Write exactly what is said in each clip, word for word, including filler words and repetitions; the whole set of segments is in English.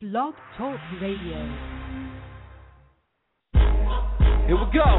Blog Talk Radio. Here we go.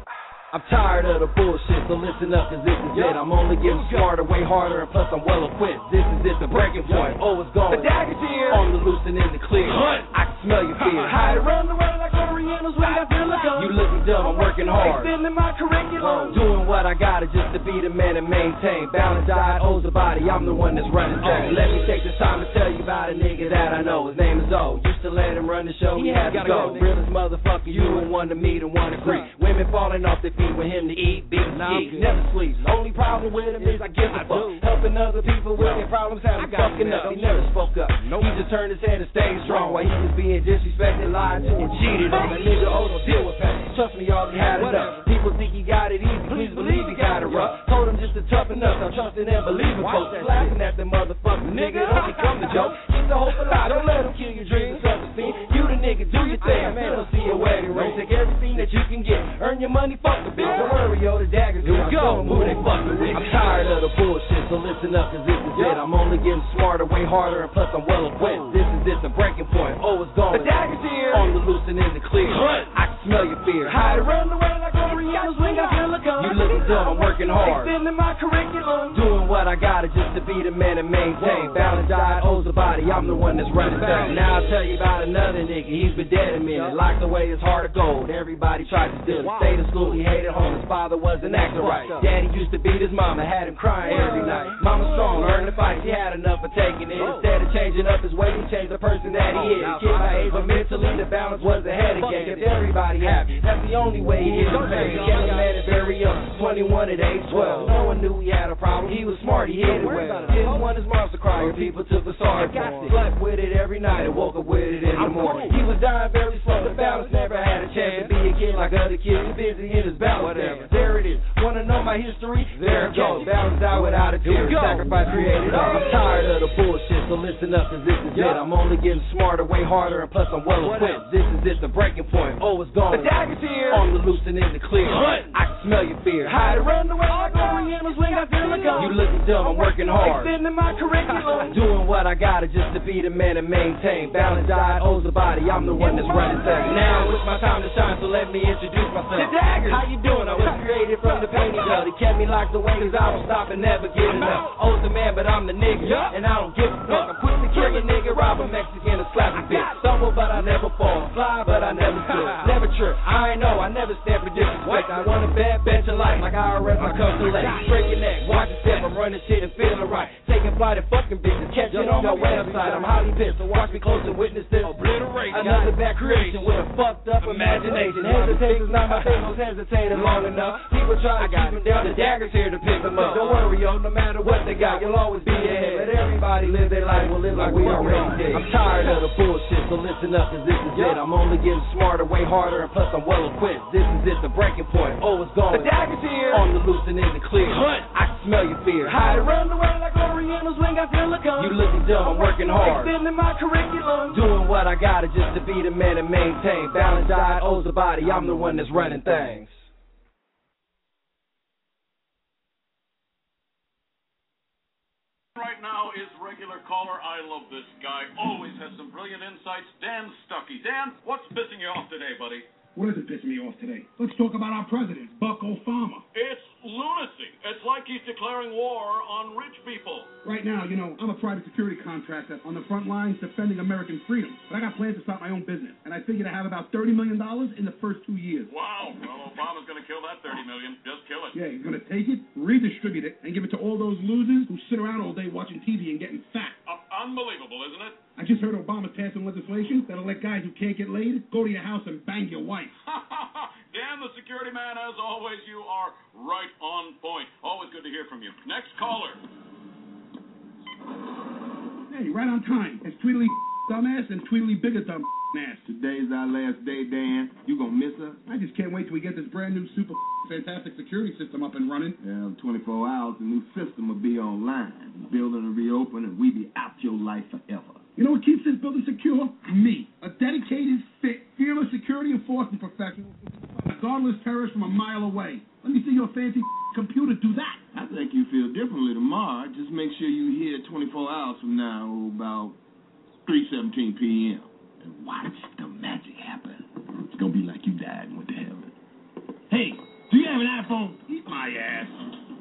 I'm tired of the bullshit, so listen up, cause this is it. I'm only getting smarter, way harder, and plus I'm well equipped. This is it, the breaking point. Oh, it's going. The dagger's here. On the loose and in the clear. I can smell your fear. Hide around the world like Orientals when I feel like you looking dumb, I'm working hard. Extending my curriculum. Doing what I gotta just to be the man and maintain. Balanced diet, owes the body, I'm the one that's running things. Let me take this time to tell you about a nigga that I know. His name is O. Used to let him run the show, he had to go. Realest motherfucker, you and one to meet and one to greet. Women falling off their feet with him to eat, beat, eat, never sleep. Only problem with him is I give a fuck. Helping other people with their problems, how I'm fucking up. He never spoke up. He just turned his head and stayed strong while he was being disrespected, lied to, and cheated on. That nigga O don't deal with that. Trust me, y'all, he had enough. People think he got it easy, please believe he got it rough. Told him just to toughen up, I'm trusting and believing folks. Laughing at the motherfucker, nigga, don't become the joke. Keep the hope alive, don't let him kill your dreams and self-esteem. You the nigga, do your thing, man, don't see a wedding ring. Take everything that you can get, earn your money, fuck the bitch. Don't worry, yo, the daggers, here we go. Who they fucking with? I'm tired of the bullshit, so listen up, cause this is it. I'm only getting smarter, way harder, and plus I'm well equipped. This is it, the breaking point. Oh, it's going. The daggers here. On the loose and in the clear. I can smell your fear. Hide around the world like Orientals when I feel like you looking dumb, I'm working hard. Extending my curriculum. Doing what I gotta just to be the man and maintain. Balanced diet, owes the body, I'm the one that's running things. Now I'll tell you about another nigga, he's been dead a minute. Locked away his heart of gold, everybody tried to steal it. Stayed in school, he hated home, his father wasn't acting right. Daddy used to beat his mama, had him crying every night. Mama strong, learned to fight, she had enough of taking it. Instead of changing up his way, he changed the person that he is. Kid my age, but mentally the balance was ahead again. Kept everybody happy, that's the only way he hit his pain. Kept a man very young, twenty-one at age twelve. No one knew he had a problem, he was smart, he hit it well. Didn't want his moms to cry when people took the sorry for him. Slept with it every night and woke up with it in the morning. He was dying very slow, the balance never had a chance to be a kid like other kids. He busy in his balance. There it is, wanna know my history? There it goes, balance out without a tear. Sacrifice created all. I'm tired of the bullshit, so listen up, cause this is it. I'm only getting smarter, way harder, and plus I'm well equipped. This is it, the breaking point. Oh, it's gone. The dagger's here. On the loose and in the clear. I can smell your fear. Hide around the world like Orientals when I feel like you looking dumb, I'm working hard. Extending my curriculum. Doing what I gotta just to be the man and maintain. Balanced diet, owes the body, I'm the one that's running things. Now it's my time to shine, so let me introduce myself. The daggers. How you doing? I was created from the painting dust. He kept me locked away cause I don't stop and never get enough. O's the man, but I'm the nigga, and I don't give a fuck. I'm quick to kill a nigga, rob a Mexican, and slap a bitch. Stumble, but I never fall. Fly, but I never slip. Never trip. I ain't know, I never stand for disrespect. I want a bad bet your life, like I R S, I come to late. Break your neck, watch your step, I'm running shit and feeling right. Taking flight and fucking bitches, catch it on my website. I'm highly pissed, so watch me close and witness this. Obliterate. Another bad creation with a fucked up imagination. Hesitate is not my thing, was hesitating long enough. People try to keep him down, the dagger's here to pick them up. Don't worry, yo, no matter what they got, you'll always be ahead. Let everybody live their life, we'll live like we already did. I'm tired of the bullshit, so listen up, cause this is it. I'm only getting smarter, way harder, and plus I'm well equipped. This is it, the breaking point. Oh, it's gone. The dagger's here. On the loose and in the clear. I can smell your fear. Hide around the world like Orientals when I feel like you looking dumb, I'm working hard. Extending my curriculum. Doing what I gotta just to be the man and maintain. Balanced diet, owes the body, I'm the one that's running things. Right now is regular caller. I love this guy. Always has some brilliant insights. Dan Stuckey. Dan, what's pissing you off today, buddy? What isn't pissing me off today? Let's talk about our president, Buck Obama. It's lunacy. It's like he's declaring war on rich people. Right now, you know, I'm a private security contractor on the front lines defending American freedom. But I got plans to start my own business. And I figure to have about thirty million dollars in the first two years. Wow. Well, Obama's going to kill that thirty million dollars. Just kill it. Yeah, he's going to take it, redistribute it, and give it to all those losers who sit around all day watching T V and getting fat. Uh, unbelievable, isn't it? I just heard Obama's passing legislation that'll let guys who can't get laid go to your house and bang your wife. Dan, the security man, as always, you are right on point. Always good to hear from you. Next caller. Hey, right on time. It's Tweedly dumbass and Tweedly bigger dumb ass. Today's our last day, Dan. You gonna miss us? I just can't wait till we get this brand new super fantastic security system up and running. Yeah, twenty-four hours, the new system will be online. The building will reopen, and we be out your life forever. You know what keeps this building secure? Me, a dedicated, fit, fearless security enforcement professional, a godless terrorist from a mile away. Let me see your fancy computer do that. I think you feel differently tomorrow. Just make sure you here twenty-four hours from now, about three seventeen p.m. and watch the magic happen. It's gonna be like you died and went to heaven. Hey, do you have an iPhone? Eat my ass.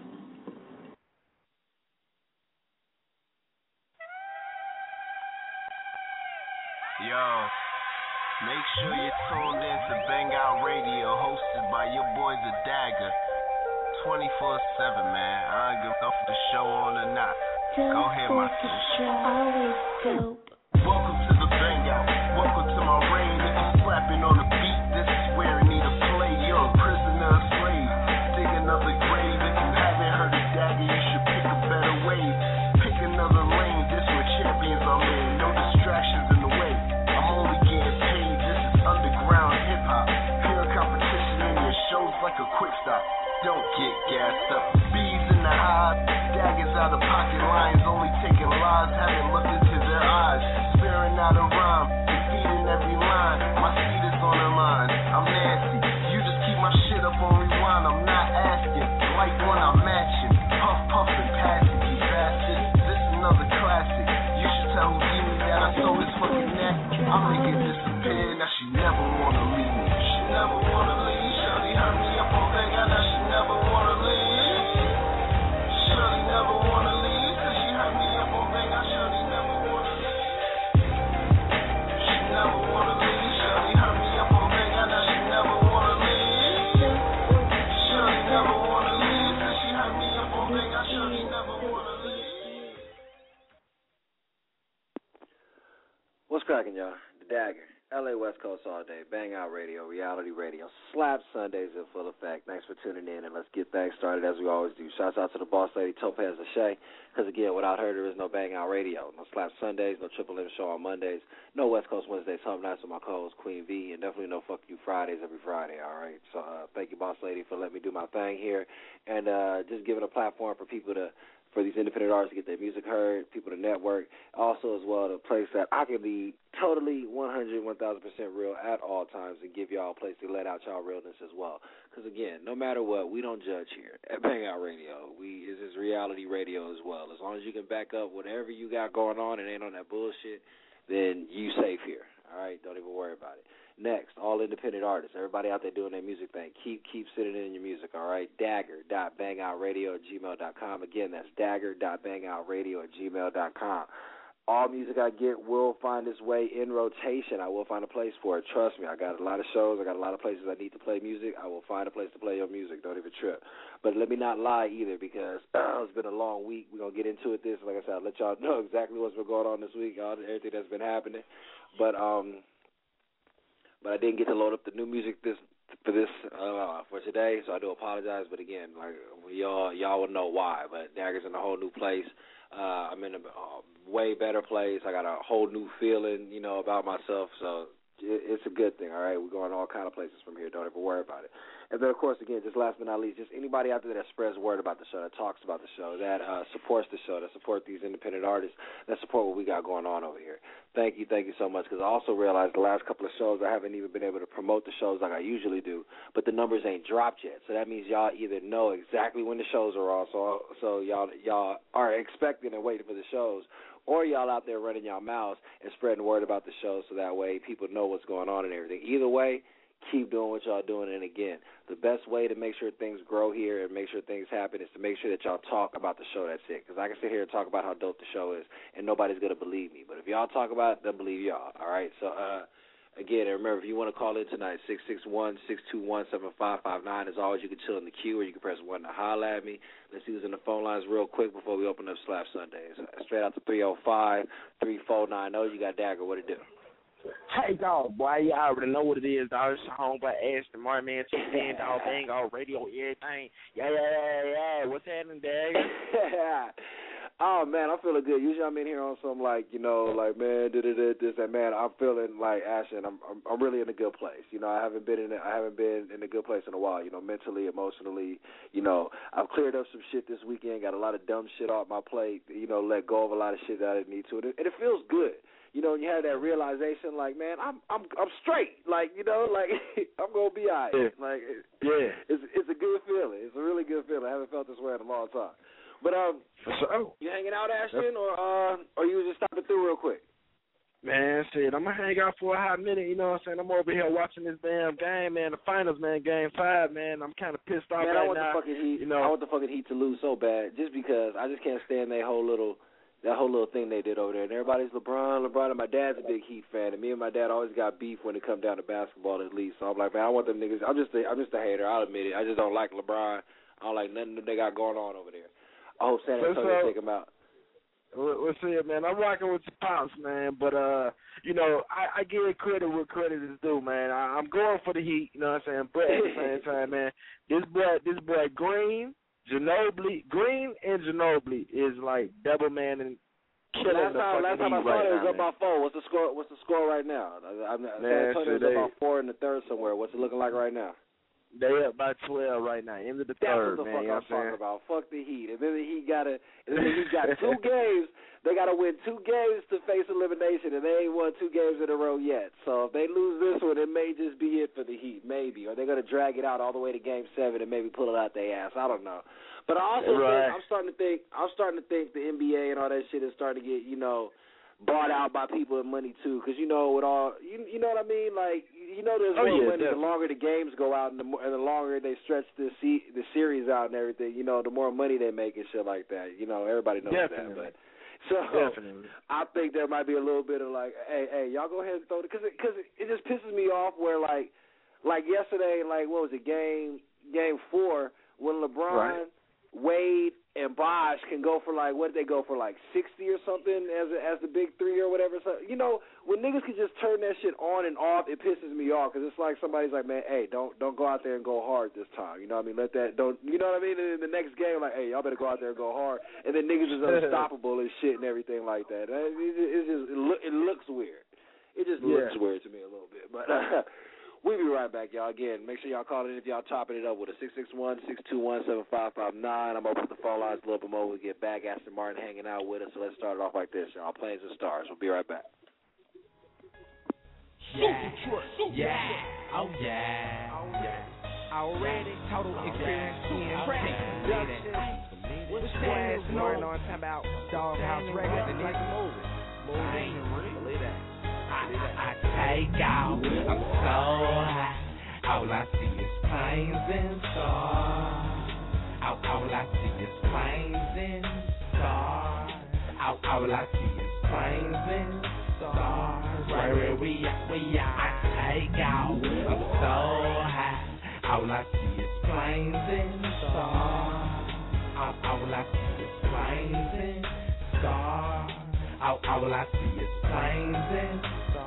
Yo, make sure you're tuned in to Bang Out Radio, hosted by your boys The Dagger. twenty-four seven, man. I don't give a fuck if the show on or not. Go ahead, my sister. Always dope. Welcome to the Bang Out. Welcome to my reign. If you're slapping on the beat, this is where I need a play. You're a prisoner, a slave. Dig another grave. If you haven't heard of Dagger, you should pick a better wave. Pick another lane. This where champions are made. No distractions in the way. I'm only getting paid. This is underground hip hop. Pure competition in your shows like a quick stop. Don't get gassed up. Bees in the hive. Daggers out of pocket. Lions only taking lives. Haven't looked into their eyes. Sparing out a rhyme. Defeating every line. My seat is on the line. I'm nasty. You just keep my shit up on rewind. I'm not asking. Like one I'm matching. Puff, puff, and pass it, you bastard. This is another classic. You should tell who gave me that. I stole his fucking neck. I'll make it disappear. Now she never wanna leave me. She never wanna leave. Shawty hurt me up on Bang Out. Now she never wanna leave. Shawty never wanna leave. Cause she hurt me up on Bang Out. Shawty never wanna leave. She never wanna leave. Shawty hurt me up on Bang Out. Now she never wanna leave. Shawty never wanna leave. Cause she hurt me up on Bang Out. Shawty never wanna leave. What's cracking, y'all? The Dagger. L A West Coast all day. Bang Out Radio, reality radio. Slap Sundays in full effect. Thanks for tuning in, and let's get things started as we always do. Shouts out to the boss lady, Topaz Lachey, because, again, without her, there is no Bang Out Radio. No Slap Sundays, no Triple M Show on Mondays, no West Coast Wednesdays, Hump Nights with my co-host, Queen V, and definitely no Fuck You Fridays every Friday, all right? So uh, thank you, boss lady, for letting me do my thing here, and uh, just giving a platform for people to for these independent artists to get their music heard, people to network, also as well the place that I can be totally one hundred, one thousand percent real at all times and give y'all a place to let out y'all realness as well. Because, again, no matter what, we don't judge here at Bang Out Radio. We It's just reality radio as well. As long as you can back up whatever you got going on and ain't on that bullshit, then you safe here, all right? Don't even worry about it. Next, all independent artists, everybody out there doing their music thing, keep keep sitting in your music, all right? Dagger dot bang out radio at gmail dot com. Again, that's dagger dot bang out radio at gmail dot com. All music I get will find its way in rotation. I will find a place for it. Trust me, I got a lot of shows. I got a lot of places I need to play music. I will find a place to play your music. Don't even trip. But let me not lie either, because uh, it's been a long week. We're going to get into it this. Like I said, I'll let y'all know exactly what's been going on this week, all everything that's been happening. But, um... But I didn't get to load up the new music this for this uh, for today, so I do apologize. But again, like y'all, y'all will know why. But Dagger's in a whole new place. Uh, I'm in a uh, way better place. I got a whole new feeling, you know, about myself. So it, it's a good thing. All right, we're going all kind of places from here. Don't ever worry about it. And then, of course, again, just last but not least, just anybody out there that spreads word about the show, that talks about the show, that uh, supports the show, that support these independent artists, that support what we got going on over here. Thank you, thank you so much, because I also realized the last couple of shows I haven't even been able to promote the shows like I usually do, but the numbers ain't dropped yet. So that means y'all either know exactly when the shows are on, so so y'all y'all are expecting and waiting for the shows, or y'all out there running y'all mouths and spreading word about the show so that way people know what's going on and everything. Either way, keep doing what y'all doing. And again, the best way to make sure things grow here and make sure things happen is to make sure that y'all talk about the show. That's it. Because I can sit here and talk about how dope the show is, and nobody's going to believe me. But if y'all talk about it, they'll believe y'all. All right? So, uh, again, and remember, if you want to call in tonight, six six one, six two one, seven five five nine. As always, you can chill in the queue or you can press one to holler at me. Let's see who's in the phone lines real quick before we open up Slap Sundays. Straight out to three oh five, three four nine oh. You got Dagger. What it do? Hey, dog, boy, you already know what it is, dog. It's home by Ashton Martin, man. Tune in, dog, bang, all radio, everything. Yeah, yeah, yeah, yeah. What's happening, Dagger? Oh, man, I'm feeling good. Usually I'm in here on some, like, you know, like, man, da-da-da, this, and man, I'm feeling like, Ashton, I'm, I'm I'm really in a good place. You know, I haven't been in a, I haven't been in a good place in a while, you know, mentally, emotionally. You know, I've cleared up some shit this weekend, got a lot of dumb shit off my plate, you know, let go of a lot of shit that I didn't need to. And it, and it feels good. You know, you have that realization, like, man, I'm I'm I'm straight. Like, you know, like I'm gonna be all right. Yeah. Like, it, yeah, it's it's a good feeling. It's a really good feeling. I haven't felt this way in a long time. But um, so, you hanging out, Ashton, or uh, or you just stopping through real quick? Man, shit, I'm gonna hang out for a hot minute. You know what I'm saying? I'm over here watching this damn game, man. The finals, man. Game five, man. I'm kind of pissed off man, right I want now. the fucking Heat. You know, I want the fucking Heat to lose so bad, just because I just can't stand that whole little. That whole little thing they did over there. And everybody's LeBron, LeBron, and my dad's a big Heat fan. And me and my dad always got beef when it come down to basketball at least. So I'm like, man, I want them niggas. I'm just a, I'm just a hater. I'll admit it. I just don't like LeBron. I don't like nothing that they got going on over there. I hope San Antonio take him out. We'll see it, man. I'm rocking with your pops, man. But, uh, you know, I, I give credit where credit is due, man. I, I'm going for the Heat, you know what I'm saying? But at the same time, man, this boy, this boy Green, Ginobili, Green and Ginobili is like double man and killing last the time, fucking last time I Heat saw right it, it now, was up man. by four. What's the score? What's the score right now? I, I'm, Man, San Antonio's so up they- by four in the third somewhere. What's it looking like right now? They up by twelve right now. End of the That's third, what the man. fuck You know I'm what I'm talking about. Fuck the Heat. And then the Heat got to, and then the Heat got two games. They got to win two games to face elimination, and they ain't won two games in a row yet. So if they lose this one, it may just be it for the Heat, maybe, or they're gonna drag it out all the way to Game Seven and maybe pull it out their ass. I don't know. But I also Right. think I'm starting to think I'm starting to think the N B A and all that shit is starting to get, you know, bought out by people with money too, because you know with all you you know what I mean, like you know there's Oh, more yeah, money definitely. the longer the games go out and the more, and the longer they stretch the se- the series out and everything, you know the more money they make and shit like that. You know everybody knows Definitely. that, but so Definitely. I think there might be a little bit of like, hey hey y'all go ahead and throw it, because it, cause it, it just pisses me off where like like yesterday, like what was it, game game four when LeBron, Right. Wade, and Bosh can go for like, what did they go for, like sixty or something as a, as the big three or whatever. So you know when niggas can just turn that shit on and off, it pisses me off, because it's like somebody's like, man, hey, don't don't go out there and go hard this time. You know what I mean? Let that don't you know what I mean? And in the next game, like, hey, y'all better go out there and go hard, and then niggas is unstoppable and shit and everything like that. It, it, it's just it, look, it looks weird. It just looks Yeah. weird to me a little bit, but. Uh, We'll be right back, y'all. Again, make sure y'all call in if y'all chopping it up with a six six one, six two one, seven five five nine. I'm open to the phone lines a little bit more. We'll get back. Aston Martin hanging out with us. So let's start it off like this, y'all. Planes and Stars. We'll be right back. Yeah, yeah, oh yeah, oh yeah. Already total experience in production. Which was Martin on time about Doghouse Records and it's moving, moving, believe that. I, I take out, I'm so high. All I see is planes and stars. All, all I see is planes and stars. All, all I see is planes and stars. Right where we are, we are. I take out, I'm so high. All I see is planes and stars. All, all I see is planes and stars. All, all I see is planes and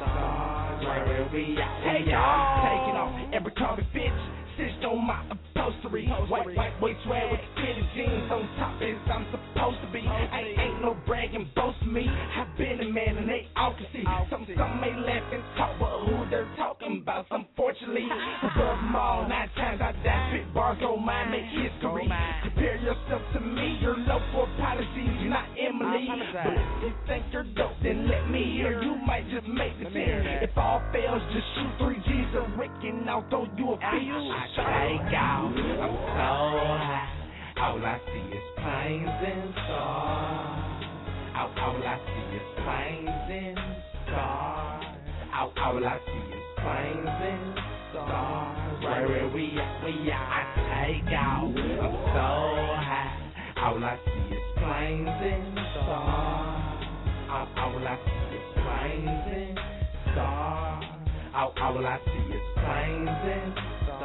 stars. Right where we are, we are. I'm taking off every carbon bitch. Stitched on my upholstery. White, white boy swag with fitted jeans on top as I'm supposed to be. Ain't, ain't no bragging boast to me. I've been a man and they all can see. Some, some may laugh and talk, but who they're talking about, unfortunately. Above them all, nine times I die. Big bars on mine, make history. Compare yourself to me. You're low for apologies, you're not Emily. But if you think you're dope, then let me hear. You might just make the team. If all fails, just shoot three G's a Rick and I'll throw you a few. I take out, I'm so high. All I see is planes and stars. All, all I see is planes and stars. All, all I see is planes and stars. Right where we are, we are. I take out, I'm so high. All I see is planes and stars. All, all I see is planes and stars. All, all I see is planes and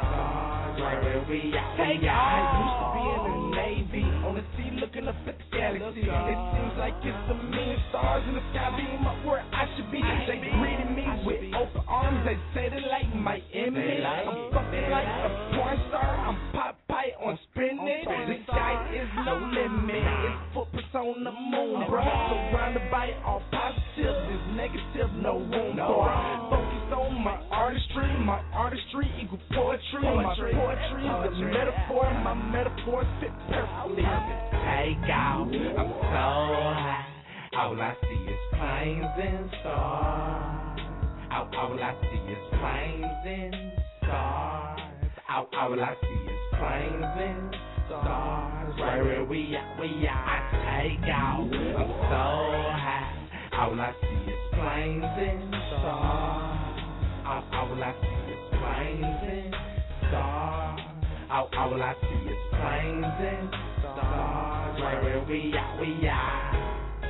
stars. Right where we are, we are. I used to be in the Navy, on the sea looking up at the galaxy. It seems like it's a million stars in the sky, beam up where I should be. They greeted me with open arms, they say they like my image. I'm fucking like a porn star, I'm Popeye on spinach. The sky is no limit, it's footprints on the moon, bro. Surrounded by all positive, there's negative, no room for. Focused on my artistry, my artistry equal poetry. My poetry is a metaphor, my metaphors fit perfectly. Take out, I'm so high. All I see is planes and stars. All, all I see is planes and stars. All, all I see is planes and stars. Right where we are, we are. I take out, I'm so high. All I see is planes and stars. All, all I see is planes and stars. All, all I see is planes and stars. Where, where we are, we are.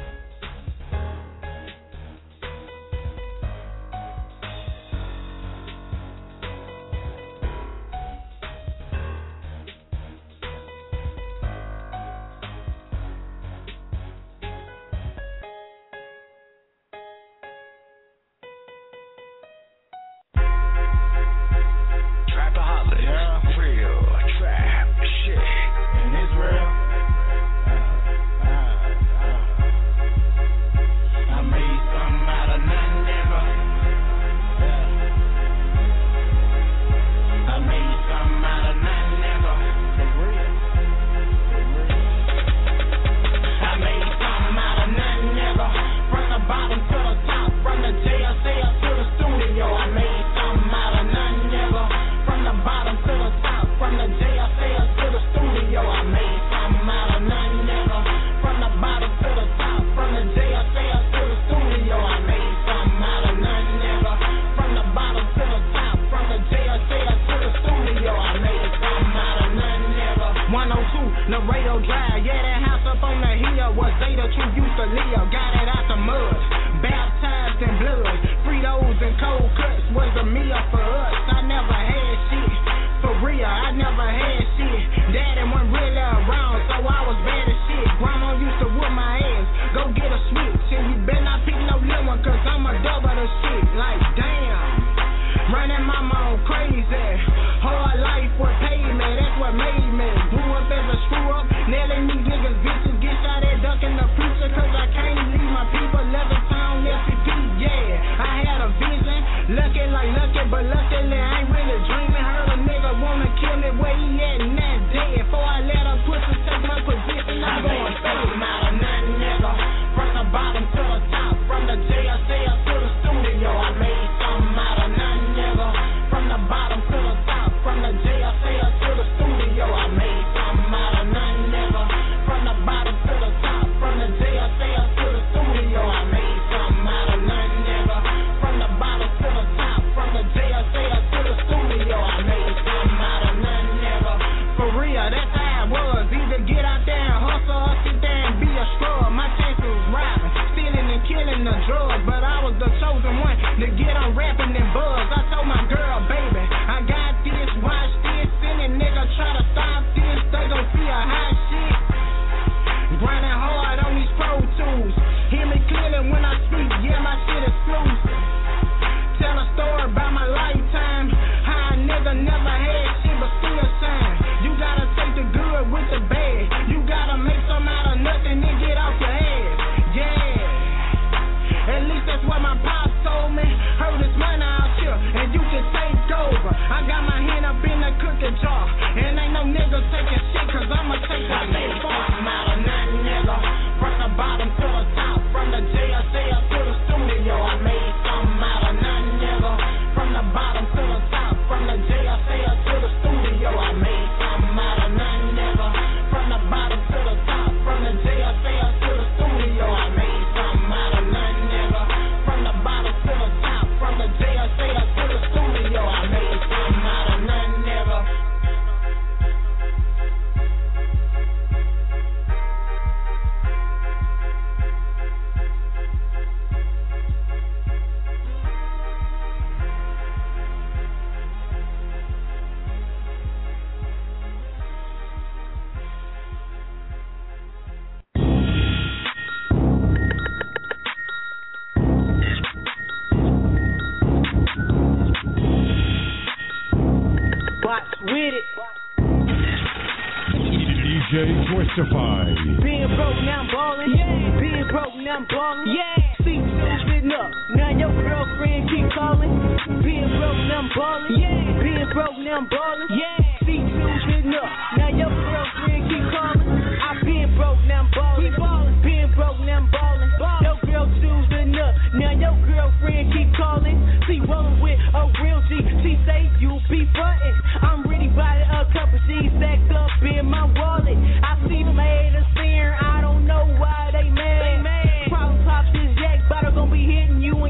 Being broke, now I'm ballin'. Yeah. Being broke, now I'm ballin'. Yeah. See, sitting up. Now your girlfriend keep callin'. Being broke, now I'm ballin'. Yeah. Being broke, now I'm ballin'. Yeah. See, sitting up. Now your girlfriend keep callin'. I been broke, now I'm ballin'. ballin'. Being broke, now I'm ballin'. ballin'. Your girl choosing up. Now your girlfriend keep callin'. See, rollin' with a real G. She say you be frontin'. I'm really buying a couple G's stacked up in my wallet. I see them haters staring. I don't know why they mad. They mad. Problem pops is Jack Bottle gon' be hitting you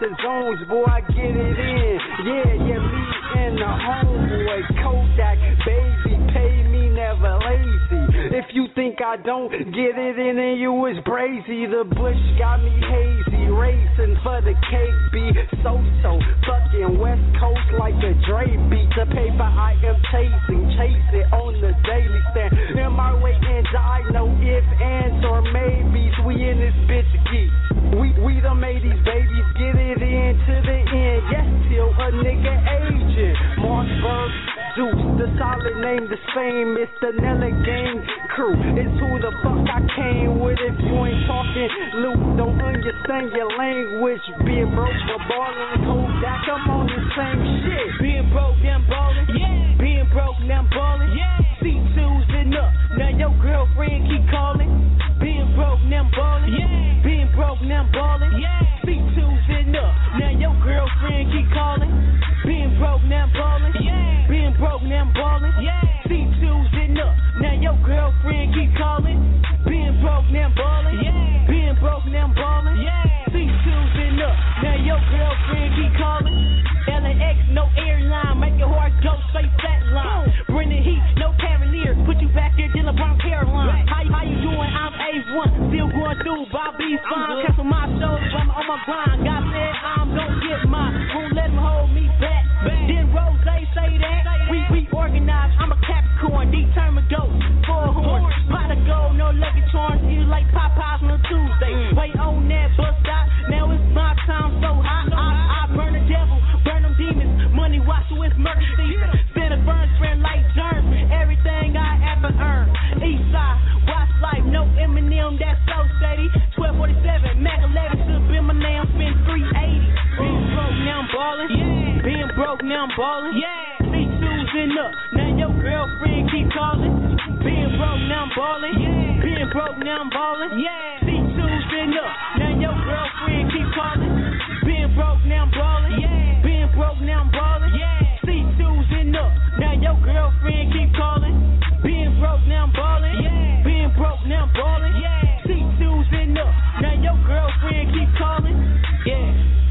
the zones, boy, I get it in. Yeah, yeah, me and the homeboy Kodak, baby, pay me, never lazy. If you think I don't get it in, and you is brazy. The bush got me hazy, racing for the cake, be so-so, fucking West Coast like a Dre beat. The paper I am chasing, chase it on the daily stand. Am I waiting, die, no if, ands, or maybes. We in this bitch geek. We, we done made these babies get it in to the end. Yes, till a nigga aging. Mossberg, Zeus, the solid name, the same. It's the Nella Gang crew. It's who the fuck I came with. If you ain't talking, Luke, don't understand your language. Being broke for ballin', Kodak, I'm on the same shit. Being broke, now I'm ballin'. Yeah. Being broke, now I'm ballin'. Yeah. C two's enough. Now your girlfriend keep calling. Being broke, now I'm ballin'. Yeah. Being broke, now I'm ballin'. Yeah. C two's enough. Now your girlfriend keep calling. Being broke, now I'm ballin'. Yeah. Being broke, now I'm ballin'. Yeah. C two's enough. Now your girlfriend keep calling. Being broke, now I'm ballin'. Yeah. Being broke, now I'm ballin'. Yeah. C two's enough. Now your girlfriend keep calling. L A X, no airline, make your heart go straight flatline. Bring the heat, no Cavalier, put you back there, Dylan Brown Caroline. How, how you doing? I'm A one, still going through, Bobby's fine. Cancel my shows, I'm on my grind. God said I'm gonna get mine, won't let him hold me back. Then Rose say that, we we organized. I'm a Capricorn, determined go, four horns, pot of gold, no lucky charms. You like Popeyes on a Tuesday. Wait on that bus stop, now it's my time, so hot. I, I burn the devil. Burn them demons, money wash with murder season. Santa burns friend like germs, everything I ever earned. Eastside, watch life, no Eminem, that's so steady. twelve forty-seven, Mac eleven, should be my name, spend three eighty. Being broke, now I'm ballin'. Yeah. Being broke, now I'm ballin'. Yeah. C two's enough, now your girlfriend keep calling. Being broke, now I'm ballin'. Yeah. Being broke, now I'm ballin'. Yeah. C two's enough, now your girlfriend keep calling. Being broke, now I'm ballin'. Yeah. Being broke, now I'm ballin'. Yeah. C two's enough. Now your girlfriend keep calling. Being broke, now I'm ballin'. Yeah. Being broke, now I'm ballin'. Yeah. C two's enough. Now your girlfriend keep calling. Yeah.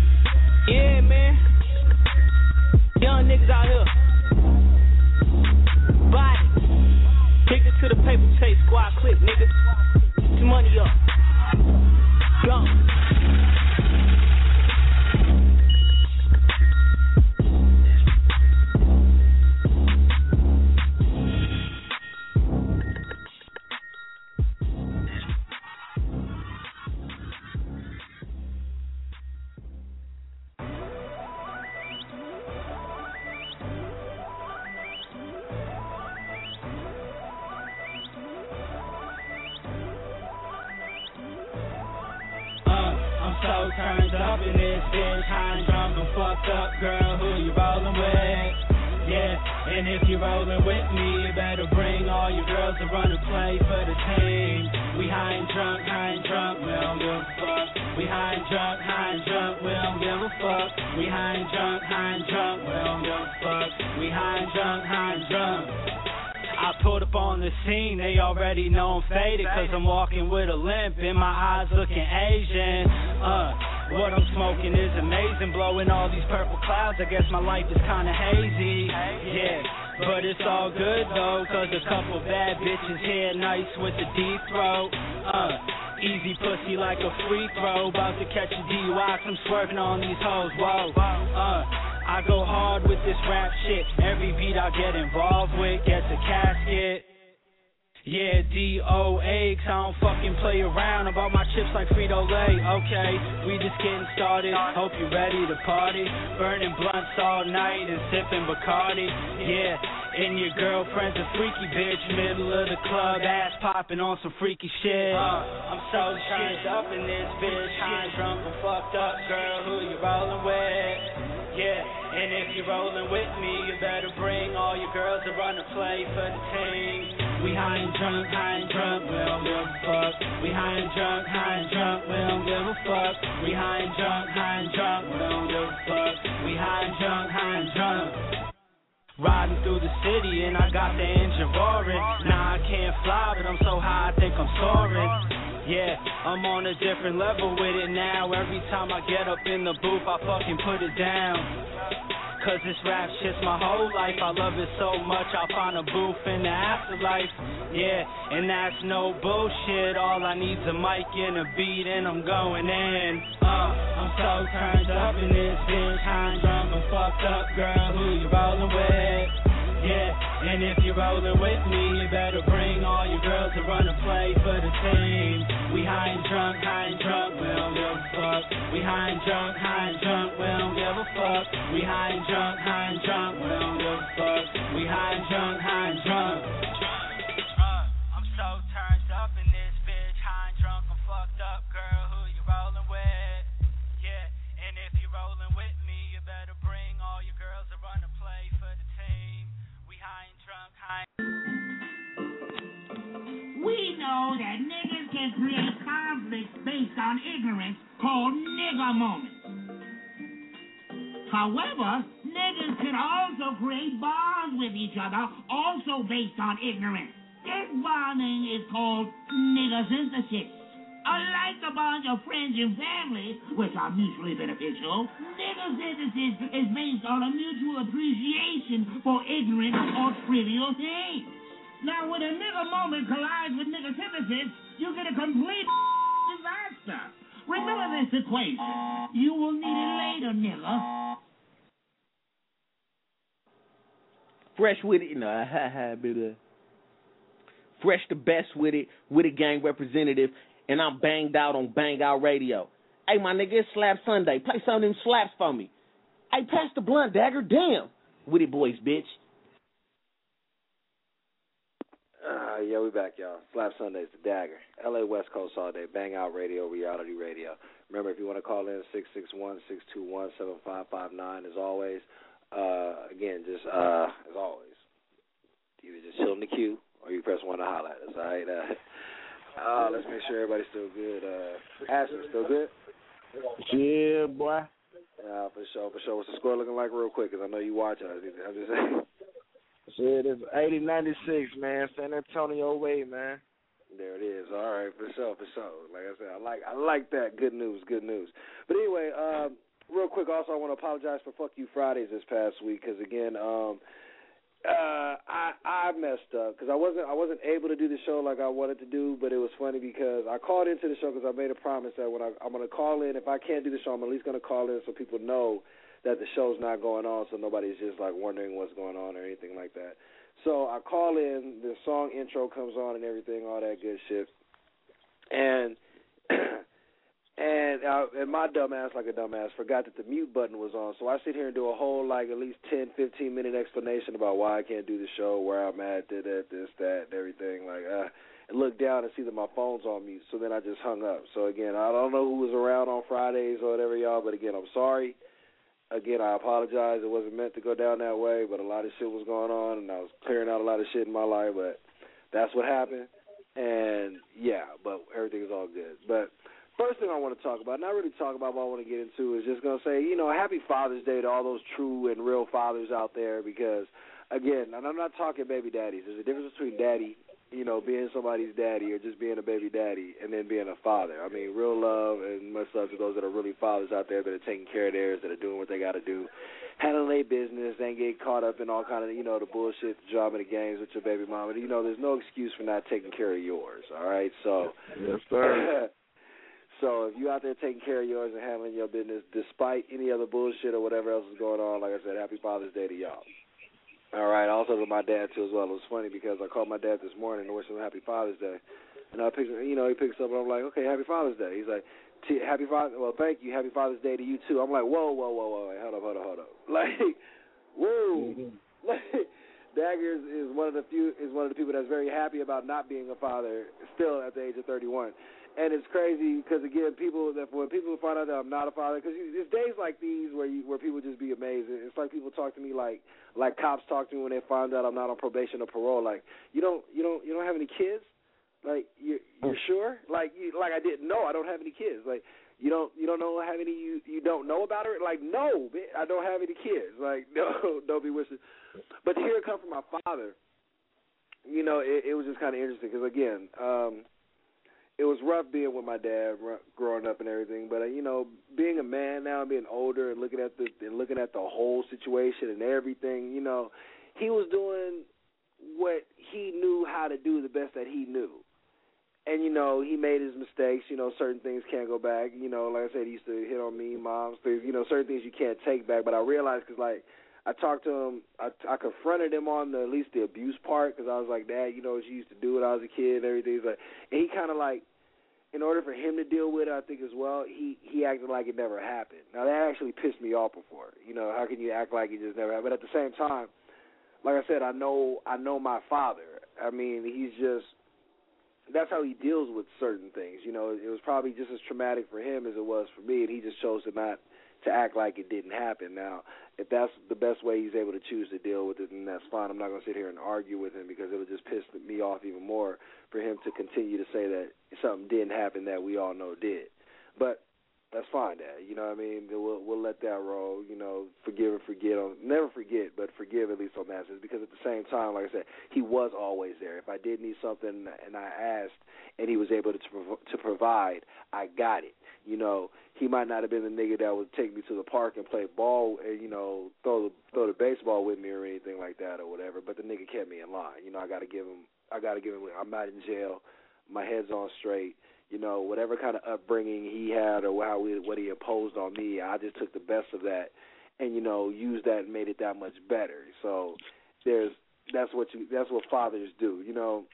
Yeah, man. Young niggas out here. Body. Take it to the paper chase squad clip, nigga. Get your money up. Go. Turned up in this bitch, high and drunk and fucked up, girl, who you rollin' with? Yeah, and if you rollin' with me, you better bring all your girls to run and play for the team. We high and drunk, high and drunk, we don't give a fuck. We high and drunk, high and drunk, we don't give a fuck. We high and drunk, high and drunk, we don't give a fuck. We high and drunk, high and drunk. I pulled up on the scene, they already know I'm faded, cause I'm walking with a limp and my eyes looking Asian. Uh, what I'm smoking is amazing, blowing all these purple clouds, I guess my life is kinda hazy. Yeah, but it's all good though, cause a couple bad bitches here, nice with the deep throat. Uh, easy pussy like a free throw, about to catch a D U I, I'm swerving on these hoes, whoa. Uh, I go hard with this rap shit. Every beat I get involved with gets a casket. Yeah, D O X, I don't fucking play around. About my chips like Frito-Lay. Okay, we just getting started. Hope you're ready to party. Burning blunts all night and sipping Bacardi. Yeah, and your girlfriend's a freaky bitch. Middle of the club, ass popping on some freaky shit. Uh, I'm so turned up in this bitch. High, drunk, and fucked up, girl. Who you rollin' with? Yeah, and if you're rolling with me, you better bring all your girls to run and play for the team. We high and drunk, high and drunk, we don't give a fuck. We high and drunk, high and drunk, we don't give a fuck. We high and drunk, high and drunk, we don't give a fuck. We high and drunk, high and drunk. Riding through the city and I got the engine roaring. Nah, I can't fly, but I'm so high I think I'm soaring. Yeah, I'm on a different level with it now. Every time I get up in the booth, I fucking put it down. Cause this rap shit's my whole life. I love it so much, I'll find a booth in the afterlife. Yeah, and that's no bullshit. All I need's a mic and a beat and I'm going in. Uh, I'm so turned up in this bitch. High and drunk and fucked up, girl. Who you rollin' with? Yeah, and if you're rolling with me, you better bring all your girls to run and play for the team. We high and drunk, high and drunk, we don't give a fuck. We high and drunk, high and drunk, we don't give a fuck. We high and drunk, high and drunk, we don't give a fuck. We high and drunk, high and drunk. Uh, I'm so turned up in this bitch, high and drunk, I'm fucked up, girl. Who you rolling with? Yeah, and if you're rolling with me, you better bring all your girls to run and play for the team. We know that niggas can create conflicts based on ignorance called nigger moments. However, niggas can also create bonds with each other also based on ignorance. This bonding is called nigger synthesis. Unlike the bonds of friends and family, which are mutually beneficial, nigger synthesis is based on a mutual appreciation for ignorant or trivial things. Now, when a nigger moment collides with nigger synthesis, you get a complete disaster. Remember this equation. You will need it later, nigger. Fresh with it, you know, ha ha, bit Fresh the best with it, with a gang representative. And I'm banged out on Bang Out Radio. Hey, my nigga, it's Slap Sunday. Play some of them slaps for me. Hey, pass the blunt, Dagger. Damn. With it, boys, bitch. Uh, yeah, we back, y'all. Slap Sundays, the Dagger. L A West Coast all day. Bang Out Radio, Reality Radio. Remember, if you want to call in, six six one, six two one, seven five five nine, as always. Uh, again, just, uh, as always, either just chill in the queue or you press one to holler at us, all right? Uh, Uh, let's make sure everybody's still good. Uh, Ashton, still good? Yeah, boy. Uh, for sure, for sure. What's the score looking like real quick? Because I know you watch it. I'm just saying. Shit, it's eighty ninety-six, man. San Antonio way, man. There it is. All right, for sure, for sure. Like I said, I like I like that. Good news, good news. But anyway, um, real quick, also I want to apologize for Fuck You Fridays this past week because again, um, uh, I I messed up because I wasn't I wasn't able to do the show like I wanted to do. But it was funny because I called into the show because I made a promise that when I, I'm going to call in, if I can't do the show, I'm at least going to call in so people know that the show's not going on, so nobody's just like wondering what's going on or anything like that. So I call in, the song intro comes on and everything, all that good shit, and and uh, and my dumbass, like a dumbass, forgot that the mute button was on. So I sit here and do a whole like at least ten, fifteen minute explanation about why I can't do the show, where I'm at, did that, this, that, and everything. Like, uh, and look down and see that my phone's on mute. So then I just hung up. So again, I don't know who was around on Fridays or whatever, y'all. But again, I'm sorry. Again, I apologize. It wasn't meant to go down that way, but a lot of shit was going on, and I was clearing out a lot of shit in my life. But that's what happened. And yeah, but everything is all good. But first thing I want to talk about, not really talk about, but I want to get into is just going to say, you know, happy Father's Day to all those true and real fathers out there because, again, and I'm not talking baby daddies. There's a difference between daddy, you know, being somebody's daddy or just being a baby daddy and then being a father. I mean, real love and much love to those that are really fathers out there that are taking care of theirs, that are doing what they got to do, handling their business, ain't get caught up in all kind of, you know, the bullshit, the drama, the games with your baby mama. You know, there's no excuse for not taking care of yours, all right? So, yes, sir. So if you out there taking care of yours and handling your business despite any other bullshit or whatever else is going on, like I said, happy Father's Day to y'all. All right, also to my dad, too, as well. It was funny because I called my dad this morning to wish him happy Father's Day. And I picked, you know, he picks up and I'm like, okay, happy Father's Day. He's like, happy Father's well, thank you, happy Father's Day to you, too. I'm like, whoa, whoa, whoa, whoa, wait, hold up, hold up, hold up. Like, whoa. Mm-hmm. Like, Dagger is, is one of the few, is one of the people that's very happy about not being a father still at the age of thirty-one. And it's crazy because, again, people that when people find out that I'm not a father, because it's days like these where you, where people just be amazed. It's like people talk to me like like cops talk to me when they find out I'm not on probation or parole. Like, you don't you don't you don't have any kids? Like, you you're sure? Like you, like I didn't know I don't have any kids. Like you don't you don't know have any you you don't know about her? Like no, I don't have any kids. Like no, don't be wishing. But to hear it come from my father, you know, it, it was just kind of interesting because again. Um, it was rough being with my dad growing up and everything. But uh, you know, being a man now, being older, and looking at the and looking at the whole situation and everything, you know, he was doing what he knew how to do the best that he knew. And, you know, he made his mistakes. You know, certain things can't go back. You know, like I said, he used to hit on me, moms, things, you know, certain things you can't take back. But I realized because, like, I talked to him, I, I confronted him on the, at least the abuse part, because I was like, Dad, you know what you used to do when I was a kid and everything. He's like, and he kind of like, in order for him to deal with it, I think as well, he, he acted like it never happened. Now, that actually pissed me off before. You know, how can you act like it just never happened? But at the same time, like I said, I know I know my father. I mean, he's just, that's how he deals with certain things. You know, it was probably just as traumatic for him as it was for me, and he just chose to not to act like it didn't happen. Now, if that's the best way he's able to choose to deal with it, then that's fine. I'm not going to sit here and argue with him because it'll just piss me off even more for him to continue to say that something didn't happen that we all know did. But that's fine, Dad. You know what I mean? We'll, we'll let that roll. You know, forgive and forget. On, never forget, but forgive at least on that sense. Because at the same time, like I said, he was always there. If I did need something and I asked and he was able to to provide, I got it. You know, he might not have been the nigga that would take me to the park and play ball and, you know, throw the, throw the baseball with me or anything like that or whatever, but the nigga kept me in line. You know, I got to give him, I got to give him, I'm not in jail, my head's on straight. You know, whatever kind of upbringing he had or how we, what he imposed on me, I just took the best of that and, you know, used that and made it that much better. So there's that's what you that's what fathers do. You know,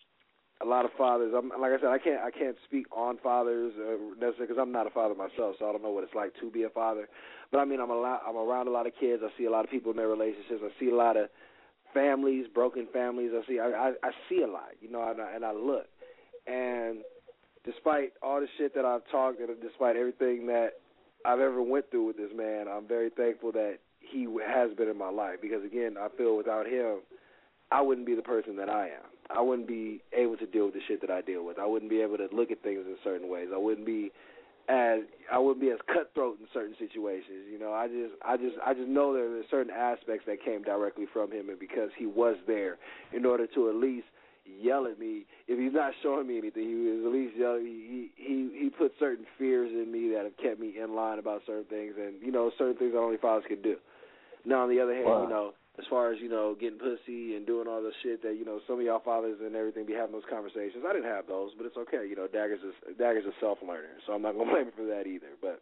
a lot of fathers. I'm, like I said, I can't I can't speak on fathers uh, necessarily because I'm not a father myself, so I don't know what it's like to be a father. But I mean, I'm a lot, I'm around a lot of kids. I see a lot of people in their relationships. I see a lot of families, broken families. I see I I, I see a lot. You know, and I, and I look and. Despite all the shit that I've talked and despite everything that I've ever went through with this man, I'm very thankful that he has been in my life because, again, I feel without him, I wouldn't be the person that I am. I wouldn't be able to deal with the shit that I deal with. I wouldn't be able to look at things in certain ways. I wouldn't be as I wouldn't be as cutthroat in certain situations. You know, I just I just I just know there are certain aspects that came directly from him, and because he was there in order to at least yell at me. If he's not showing me anything, he was at least yelling. He he he put certain fears in me that have kept me in line about certain things, and you know, certain things that only fathers can do. Now, on the other hand, wow. you know, as far as you know, getting pussy and doing all the shit that you know, some of y'all fathers and everything be having those conversations. I didn't have those, but it's okay. You know, Dagger's a, Dagger's a self learner, so I'm not gonna blame him for that either. But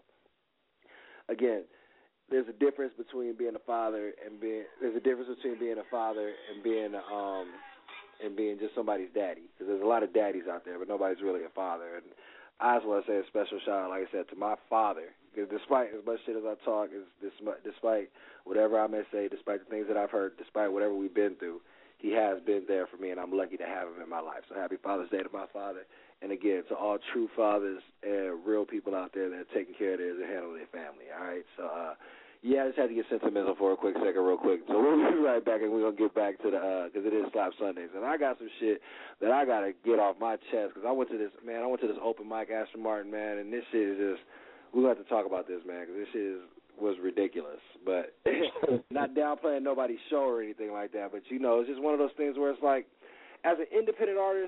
again, there's a difference between being a father and being. There's a difference between being a father and being um. and being just somebody's daddy, because there's a lot of daddies out there, but nobody's really a father. And I just want to say a special shout out, like I said, to my father, because despite as much shit as I talk, is despite whatever I may say, despite the things that I've heard, despite whatever we've been through, he has been there for me, and I'm lucky to have him in my life. So happy Father's Day to my father. And again, to all true fathers and real people out there that are taking care of theirs and handling their family, all right? So, uh, yeah, I just had to get sentimental for a quick second real quick. So we'll be right back, and we're going to get back to the, because uh, it is Slap Sundays. And I got some shit that I got to get off my chest, because I went to this, man, I went to this open mic, Aston Martin, man, and this shit is just, we're going to have to talk about this, man, because this shit is, was ridiculous. But not downplaying nobody's show or anything like that, but, you know, it's just one of those things where it's like, as an independent artist,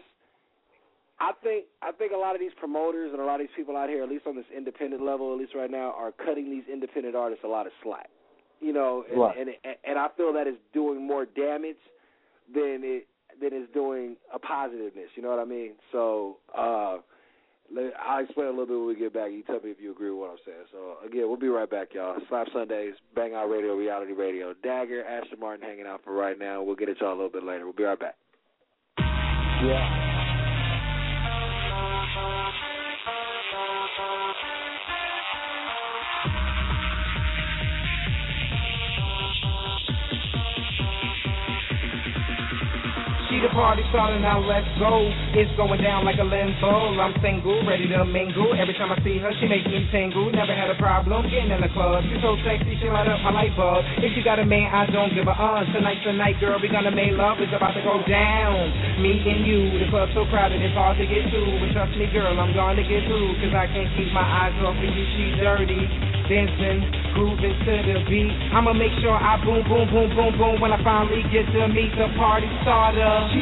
I think I think a lot of these promoters and a lot of these people out here, at least on this independent level, at least right now, are cutting these independent artists a lot of slack. You know, and right. and, and I feel that it's doing more damage than it than it's doing a positiveness. You know what I mean? So uh, I'll explain a little bit when we get back. You tell me if you agree with what I'm saying. So again, we'll be right back, y'all. Slap Sundays, Bang Out Radio, Reality Radio, Dagger, Aston Martin hanging out for right now. We'll get at y'all a little bit later. We'll be right back. Yeah. The party started, now let's go. It's going down like a limbo. I'm single, ready to mingle. Every time I see her, she makes me tingle. Never had a problem getting in the club. She's so sexy, she light up my light bulb. If you got a man, I don't give a uh. Tonight's the night, girl, we gonna make love. It's about to go down. Me and you, the club's so crowded, it's hard to get to. But trust me, girl, I'm gonna get through. Cause I can't keep my eyes off of you, she's dirty. Dancing, grooving to the beat. I'ma make sure I boom, boom, boom, boom, boom when I finally get to meet the party starter. She's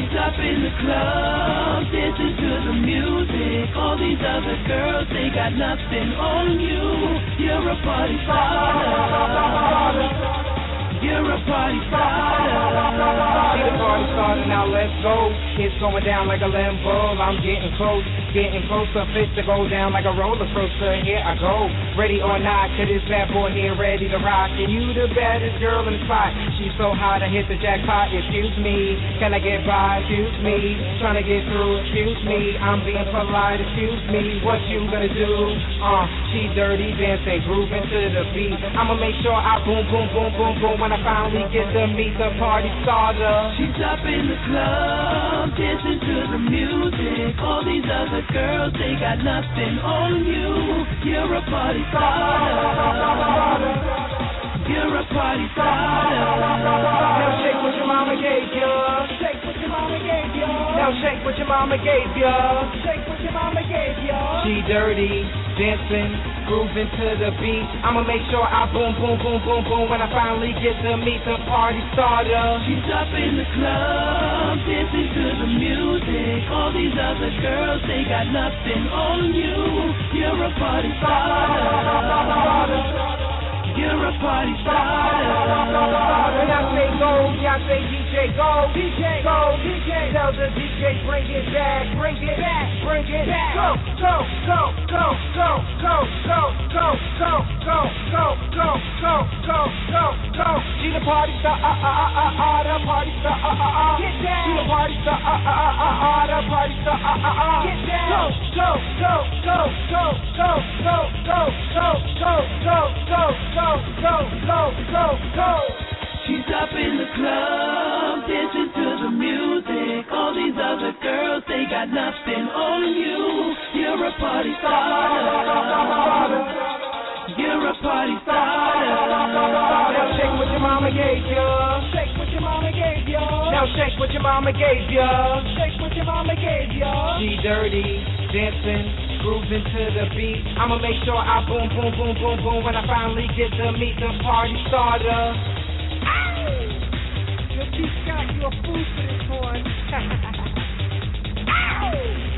She's up in the club, dancing to the music. All these other girls, they got nothing on you. You're a party starter. You're a party starter. See the party starting, now let's go. It's going down like a Lambo. I'm getting close, getting closer. Fit to go down like a roller coaster. Here I go, ready or not, cause this bad boy here ready to rock. And you the baddest girl in the spot. She's so hot I hit the jackpot. Excuse me, can I get by? Excuse me, trying to get through. Excuse me, I'm being polite. Excuse me, what you gonna do? Uh, she dirty dancing, grooving to the beat. I'ma make sure I boom, boom, boom, boom, boom when I finally get to meet the party starter. She's up in the club, dancing to the music. All these other girls, they got nothing on you. You're a party starter. You're a party starter. Now shake what your mama gave ya. Shake what your mama gave ya. Now shake what your mama gave ya. Shake what your mama gave ya. She dirty, dancing, grooving to the beat. I'ma make sure I boom, boom, boom, boom, boom when I finally get to meet the party starter. She's up in the club, dancing to the music. All these other girls, they got nothing on you. You're a party starter. You're a party starter. When I say go, y'all say D J go, D J go, D J. Tell the D J bring it back, bring it back, bring it back. Go, go, go, go, go, go, go, go, go, go, go, go, go, go, go, go. She the party star, ah ah ah ah, the party star, ah ah ah. Get down. She the party star, ah ah ah ah, the party star, ah ah ah. Get down. Go, go, go, go, go, go, go, go, go, go, go, go. Go, go, go, go, go. She's up in the club, dancing to the music. All these other girls, they got nothing on you. You're a party starter. You're a party starter. Now shake what your mama gave ya. Shake what your mama gave ya. Now shake what your mama gave ya. Shake what your mama gave ya. She dirty, dancing, grooving to the beat. I'ma make sure I boom, boom, boom, boom, boom when I finally get to meet the party starter. Ow! Yo, T. Scott, you a fool for this one. Ow!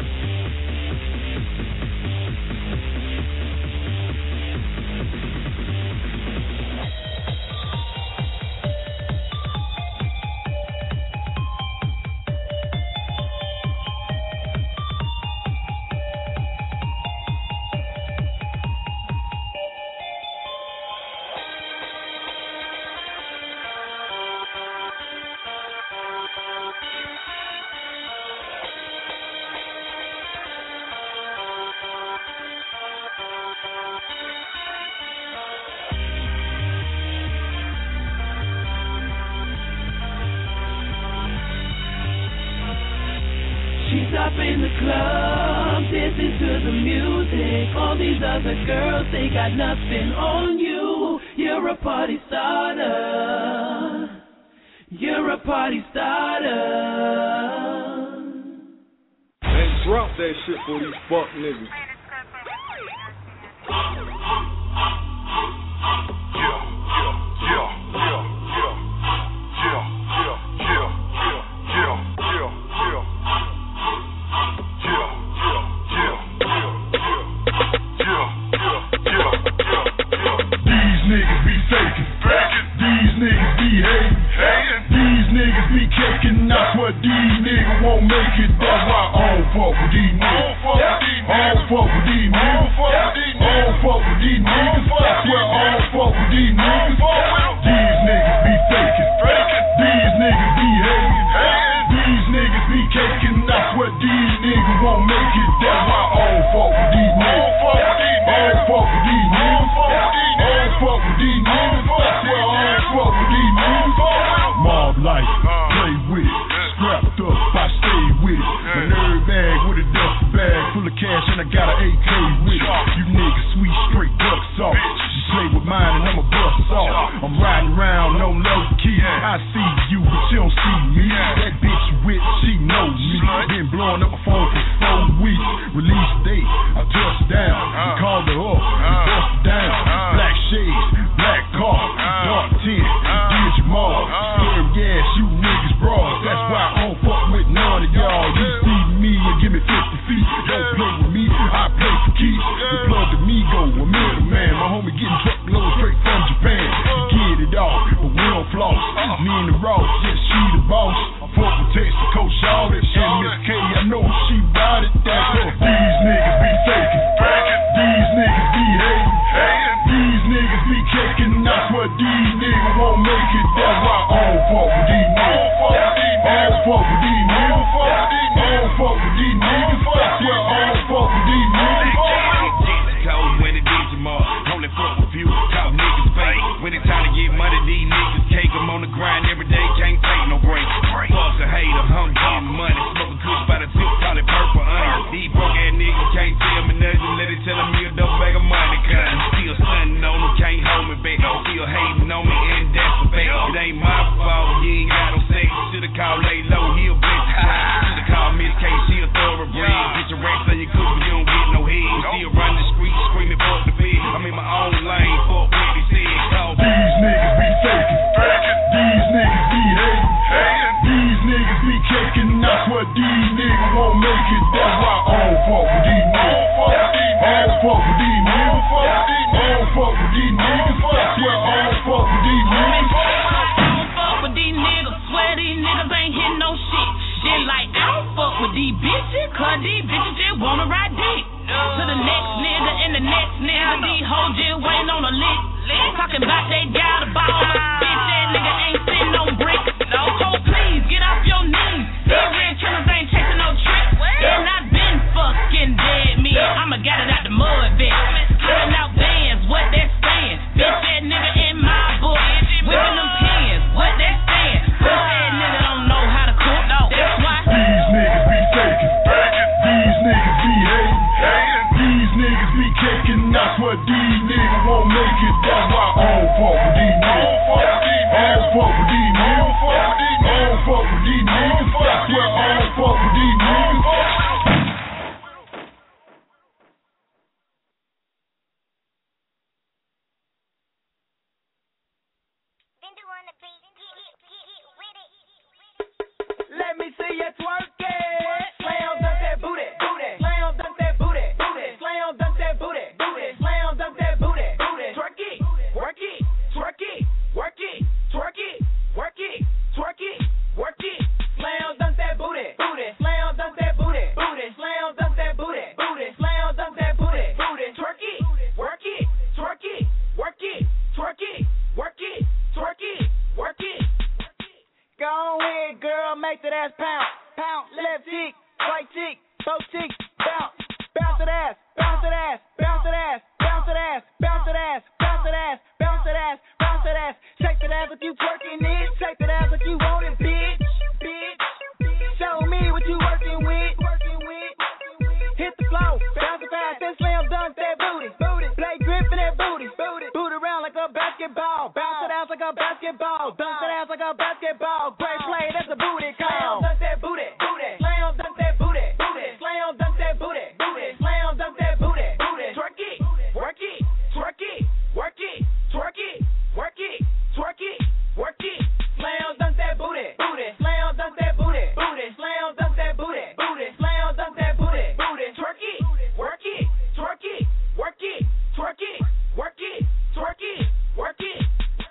She's up in the club, dancing to the music. All these other girls, they got nothing on you. You're a party starter. You're a party starter. Hey, drop that shit for these fuck niggas. With no Me and the Ross, yes, she the boss. Fuck with Texaco, y'all that shit. Miss K, I know she ride it, that's her. These niggas be faking. These niggas be hating. These niggas be kicking. I swear these niggas won't make it. That's why I don't fuck with these niggas. I don't fuck with these niggas. I don't fuck with these niggas. I swear I don't fuck with these niggas. Told when it did you more. Only fuck with few. Call niggas fake. When it's time to get money, these niggas cake. I'm on the grind every day. Can't take no break. Fuck a hater. I'm getting money. Smoking kush by the tip. Call it purple onion. These broke ass niggas can't tell me nothing. Let it tell me a double bag of money. Cause I'm still stunting on them. Can't hold me back. Still hating on me. And that's a fact. It ain't my fault. You ain't got no sex. Should've called lay low. He'll bless you. Should've called Miss K. She a thoroughbred. Bitch a race on your cook, but you don't get no head. Still run the street screaming fuck the bed. I'm in my own lane. Fuck what they said. These niggas be faking. These niggas be hating. These niggas be kicking. I swear these niggas won't make it. That's why I don't fuck with these niggas. I don't fuck with these niggas. I don't fuck with these niggas. I swear I don't fuck with these niggas. I don't fuck with these niggas. Swear these niggas ain't hitting no shit. Then like I don't fuck with these bitches. Cause these bitches just wanna ride dick. To the next nigga and the next nigga. These hoes just waiting on a lick. Talking about they got a ball. Bitch, that nigga ain't sitting on bricks. No, ho, please get off your knees. These red killers ain't chasing no tricks. And I been fucking dead me. I'ma got it out the mud, bitch. Cutting out bands, what that saying? Bitch, that nigga in my book. Whipping them pins, what that saying? Bitch, that nigga don't know how to cook. No, that's why. These niggas be faking. These niggas be hating. These niggas be kicking. I swear these niggas won't make it. That's why I don't fuck with these niggas. I don't fuck with these niggas. I don't fuck with these niggas. I swear I don't fuck with these niggas. Let me see you twerk it. Slam dunk that booty, booty. Slam dunk that booty, booty. Slam dunk that booty, booty. Slam dunk that booty, booty. Twerk it, work it, twerk it, work it, twerk it, work it, twerk it, work it. Slam dunk that booty, booty. Slam dunk that booty, booty. Slam dunk that booty, booty. Slam dunk that booty, booty. Twerk it, work it, twerk it, work it, twerk it, work it, twerk it, work it. Go ahead, girl, make that ass pound, pound, left cheek, right cheek, both cheeks, bounce, bounce that ass, bounce that ass, bounce that ass, bounce that ass, bounce that ass, bounce that ass, bounce that ass, bounce that ass, shake that ass like you twerking it, shake that ass like you want it, bitch, bitch. Show me what you working with, working with. Hit the floor, bounce it fast, then slam dunk that booty, booty. Play grip in that booty, booty. Boot around like a basketball, bounce that ass like a basketball, dunk that ass like a basketball. Great play, that's a booty call. Slam dunk that booty, booty. Slam dunk that booty, booty. Slam dunk that booty, booty. Slam dunk that booty, booty. Twerk it, work it, twerk it, work it, twerk it, work it, twerk it, work it. Slam dunk that booty, booty. Slam dunk that booty, booty. Slam dunk that booty, booty. Slam dunk that booty, booty. Twerk it, work it, twerk it, work it, twerk it, work it, twerk it, work it.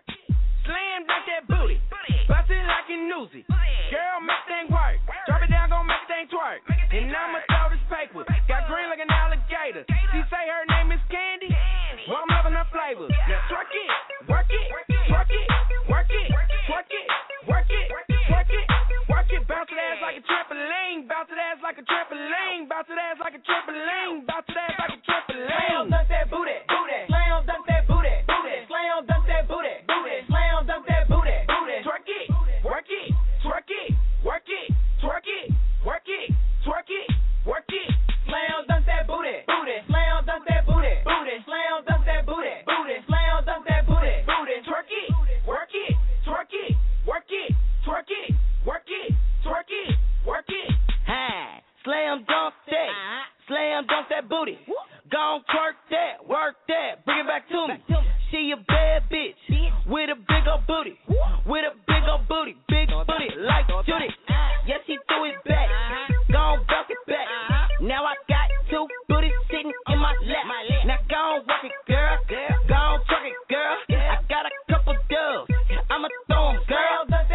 Slam dunk that booty, bust it like a Uzi. Girl, make thing work. Drop it down, gon' make thing twerk. And I'ma throw this paper. Got green like an alligator. She say her name is Candy. Well, I'm loving her flavor. Now twerk it, work it, twerk it, work it, twerk it, work it, twerk it, work it. Bounce that ass like a trampoline. Bounce that ass like a trampoline. Bounce that ass like a trampoline. Bounce that ass like a trampoline. Slam dunk that booty, booty. Slam dunk that booty, booty. Slam dunk that booty, booty. Slam dunk that booty, booty. Twerk it, work it, twerk it, work it, twerk it, work it, twerk it, work it. Slam dunk that booty, booty. Slam dunk that booty, booty. Slam dunk that booty, booty. Slam dunk that booty, booty. Twerk it, work it, twerk it, work it, twerk it, work it, twerk it, work it. Hi, slam dunk that, slam dunk that booty. Gon' twerk that, work that, bring it back to me. She a bad bitch with a big old booty, with a big old booty, big booty like Judy. Yes, she threw it back, gon' walk it back. Now I got two booties sitting in my lap. Now gon' work it, girl, gon' twerk it, girl. I got a couple dubs, I'ma throw 'em, girl.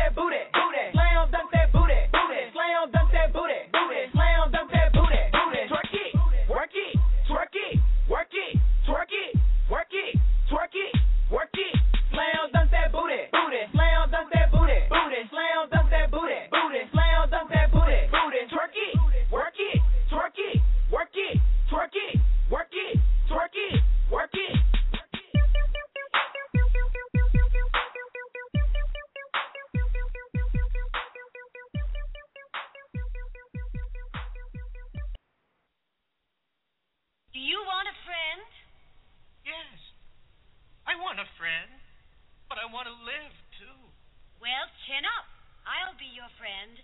want to live, too. Well, chin up. I'll be your friend.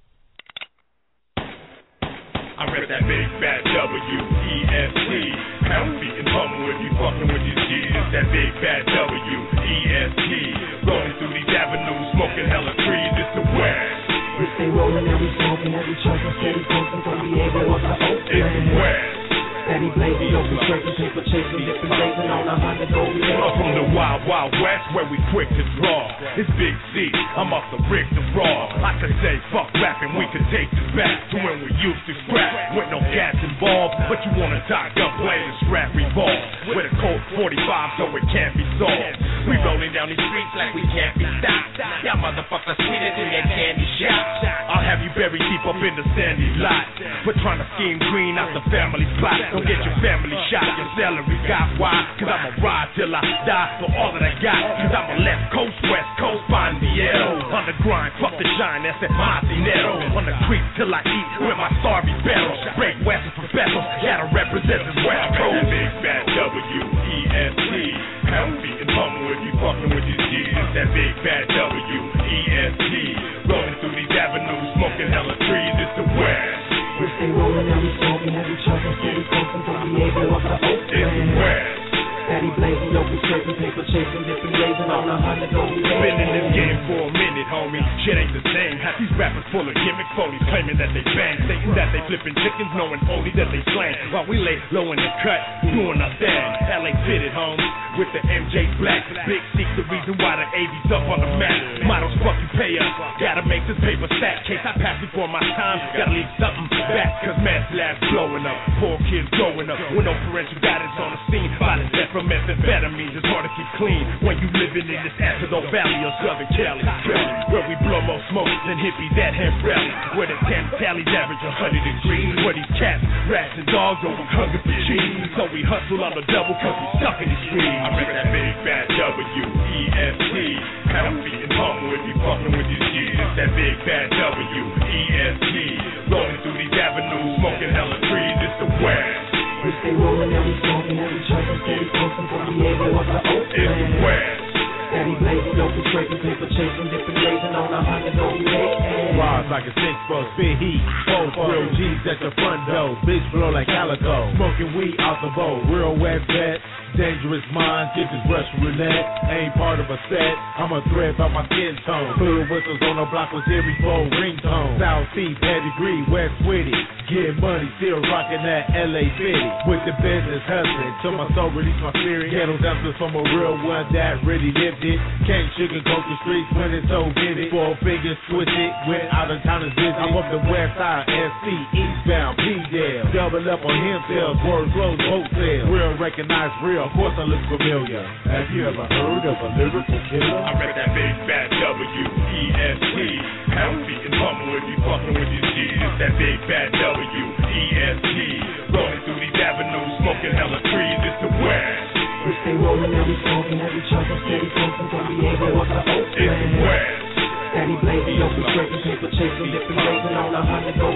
I rep that big fat W E S T. Pound feet and pummel if you fucking with these kids. That big fat W E S T. Rolling through these avenues, smoking hella trees. It's the West. We stay rolling and we smoking and we chugging, steady posting from Diego up to Oakland. It's the West. Steady blazing, open circles, paper chasing, dipping, blazing on a hundred gold. I'm from the wild, wild west where we quick to draw. It's Big C, I'm off the Rick the Raw. I could say fuck rapping, we could take this back to when we used to scrap with no gas involved. But you wanna tie gun play and scrap revolve with a Colt forty-five so it can't be solved. We rolling down these streets like we can't be stopped. Y'all motherfuckers sweeter than that candy shop. I'll have you buried deep up in the sandy lot for trying to scheme green out the family plot. Don't get your family shot, your salary got why? Cause I'ma ride till I die for all that I got. Cause I'm a left coast, west coast, Bandiero. On the grind, fuck the shine, that's at my dinero. On the creek till I eat with my starving barrels. Break west for vessels, gotta represent this west coast. Big fat W E S T. Pound feet and pummel if you fucking with these kids. That big fat W E S T. Rolling through these avenues, smoking hella trees, it's the West. We stay rolling and we smoking and we chugging, steady posting from Diego up to Oakland. It's the West. Steady blazing, open circles, paper chasing, dipping, blazing on a hundred gold. Been in this game for a minute, homie. Shit ain't the same. Half these rappers full of gimmicks, phonies claiming that they bang, stating that they flipping chickens, knowing only that they slang. While we lay low in the cut, doing our thing. L A fitted, homes with the M J Black. Big Six, the reason why the A V's up on the map. Models fuck you pay us. Gotta make this paper stack. Case I pass before my time, gotta leave something back. Cause mass labs blowing up, poor kids growing up with no parental guidance on the scene. Violence that from methamphetamines, it's hard to keep clean when you living in this Antidote Valley of Southern Cali, where we blow more smoke than hippies at Hemp Rally, where the ten tallies average one hundred degrees, where these cats, rats, and dogs over hungry for cheese. So we hustle on the double cause we stuck in the streets. I rep that big fat W E S T. Pound feet and pummel if you fucking with these kids. That big fat W E S T. Rolling through these avenues, smoking hella trees, it's the West. We stay rolling and we smoking and we chugging, steady posting from Diego up to Oakland. It's the West. Steady blazing, open scraping, paper chasing, dipping, blazing on a hundred gold. Rise like a six for spit heat. Both real G's at the front door. Bitch blow like calico. Smoking weed out the bowl. Real wet vet. Dangerous minds, get this rush roulette. Ain't part of a set, I'm a thread by my skin tone. Clear whistles on the block with every full ringtone. South Sea, pedigree, West Witty. Get money, still rocking that L A fitty. With the business hustling, till my soul release my spirit. Ghetto dancers from a real one that really lived it. Can't sugarcoat the streets when it's so vivid. Four fingers twist it, when out of town is busy. I'm up the west side, S C, eastbound, P-Dale. Double up on himself, word flows, wholesale. Real recognized real. Of course I look familiar. Have you ever heard of a lyrical killer? I rep that big fat W E S T. Pound feet and pummel if you fucking with these kids. That big fat W E S T. Rolling through these avenues, smoking hella trees, it's the West. We stay rolling and we smoking and we chugging, steady posting from Diego up to Oakland. It's the West. Steady blazing, open scraping, paper chasing, dipping, blazing on a hundred gold.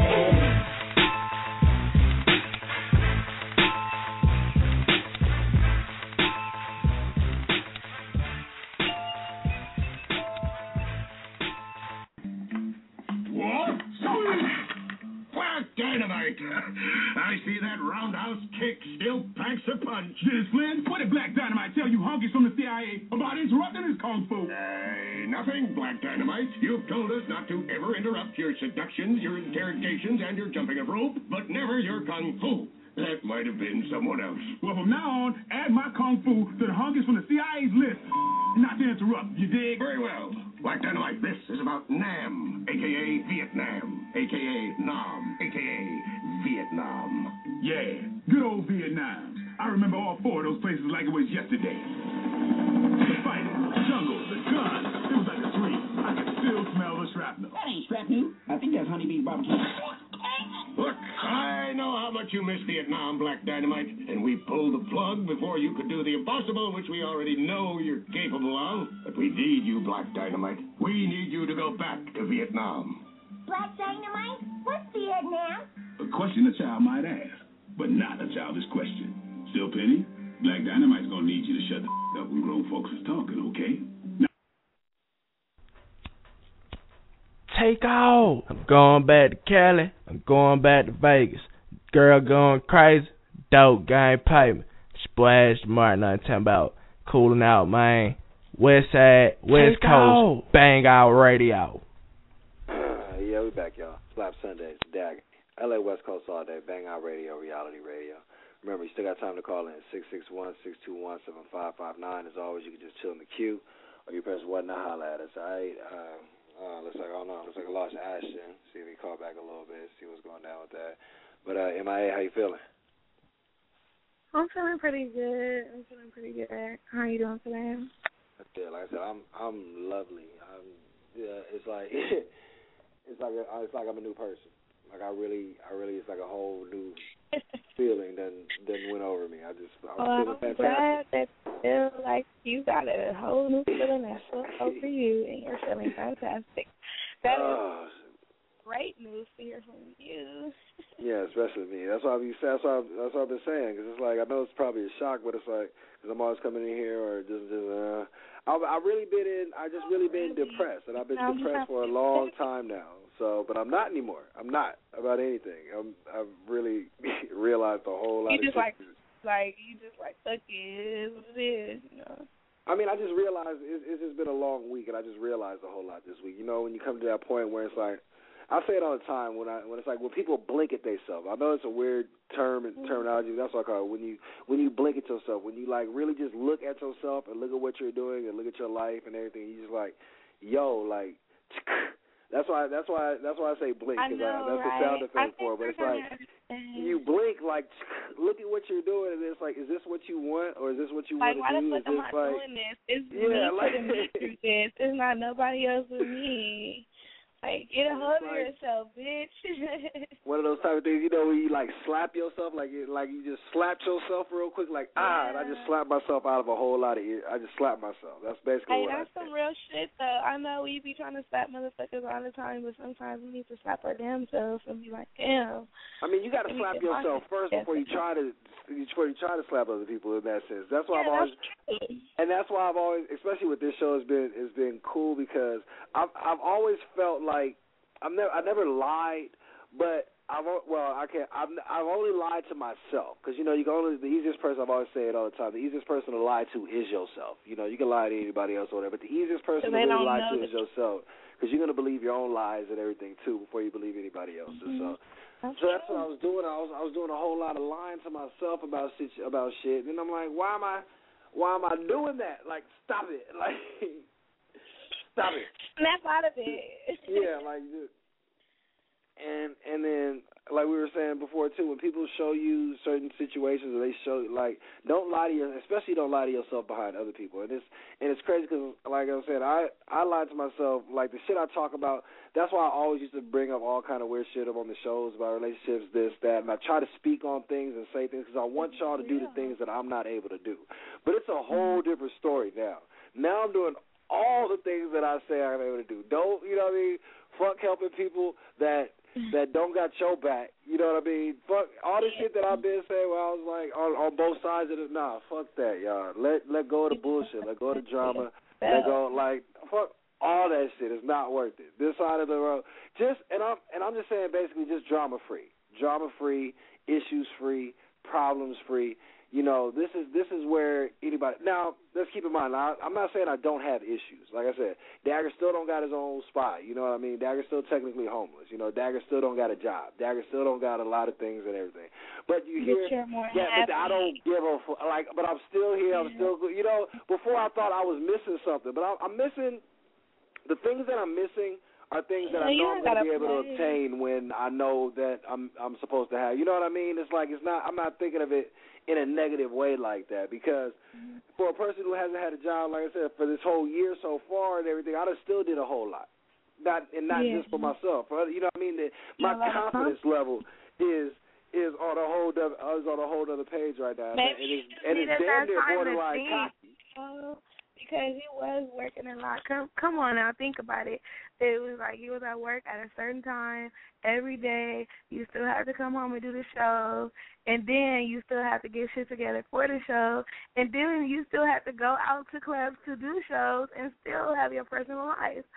Dynamite. I see that roundhouse kick still packs a punch. This Flynn, what did Black Dynamite tell you honkies from the C I A about interrupting his kung fu? Hey, nothing, Black Dynamite. You've told us not to ever interrupt your seductions, your interrogations, and your jumping of rope, but never your kung fu. That might have been someone else. Well, from now on, add my kung fu to the honkies from the C I A's list. Not to interrupt, you dig? Very well. Black Dynamite, this is about Nam, a k a. Vietnam, a k a. Nam, a k a. Vietnam. Yeah, good old Vietnam. I remember all four of those places like it was yesterday. The fighting, the jungle, the guns. It was like a dream. I could still smell the shrapnel. That ain't shrapnel. I think that's honeybee's barbecue. Look, I know how much you miss Vietnam, Black Dynamite, and we pulled the plug before you could do the impossible, which we already know you're capable of. But we need you, Black Dynamite. We need you to go back to Vietnam. Black Dynamite? What's Vietnam? A question a child might ask, but not a childish question. Still, Penny, Black Dynamite's gonna need you to shut the f*** up when grown folks is talking, okay? Take off. I'm going back to Cali. I'm going back to Vegas. Girl going crazy. Dope game payment. Splash Martin. I'm talking about cooling out, man. West Side, West Take Coast, off. Bang Out Radio. Yeah, we back, y'all. Slap Sundays, Dag. L A West Coast all day. Bang Out Radio, Reality Radio. Remember, you still got time to call in. six six one, six two one, seven five five nine. As always, you can just chill in the queue, or you press one to holler at us, all right? Uh, uh, looks like, I don't know, looks like I lost Ashton. See if we call back a little bit, see what's going down with that. But uh, M I A, how you feeling? I'm feeling pretty good. I'm feeling pretty good. How you doing today? That's it. Like I said, I'm I'm lovely. I'm yeah. It's like it's like a, it's like I'm a new person. Like I really, I really, it's like a whole new feeling that that went over me. I just, I'm well, feeling I'm fantastic. glad that you feel like you got a whole new feeling that's over you, and you're feeling fantastic. That Oh, is great news to hear from you. yeah, especially me. That's why I've been, that's why I've, that's what I've been saying. Because it's like I know it's probably a shock, but it's like because I'm always coming in here or just just. Uh, I I really been in. I just really been depressed, and I've been No, you depressed have for a to long say- time now. So, but I'm not anymore. I'm not about anything. I'm. I've really realized a whole lot You of just shit. like, like you just like fuck it, it is what it is, you know. I mean, I just realized it, it's just been a long week, and I just realized a whole lot this week. You know, when you come to that point where it's like, I say it all the time when I when it's like when people blink at themselves. I know it's a weird term and terminology. That's what I call it. When you when you blink at yourself, when you like really just look at yourself and look at what you're doing and look at your life and everything, you just like, yo, like. That's why. That's why. That's why I say blink. I Cause know, I, that's right? the sound I effect think for it. But we're it's like gonna understand. you blink, like look at what you're doing, and it's like, is this what you want, or is this what you Like, want to why do? the Is fuck am this I like, doing this? It's yeah, me like putting me through this. It's not nobody else but me. Like, get a hold of like- yourself, bitch. one of those type of things, you know, where you like slap yourself, like you, like you just slapped yourself real quick, like ah, and I just slapped myself out of a whole lot of. I just slapped myself. That's basically Hey, what I. that's some real shit, though. I know we be trying to slap motherfuckers all the time, but sometimes we need to slap our damn selves and be like, damn. I mean, you got to We slap get yourself honest. first before you try to before you try to slap other people. In that sense, that's why Yeah, I've always, that's true. and that's why I've always, especially with this show, has been has been cool because I've I've always felt like I've never I never lied, but I've al- well I can't I've I've only lied to myself because you know you can only the easiest person I've always said it all the time the easiest person to lie to is yourself. You know you can lie to anybody else or whatever, but the easiest person to they really don't lie know to is yourself because you're gonna believe your own lies and everything too before you believe anybody else's. Mm-hmm. So. So that's what I was doing. I was I was doing a whole lot of lying to myself about shit, about shit. And I'm like, why am I, why am I doing that? Like, stop it. Like, stop it. Snap out of it. Yeah, like, and and then like we were saying before too, when people show you certain situations, or they show like, don't lie to your, especially don't lie to yourself behind other people. And it's and it's crazy because, like I said, I I lied to myself. Like the shit I talk about. That's why I always used to bring up all kind of weird shit up on the shows about relationships, this, that, and I try to speak on things and say things because I want y'all to do the things that I'm not able to do. But it's a whole different story now. Now I'm doing all the things that I say I'm able to do. Don't, you know what I mean? Fuck helping people that that don't got your back. You know what I mean? Fuck all the shit that I've been saying where I was like on, on both sides of it. Nah, fuck that, y'all. Let let go of the bullshit. Let go of the drama. Let go, like, fuck all that shit is not worth it. This side of the road, just and I'm and I'm just saying basically just drama free, drama free, issues free, problems free. You know, this is this is where anybody. Now, let's keep in mind. I, I'm not saying I don't have issues. Like I said, Dagger still don't got his own spot. You know what I mean? Dagger's still technically homeless. You know, Dagger still don't got a job. Dagger still don't got a lot of things and everything. But you hear, yeah, but I don't give a f- like. But I'm still here. I'm still, you know. Before I thought I was missing something, but I'm, I'm missing. The things that I'm missing are things that I know I'm going to be able to obtain when I know that I'm I'm supposed to have. You know what I mean? It's like it's not. I'm not thinking of it in a negative way like that because for a person who hasn't had a job, like I said, for this whole year so far and everything, I done still did a whole lot. Not and not Yeah. just for myself. For other, you know what I mean? That my Yeah, like, confidence level is is on a whole other, is on a whole other page right now. Maybe and it's, you and need it's to damn have near time to borderline think. cocky. Oh, because you was working a lot. Come, come on now, think about it. It was like you was at work at a certain time every day. You still have to come home and do the show, and then you still have to get shit together for the show, and then you still have to go out to clubs to do shows and still have your personal life.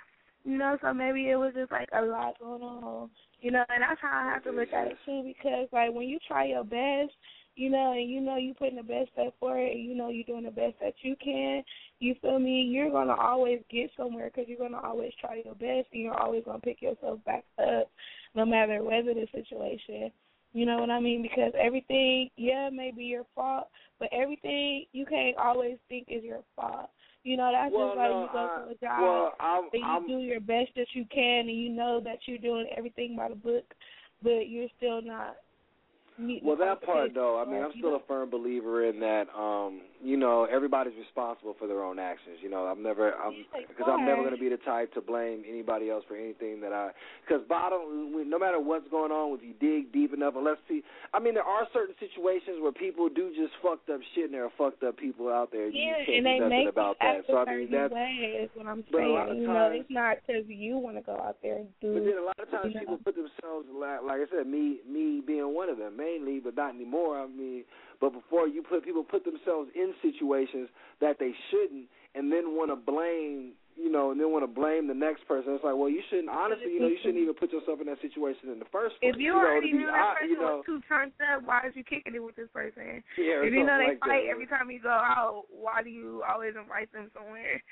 You know, so maybe it was just like a lot going on. You know, and that's how I have to look at it too, because like when you try your best, you know, and you know you putting the best step for it, and you know you're doing the best that you can, you feel me? You're gonna always get somewhere because you're gonna always try your best, and you're always gonna pick yourself back up, no matter whether the situation. You know what I mean? Because everything, yeah, may be your fault, but everything you can't always think is your fault. You know, that's well, just like no, you go I, to a job well, I'm, and you I'm, do your best that you can, and you know that you're doing everything by the book, but you're still not meeting. Well, the that part, though, I mean, or, I'm still know. a firm believer in that, um, you know, everybody's responsible for their own actions. You know, I'm never, I'm, because I'm never going to be the type to blame anybody else for anything that I, because bottom, no matter what's going on, if you dig deep enough, and let's see, I mean, there are certain situations where people do just fucked up shit, and there are fucked up people out there. Yeah, you and they do make about you act that. So, a I mean, certain that's, way is what I'm but a lot saying. of You know, times- it's not because you want to go out there and do. But then a lot of times you know. people put themselves, like, like I said, me me being one of them, mainly, but not anymore. I mean, but before you put people put themselves in situations that they shouldn't, and then want to blame, you know, and then want to blame the next person. It's like, well, you shouldn't. Honestly, you know, you shouldn't even put yourself in that situation in the first place. If you, you know, already to be, knew that I, person you know, was too turned up, why is you kicking it with this person? Yeah, or if you know they like fight that, every time you go out, why do you always invite them somewhere?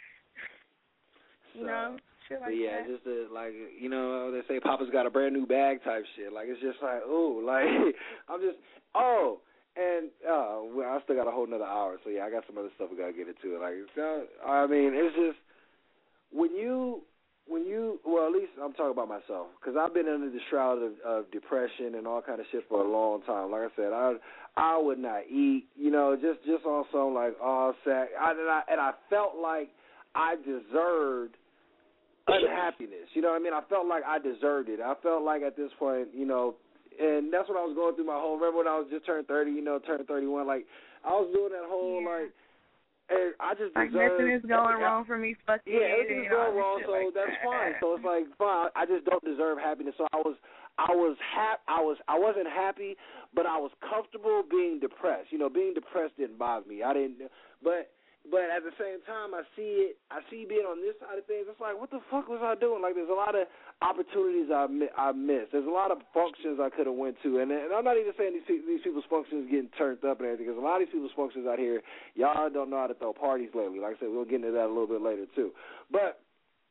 You So, know, shit like but yeah, that. just a, like, you know, they say Papa's got a brand new bag type shit. Like, it's just like, ooh, like, I'm just, oh, and uh, well, I still got a whole nother hour, so yeah, I got some other stuff we got to get into. Like, so, I mean, it's just, when you, when you, well, at least I'm talking about myself, because I've been under the shroud of, of depression and all kind of shit for a long time. Like I said, I I would not eat, you know, just, just on some, like, all sack. I, and, I, and I felt like I deserved unhappiness. You know what I mean? I felt like I deserved it. I felt like at this point, you know, and that's what I was going through my whole, remember when I was just turned thirty, you know, turned thirty-one, like, I was doing that whole, yeah. like, and I just like deserve. nothing is going I, wrong for me. Fuck yeah, it, everything's going wrong, so like that's that. fine. So it's like, fine. I just don't deserve happiness. So I was, I was hap- I was, I wasn't happy, but I was comfortable being depressed. You know, being depressed didn't bother me. I didn't, but. But at the same time, I see it. I see being on this side of things. It's like, what the fuck was I doing? Like, there's a lot of opportunities I mi- I missed. There's a lot of functions I could have went to, and, and I'm not even saying these these people's functions getting turned up and everything. Because a lot of these people's functions out here, y'all don't know how to throw parties lately. Like I said, we'll get into that a little bit later too. But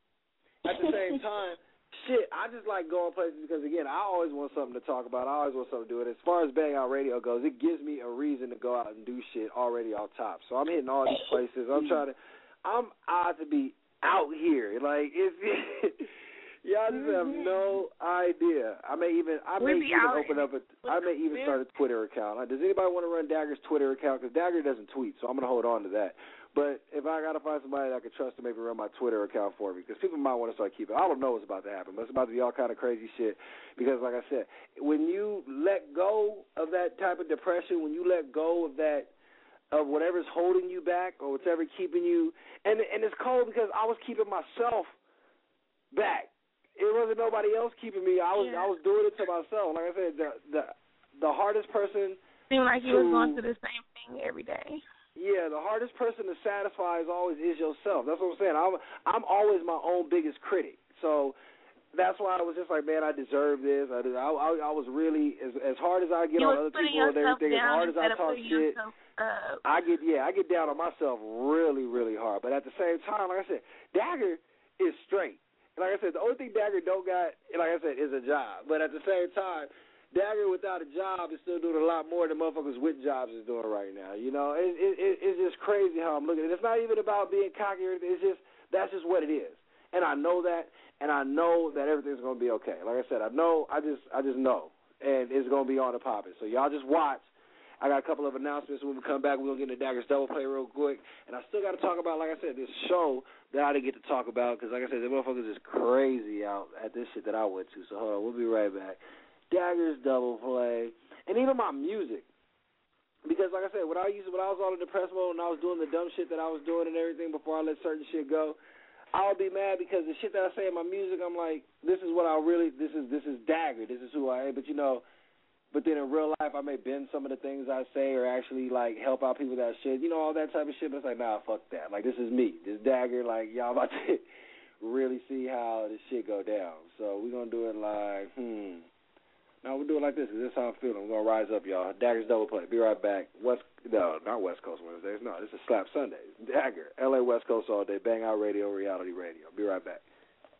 at the same time. Shit, I just like going places because, again, I always want something to talk about. I always want something to do. And as far as Bang Out Radio goes, it gives me a reason to go out and do shit already off top. So I'm hitting all these places. I'm trying to – I'm out to be out here. Like, it's – y'all just have no idea. I may even I may we'll even open up a – I may even start a Twitter account. Does anybody want to run Dagger's Twitter account? Because Dagger doesn't tweet, so I'm going to hold on to that. But if I got to find somebody that I can trust to maybe run my Twitter account for me, because people might want to start keeping. I don't know what's about to happen, but it's about to be all kind of crazy shit. Because, like I said, when you let go of that type of depression, when you let go of that, of whatever's holding you back or whatever keeping you, and and it's cold because I was keeping myself back. It wasn't nobody else keeping me. I was yeah. I was doing it to myself. Like I said, the the the hardest person. Seemed like you to, was going through the same thing every day. Yeah, the hardest person to satisfy is always is yourself. That's what I'm saying. I'm I'm always my own biggest critic. So that's why I was just like, man, I deserve this. I I, I was really as as hard as I get you on other people and everything, as hard as I talk shit, uh, I get yeah, I get down on myself really, really hard. But at the same time, like I said, Dagger is straight. And like I said, the only thing Dagger don't got, like I said, is a job. But at the same time, Dagger without a job is still doing a lot more than motherfuckers with jobs is doing right now. You know, it, it, it's just crazy how I'm looking at it. It's not even about being cocky or anything. It's just, that's just what it is. And I know that, and I know that everything's going to be okay. Like I said, I know, I just I just know. And it's going to be on the popping. So y'all just watch. I got a couple of announcements. When we come back, we're going to get into Dagger's Double Play real quick. And I still got to talk about, like I said, this show that I didn't get to talk about because, like I said, the motherfuckers is crazy out at this shit that I went to. So hold on, we'll be right back. Dagger's Double Play, and even my music. Because, like I said, when I used when I was all in depressed mode and I was doing the dumb shit that I was doing and everything before I let certain shit go, I would be mad because the shit that I say in my music, I'm like, this is what I really, this is this is Dagger, this is who I am. But, you know, but then in real life, I may bend some of the things I say or actually, like, help out people that shit, you know, all that type of shit. But it's like, nah, fuck that. Like, this is me. This Dagger, like, y'all about to really see how this shit go down. So we're gonna do it like, hmm. No, we'll do it like this, because this is how I'm feeling. We're gonna rise up, y'all. Dagger's double play. Be right back. West, no, not West Coast Wednesdays. No, this is Slap Sundays. Dagger, L A West Coast all day. Bang Out Radio, Reality Radio. Be right back.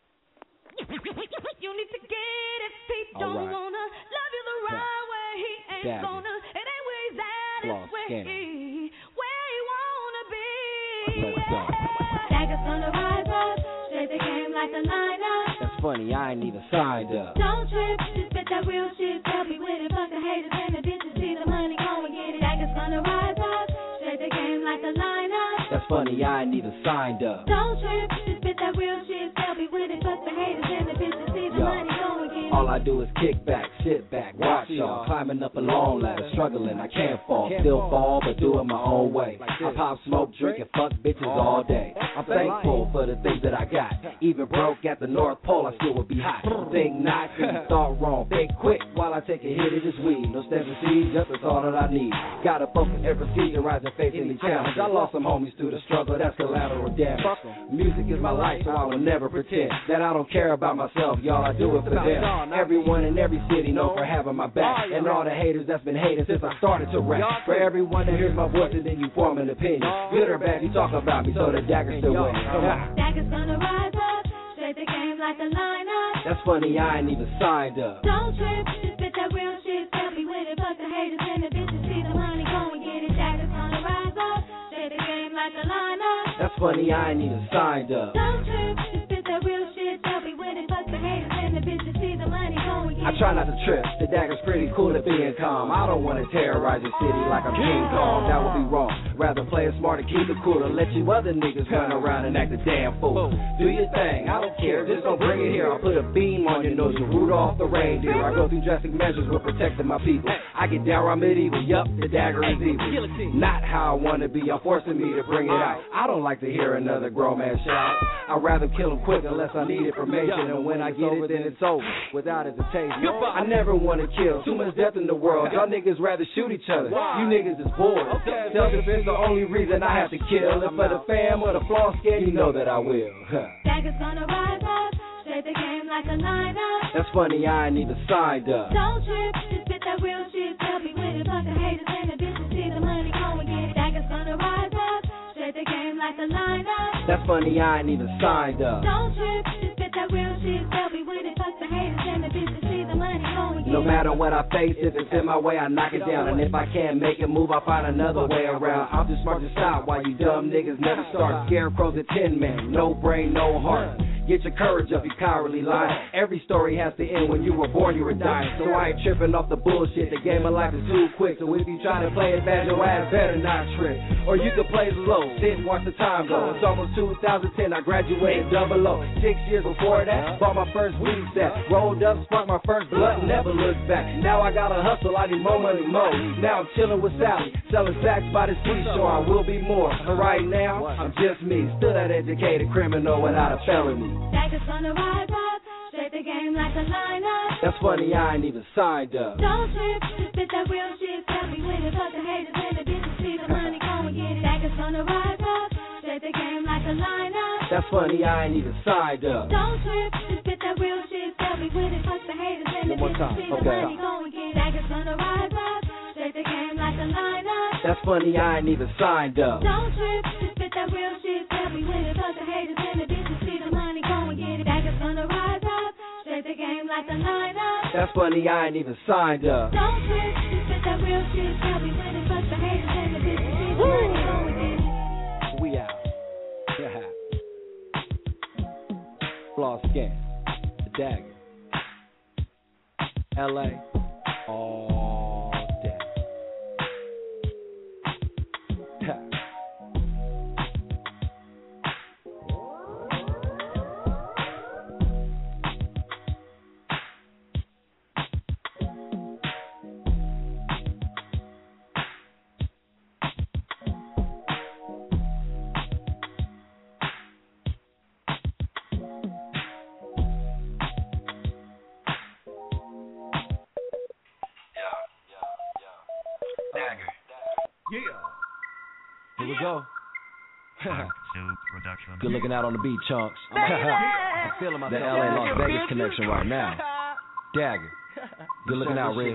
You need to get it. People All don't right. wanna love you the right way. He ain't Dagger. gonna. It ain't where he's at. Floss It's where scanner. he, where he wanna be. Let's go. Dagger's gonna rise up. Straight the game like a lineup. That's funny, I ain't even signed up. Don't trip, just spit that real shit. Tell me with it, fuck the haters and the bitches. See the money, go and get it. Dagger's gonna rise up. Straight the game like a lineup. That's funny, I ain't even signed up. Don't trip, just spit that real shit. Tell me with it, fuck the haters and the bitches. See the Yo. money, go and get it. All I do is kick back, sit back, watch y'all. Climbing up a long ladder, struggling, I can't fall. Still fall, but do it my own way. I pop smoke, drink, and fuck bitches all day. I'm thankful for the things that I got. Even broke at the North Pole, I still would be hot. Think not, cause you thought wrong. Think quick while I take a hit of this weed. No steps and seeds, just that's all that I need. Gotta focus every season, rise and face any challenge. I lost some homies through the struggle, that's collateral damage. Music is my life, so I will never pretend that I don't care about myself, y'all. I do it for them. Everyone in every city known for having my back, and all the haters that's been hating since I started to rap. For everyone that hears my voice and then you form an opinion, good or bad, you talk about me, so the Dagger still win. Come on. Dagger's gonna rise up. Straight the game like a lineup. That's funny, I ain't even signed up. Don't trip, just spit that real shit. Tell me with it, fuck the haters and the bitches. See the money, go and get it. Dagger's gonna rise up. Straight the game like a lineup. That's funny, I ain't even signed up. Don't trip, just spit that real shit. Tell me with it, fuck the haters and the bitches. See the money, go and get it. I try not to trip, the Dagger's pretty cool at being calm. I don't want to terrorize your city like I'm King Kong, that would be wrong. Rather play it smart and keep it cool and let you other niggas run around and act a damn fool. Do your thing, I don't care, just don't bring it here. I'll put a beam on your nose, you Rudolph the reindeer. I go through drastic measures with protecting my people. I get down where I'm medieval, yup, the Dagger is evil. Not how I want to be, I'm forcing me to bring it out. I don't like to hear another grown man shout. I'd rather kill him quick unless I need information, and when I get it, then it's over, without hesitation. I never want to kill, too much death in the world. Y'all niggas rather shoot each other, you niggas is bored. Self-defense the only reason I have to kill. And for the fam or the flaw scared, you know that I will. Dagger's gonna rise up. Straight the game like a lineup. That's funny, I ain't even signed up. Don't trip, just spit that real shit. Tell me with it, fuck the haters and the bitches. See the money, go and get it. Dagger's gonna rise up. Straight the game like a lineup. That's funny, I ain't even signed up. Don't trip, just spit that real shit. Tell me with it, fuck the haters and the bitches. See the money, go and get it. No matter what I face, if it's in my way, I knock it down. And if I can't make it move, I find another way around. I'm too smart to stop while you dumb niggas never start. Scarecrows at ten men, no brain, no heart. Get your courage up, you cowardly lie. Every story has to end when you were born, you were dying. So I ain't tripping off the bullshit. The game of life is too quick. So if you try to play it bad, your ass better not trip. Or you can play slow, sit and watch the time go. It's almost two thousand ten, I graduated double O. Six years before that, bought my first weed set. Rolled up, sparked my first blunt, never looked back. Now I gotta hustle, I need more money, more. Now I'm chilling with Sally, selling sacks by the seashore. I will be more. But right now, I'm just me, still that educated criminal without a felony. Dagger's gonna rise up. Straight the game like a lineup. That's funny, I ain't even signed up. Don't trip, just spit that real shit. Tell me with it, fuck the haters and the bitches. See the money, go and get it. Dagger's gonna rise up. Straight the game like a lineup. That's funny, I ain't even signed up. Don't trip, just spit that real shit. Tell me with it, fuck the haters and the One more bitches. time, See the okay. money, go and get it. Dagger's gonna rise up. Straight the game like a lineup. That's funny, I ain't even signed up. Don't trip, just spit that real shit. Tell me with it, fuck the haters and the bitches. See the money, go and get it. Dagger's gonna rise up. Straight the game like a lineup. That's funny, I ain't even signed up. Don't trip, just spit that real shit. Tell me with it, fuck the haters and the bitches. See the money, go and get it. We out. Floss Scan, the Dagger, L A, all day. Yeah. Here we go. Good looking out on the beat, chunks. I'm feeling myself. The L A Las Vegas connection right now. Dagger. Good looking out, Riz.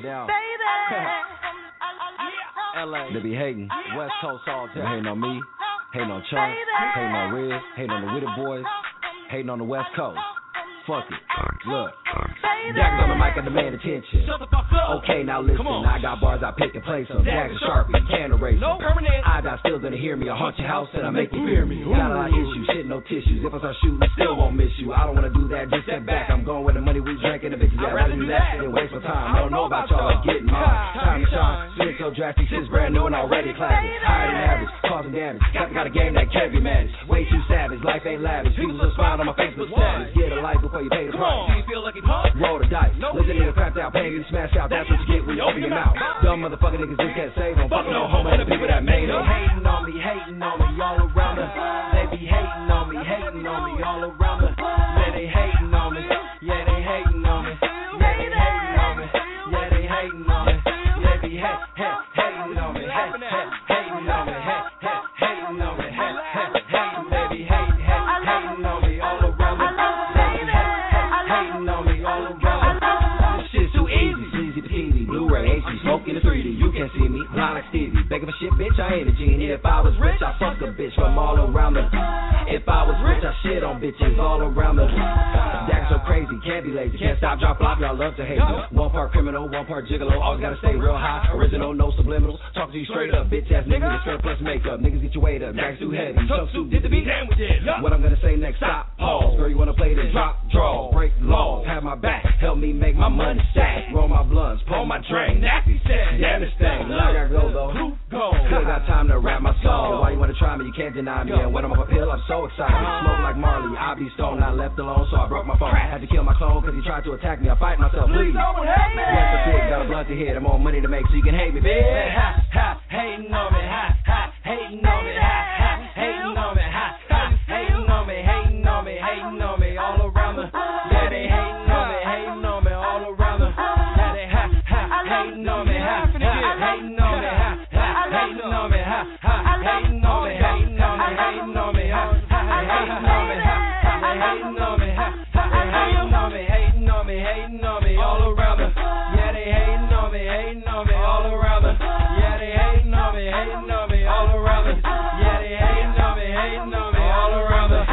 L A. They be hating. West Coast all day. Hating on me. Hating on Chunks. Hating on Riz. Hating on the Witted Boys. Hating on the West Coast. Fuck it. Look. Dagger's on the mic, I demand attention. Shut the fuck up. Okay, now listen. I got bars I pick and place them. Dagger, Sharpie, can eraser. No permanent. I got still gonna hear me. I'll haunt your house and I make you fear me. Got a lot of issues, shit, no tissues. If I start shooting, still won't miss you. I don't wanna do that, just step back. I'm going with the money we drank and the bitches. I'd rather do that than waste my time. I don't know about y'all, like getting mine. Time to shine. Spin so drastic, shit's brand new and already classic. Higher than average, causing damage. Got, got a game that can't be managed. Way too savage, life ain't lavish. People just smile on my Facebook status. Get a life before you pay the price. Do you feel like it's hard? Roll the dice. Listen to the crap out, paying you to smash out. That's what you get when you open your mouth. Dumb motherfucking niggas just can't save them. Fucking no homo and the people that made them. Hating on me, hating on me all around us. They be hating on me, hating on me all around us. Yeah, they hating on me. Yeah, they hating on me. Yeah, they hating on me. Yeah, they hating on me. They be ha ha hating on me. Ha ha hating on me. Ha ha hating on me. Ha ha hating. They be hating, hating on me all around us. They be hating on me all around us. This shit's too easy, sleazy peasy. Blu-ray, H D, smoking the three D. You can't see me, blind like Stevie. Begging for shit, bitch, I ain't a genie. If I was rich, I fuck a bitch from all around the. If I was rich, I shit on bitches all around the. Dagger so crazy, can't be lazy, can't stop, drop, flop, y'all love to hate me. One part criminal, one part gigolo, always gotta stay real high. Original, no subliminal. Talk to you straight up, bitch ass niggas, just straight plus makeup. Niggas get your weight up, Dagger's too heavy. Chuck soup did the beat, damn we did. What I'm gonna say next, stop, pause. Girl, you wanna play this drop, draw, break laws, have my back, help me make my money stack. Roll my blunts, pull my drain, nasty set. Damn this thing, I gotta go though. Go. Still got time to rap my song. Why you wanna try me? You can't deny me. And when I'm off a pill, I'm so excited. Smoke like Marley, I be stoned, not left alone, so I broke my phone. Had to kill my clone cause he tried to attack me. I fight myself, please. Yes, the pig got a blunt to hit. I'm more money to make so you can hate me, bitch. Ha ha, hating on me, ha ha, hating on me, ha ha, hating on me, ha ha, hating on me, hating on me, hating on me, all around me. Yeah, they hating on me, hating on me, all around me. Yeah, they ha ha, hating on me, ha ha, hating on me, ha ha, hating on me, ha ha, hating on me, hating on me, hating on me, ha ha, hating on me, ha ha, hating on me, ha ha, hating on me, hating on me, hating on me, all around me. Yeah, they hating on me, hating on me, all around me. Yeah, they hating on me, hating on me, all around me. Yeah, they hating on me, hating on me, all around me.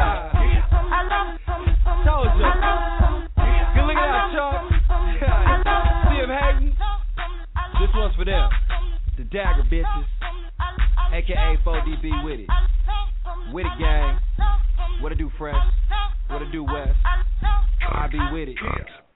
Told you. Good looking out, Chuck. See him hating? This one's for them. The Dagger bitches, aka four D B with it. With it gang. What it do, Fresh? What it do, West? I be with it.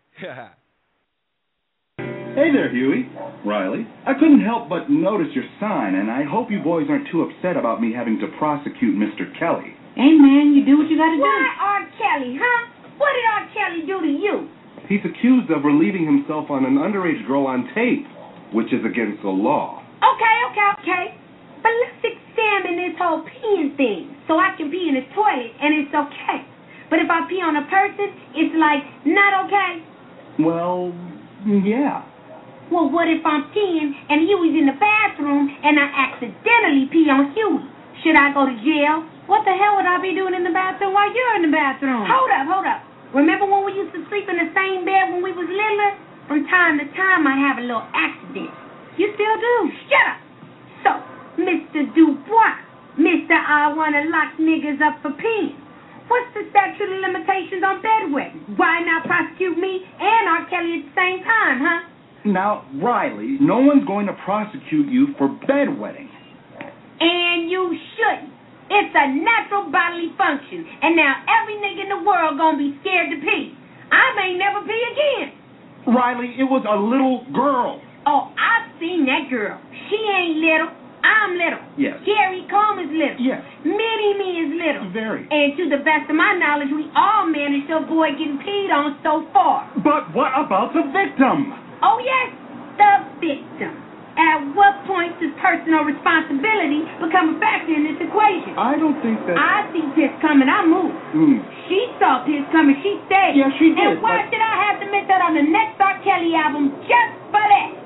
Hey there, Huey. Riley. I couldn't help but notice your sign, and I hope you boys aren't too upset about me having to prosecute Mister Kelly. Hey, man, you do what you gotta do. Why R. Kelly, huh? What did R. Kelly do to you? He's accused of relieving himself on an underage girl on tape, which is against the law. Okay, okay, okay. But let's examine this whole peeing thing. So I can pee in the toilet, and it's okay. But if I pee on a person, it's like not okay? Well, yeah. Well, what if I'm peeing and Huey's in the bathroom and I accidentally pee on Huey? Should I go to jail? What the hell would I be doing in the bathroom while you're in the bathroom? Hold up, hold up. Remember when we used to sleep in the same bed when we was littler? From time to time, I'd have a little accident. You still do? Shut up. So, Mister Dubois, Mister I wanna lock niggas up for peeing. What's the statute of limitations on bedwetting? Why not prosecute me and R. Kelly at the same time, huh? Now, Riley, no one's going to prosecute you for bedwetting. And you shouldn't. It's a natural bodily function. And now every nigga in the world gonna be scared to pee. I may never pee again. Riley, it was a little girl. Oh, I've seen that girl. She ain't little. I'm little. Yes. Gary Coleman's little. Yes. Mini-Me is little. Very. And to the best of my knowledge, we all managed to avoid getting peed on so far. But what about the victim? Oh, yes, the victim. At what point does personal responsibility become a factor in this equation? I don't think that... I see piss coming, I moved. Mm. She saw piss coming, she stayed. Yeah, she did. And why but... should I have to miss that on the next R. Kelly album just for that?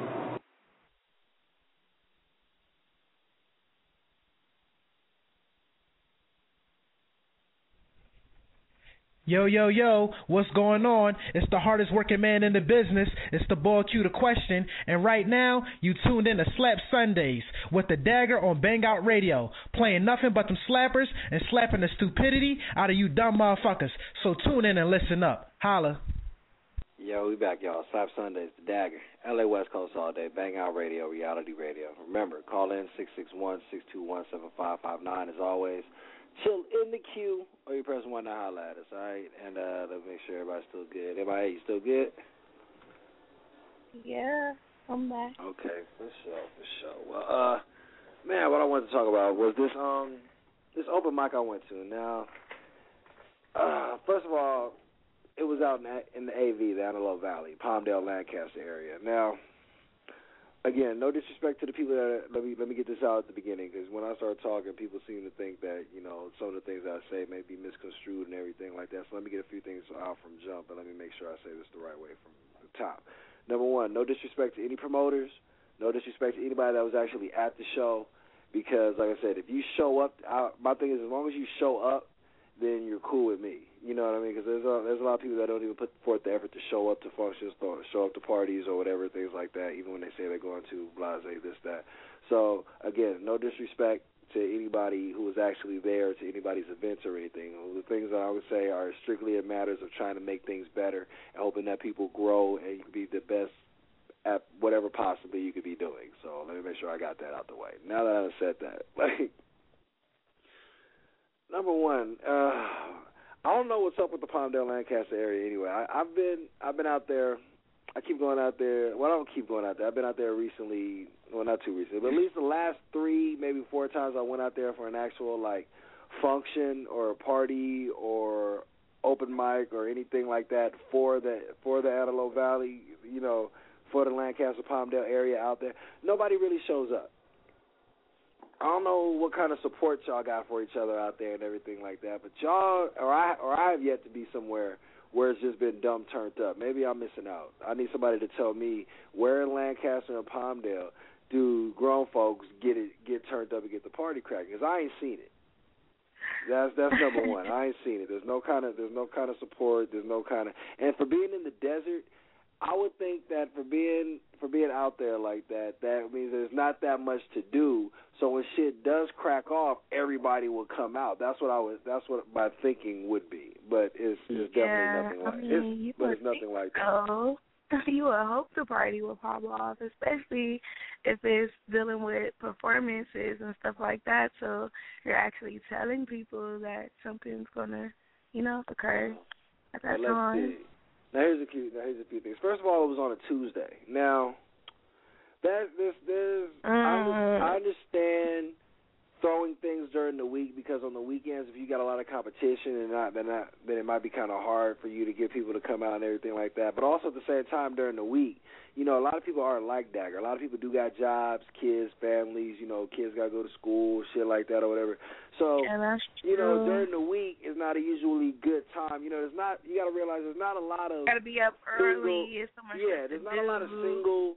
Yo, yo, yo, what's going on? It's the hardest working man in the business. It's the boy Q the question. And right now, you tuned in to Slap Sundays with the Dagger on Bang Out Radio, playing nothing but them slappers and slapping the stupidity out of you dumb motherfuckers. So tune in and listen up. Holla. Yo, we back, y'all. Slap Sundays, the Dagger. L A West Coast all day. Bang Out Radio, Reality Radio. Remember, call in six six one, six two one, seven five five nine as always. Chill in the queue, or you press one to holler at us, all right? And uh, let's make sure everybody's still good. Everybody, you still good? Yeah, I'm back. Okay, for sure, for sure. Well, uh, man, what I wanted to talk about was this um this open mic I went to. Now, uh, first of all, it was out in the, in the A V, the Antelope Valley, Palmdale, Lancaster area. Now, again, no disrespect to the people that, let me let me get this out at the beginning, because when I start talking, people seem to think that, you know, some of the things I say may be misconstrued and everything like that. So let me get a few things out from jump, and let me make sure I say this the right way from the top. Number one, no disrespect to any promoters, no disrespect to anybody that was actually at the show, because, like I said, if you show up, I, my thing is as long as you show up, then you're cool with me. You know what I mean? Because there's a, there's a lot of people that don't even put forth the effort to show up to functions, or show up to parties or whatever, things like that, even when they say they're going to blase, this, that. So, again, no disrespect to anybody who was actually there, to anybody's events or anything. The things that I would say are strictly in matters of trying to make things better and hoping that people grow and you can be the best at whatever possibly you could be doing. So let me make sure I got that out the way. Now that I've said that, like, number one, uh, I don't know what's up with the Palmdale, Lancaster area anyway. I, I've been I've been out there. I keep going out there. Well, I don't keep going out there. I've been out there recently. Well, not too recently, but at least the last three, maybe four times I went out there for an actual, like, function or a party or open mic or anything like that for the for the Antelope Valley, you know, for the Lancaster, Palmdale area out there. Nobody really shows up. I don't know what kind of support y'all got for each other out there and everything like that, but y'all, or I, or I have yet to be somewhere where it's just been dumb turned up. Maybe I'm missing out. I need somebody to tell me where in Lancaster and Palmdale do grown folks get it, get turned up and get the party cracking? Because I ain't seen it. That's that's number one. I ain't seen it. There's no kind of there's no kind of support. There's no kind of, and for being in the desert, I would think that for being for being out there like that, that means there's not that much to do. So when shit does crack off, everybody will come out. That's what I was. That's what my thinking would be. But it's, it's definitely yeah, nothing like I mean, it's, you but would it's nothing like that. so. You would hope the party will pop off, especially if it's dealing with performances and stuff like that. So you're actually telling people that something's gonna, you know, occur at that now, time. See. Now here's a few. Now here's a few things. First of all, it was on a Tuesday. Now, that this there's Mm. I, I understand throwing things during the week, because on the weekends, if you got a lot of competition and not then not then it might be kind of hard for you to get people to come out and everything like that. But also at the same time during the week, you know, a lot of people aren't like Dagger. A lot of people do got jobs, kids, families. You know, kids got to go to school, shit like that or whatever. So yeah, that's you know, true. during the week is not a usually good time. You know, there's not. You got to realize there's not a lot of. Got to be up early. Single, it's so much yeah, to there's not do. a lot of single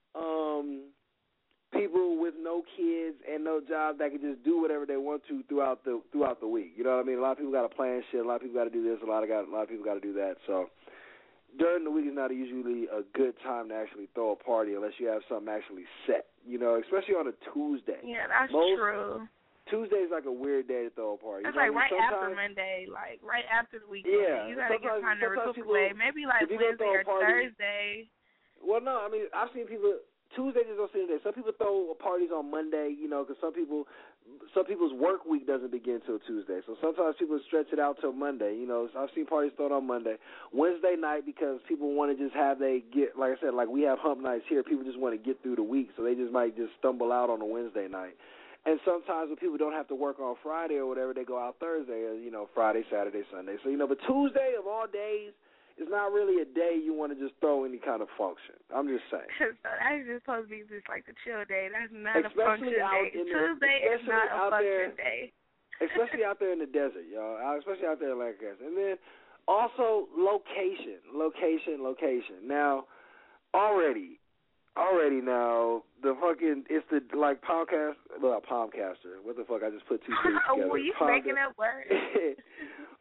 um, people with no kids and no job that can just do whatever they want to throughout the throughout the week. You know what I mean? A lot of people got to plan shit. A lot of people got to do this. A lot of got a lot of people got to do that. So during the week is not usually a good time to actually throw a party unless you have something actually set. You know, especially on a Tuesday. Yeah, that's Most, true. Tuesday's like a weird day to throw a party. It's you know like right sometimes, after Monday, like right after the weekend. Yeah, You gotta get time to recuperate. People, Maybe like Wednesday or party, Thursday. Well, no, I mean I've seen people Tuesday just don't see the day. Some people throw parties on Monday, you know, because some people, some people's work week doesn't begin till Tuesday. So sometimes people stretch it out till Monday. You know, so I've seen parties thrown on Monday, Wednesday night, because people want to just have they get, like I said, like we have hump nights here. People just want to get through the week, so they just might just stumble out on a Wednesday night. And sometimes when people don't have to work on Friday or whatever, they go out Thursday, or, you know, Friday, Saturday, Sunday. So, you know, but Tuesday of all days is not really a day you want to just throw any kind of function. I'm just saying. So that's just supposed to be just like the chill day. That's not especially a function out day. in the, Tuesday is not a function there, day. Especially out there in the desert, y'all. Especially out there in Lancaster. And then also location, location, location. Now, already, already now, the fucking, it's the, like, Palmcast, well, Palmcaster. What the fuck? I just put two things together. Were you Palmcast. making up words?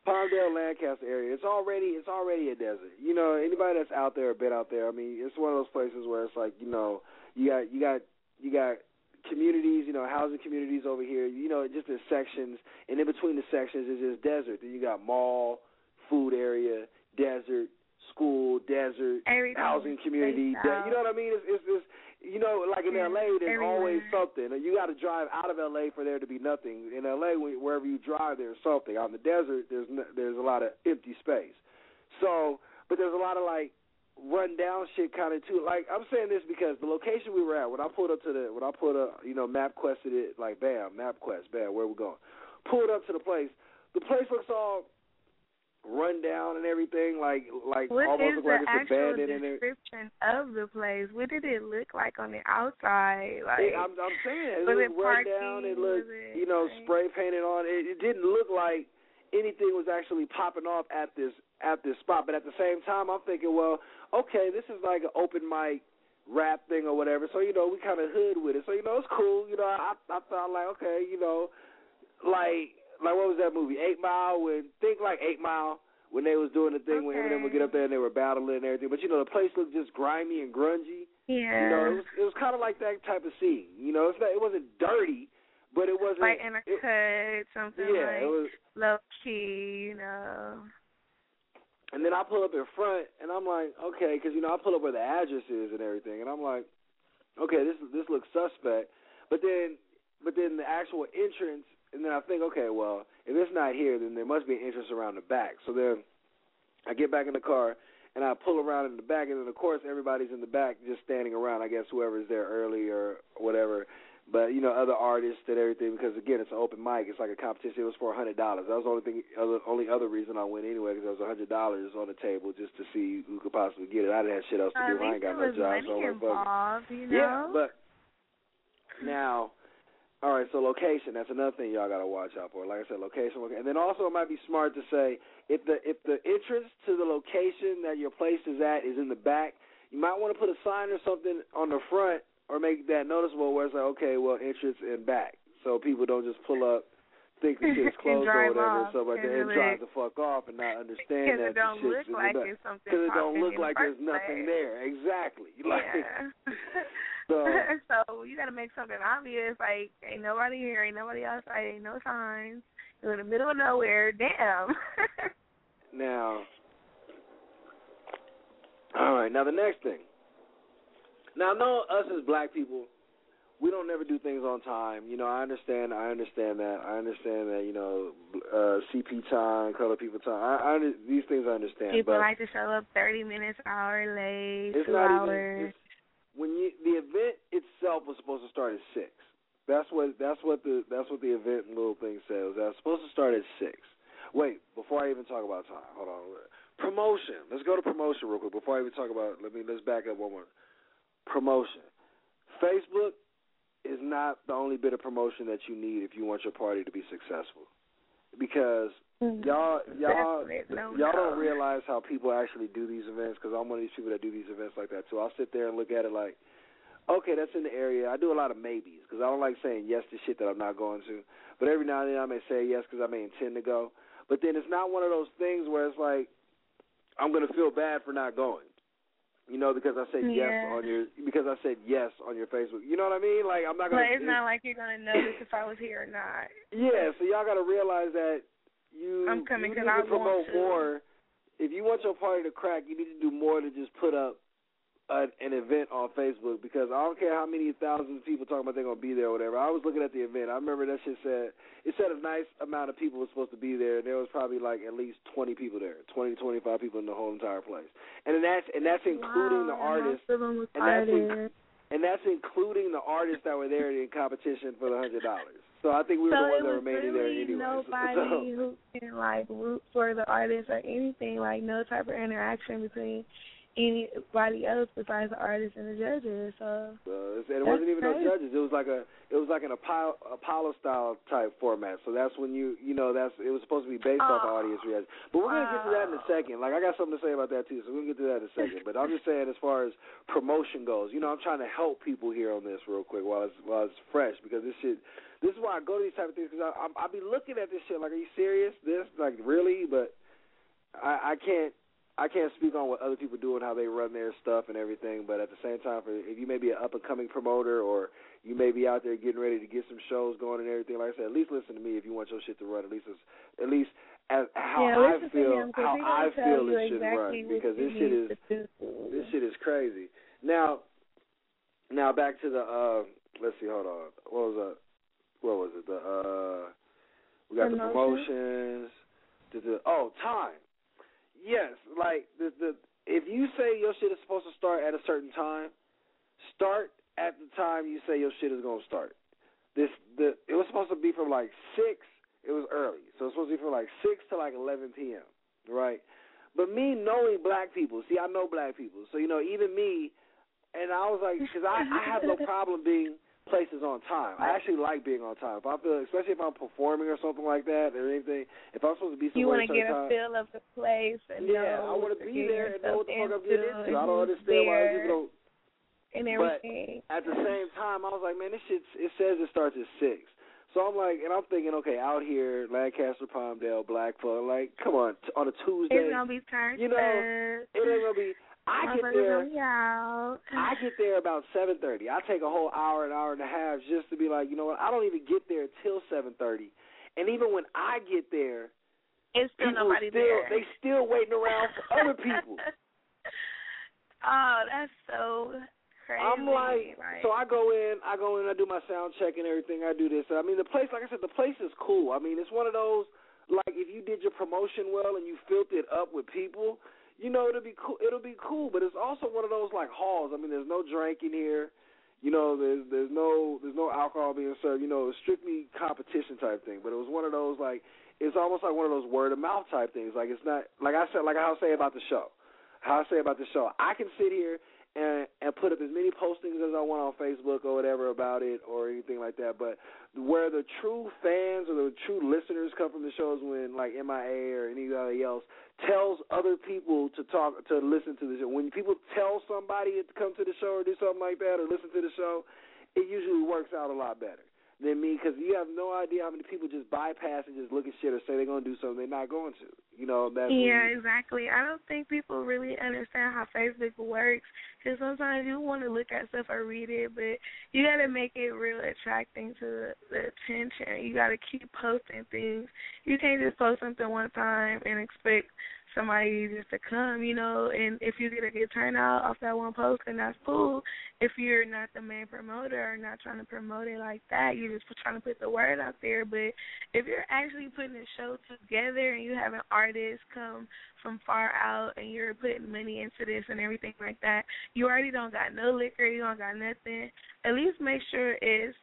Palmdale, Lancaster area. It's already it's already a desert. You know, anybody that's out there or been out there, I mean, it's one of those places where it's like, you know, you got you got you got communities, you know, housing communities over here. You know, just in sections, and in between the sections is just desert. Then you got mall, food area, desert, school, desert, Everything housing community. De- you know what I mean? It's, it's, it's you know, like in L A, there's Everywhere. always something. You got to drive out of L A for there to be nothing. In L A, wherever you drive, there's something. Out in the desert, there's no, there's a lot of empty space. So, but there's a lot of like run down shit kind of too. Like I'm saying this because the location we were at, when I pulled up to the, when I pulled up, you know, MapQuested it, like bam, MapQuest, bam, where we going? Pulled up to the place. The place looks all run down and everything, like like what almost look like it's abandoned. What is the actual description of the place? What did it look like on the outside? Like, it, I'm, I'm saying it was looked it run parking? down. It looked, it, you know, like, spray painted on. It, it didn't look like anything was actually popping off at this at this spot. But at the same time, I'm thinking, well, okay, this is like an open mic rap thing or whatever. So you know, we kind of hood with it. So you know, it's cool. You know, I I thought like, okay, you know, like. Like, what was that movie, Eight Mile? When think like Eight Mile, when they was doing the thing okay. when Eminem would get up there and they were battling and everything. But, you know, the place looked just grimy and grungy. Yeah. You know, it was, it was kind of like that type of scene. You know, it's not, it wasn't dirty, but it wasn't. Like in a it, cut, something yeah, like it was, low key, you know. And then I pull up in front, and I'm like, okay, because, you know, I pull up where the address is and everything, and I'm like, okay, this this looks suspect. But then, but then the actual entrance. And then I think, okay, well, if it's not here, then there must be an entrance around the back. So then I get back in the car, and I pull around in the back, and then, of course, everybody's in the back just standing around, I guess whoever's there early or whatever. But, you know, other artists and everything, because, again, it's an open mic. It's like a competition. It was for one hundred dollars. That was the only, thing, other, only other reason I went anyway, because there was one hundred dollars on the table just to see who could possibly get it. I didn't have shit else to do. I ain't got no job. So involved, you know? Yeah, but now... All right, so location, that's another thing y'all got to watch out for. Like I said, location, location. And then also it might be smart to say if the if the entrance to the location that your place is at is in the back, you might want to put a sign or something on the front or make that noticeable where it's like, okay, well, entrance and back. So people don't just pull up, think the shit's closed or whatever, and stuff like that, and try to fuck off and not understand that it don't the shit's look like in the it's something Because it don't look like there's place. nothing there. Exactly. Like, yeah. So, so you got to make something obvious, like ain't nobody here, ain't nobody outside, ain't no signs. You're in the middle of nowhere. Damn. Now, all right. Now the next thing. Now I know us as black people, we don't never do things on time. You know, I understand. I understand that. I understand that. You know, uh, C P time, color people time. I, I these things I understand. People but like to show up thirty minutes, hour late, it's two not hours. Even, it's, when you the event itself was supposed to start at six. That's what that's what the that's what the event little thing says. That's supposed to start at six. Wait, before I even talk about time, hold on. Promotion. Let's go to promotion real quick before I even talk about. Let me let's back up one more. Promotion. Facebook is not the only bit of promotion that you need if you want your party to be successful, because y'all y'all no, y'all no. don't realize how people actually do these events. Because I'm one of these people that do these events like that too. I'll sit there and look at it like, okay, that's in the area. I do a lot of maybes because I don't like saying yes to shit that I'm not going to. But every now and then I may say yes because I may intend to go. But then it's not one of those things where it's like I'm going to feel bad for not going. You know, because I said yeah. yes on your because I said yes on your Facebook. You know what I mean? Like I'm not gonna. But it's not like you're gonna notice if I was here or not. Yeah, so y'all got to realize that you, I'm coming you need I to promote want to. more. If you want your party to crack, you need to do more than just put up a, an event on Facebook. Because I don't care how many thousands of people talking about they're gonna be there or whatever. I was looking at the event. I remember that shit said it said a nice amount of people were supposed to be there, and there was probably like at least twenty people there, twenty, twenty-five people in the whole entire place. And that's and that's including wow, the artists, and that's in, and that's including the artists that were there in competition for the hundred dollars. So I think we were so the ones that it was were mainly really there anyway. nobody so, who can like root for the artist or anything, like no type of interaction between anybody else besides the artists and the judges. So uh, and it wasn't even crazy. no judges. It was like a it was like an Apollo, Apollo style type format. So that's when you you know that's it was supposed to be based oh. off the audience reaction. But we're gonna get to that in a second. Like I got something to say about that too. So we'll get to that in a second. But I'm just saying as far as promotion goes, you know, I'm trying to help people here on this real quick while it's while it's fresh because this shit. This is why I go to these type of things because I I, I be looking at this shit like, are you serious? This like really? But I, I can't. I can't speak on what other people do and how they run their stuff and everything, but at the same time, for if you may be an up-and-coming promoter or you may be out there getting ready to get some shows going and everything, like I said, at least listen to me if you want your shit to run. At least, at least as how yeah, I feel, him, how I feel it should exactly run because this shit is this shit is crazy. Now, now back to the uh, let's see, hold on, what was that? What was it? The uh, we got Promotion? the promotions. The, the oh time. Yes, like the the if you say your shit is supposed to start at a certain time, start at the time you say your shit is gonna start. This the it was supposed to be from like six. It was early, so it's supposed to be from like six to like eleven p.m. Right? But me knowing black people, see, I know black people, so you know even me, and I was like, because I I have no problem being places on time. I actually like being on time. If I feel, especially if I'm performing or something like that or anything, if I'm supposed to be somewhere, you want to get a time, feel of the place and yeah, know I want to be there and know what the fuck I'm getting into. I don't who's understand why people don't. And everything. But at the same time, I was like, man, this shit. It says it starts at six. So I'm like, and I'm thinking, okay, out here, Lancaster, Palmdale, Blackfoot, like, come on, t- on a Tuesday, it's gonna be turned. You know, up. it ain't gonna be. I get there. I get there about seven thirty. I take a whole hour, an hour and a half, just to be like, you know what? I don't even get there till seven thirty. And even when I get there, it's still nobody still, there. They still waiting around for other people. Oh, that's so crazy. I'm like, like, so I go in, I go in, I do my sound check and everything. I do this. I mean, the place, like I said, the place is cool. I mean, it's one of those, like, if you did your promotion well and you filled it up with people, you know, it'll be cool. It'll be cool, but it's also one of those like halls. I mean, there's no drinking here. You know, there's there's no there's no alcohol being served. You know, it's strictly competition type thing. But it was one of those like it's almost like one of those word of mouth type things. Like it's not like I said, like how I say about the show. How I say about the show. I can sit here and and put up as many postings as I want on Facebook or whatever about it or anything like that. But where the true fans or the true listeners come from the shows when like M I A or anybody else tells other people to talk to listen to the show. When people tell somebody to come to the show or do something like that or listen to the show, it usually works out a lot better than me because you have no idea how many people just bypass and just look at shit or say they're going to do something they're not going to. You know, that's yeah, you, exactly. I don't think people really understand how Facebook works because sometimes you want to look at stuff or read it, but you got to make it real attracting to the, the attention. You got to keep posting things. You can't just post something one time and expect somebody just to come, you know, and if you get a good turnout off that one post, then that's cool. If you're not the main promoter or not trying to promote it like that, you're just trying to put the word out there. But if you're actually putting a show together and you have an artist come from far out and you're putting money into this and everything like that, you already don't got no liquor, you don't got nothing. At least make sure it's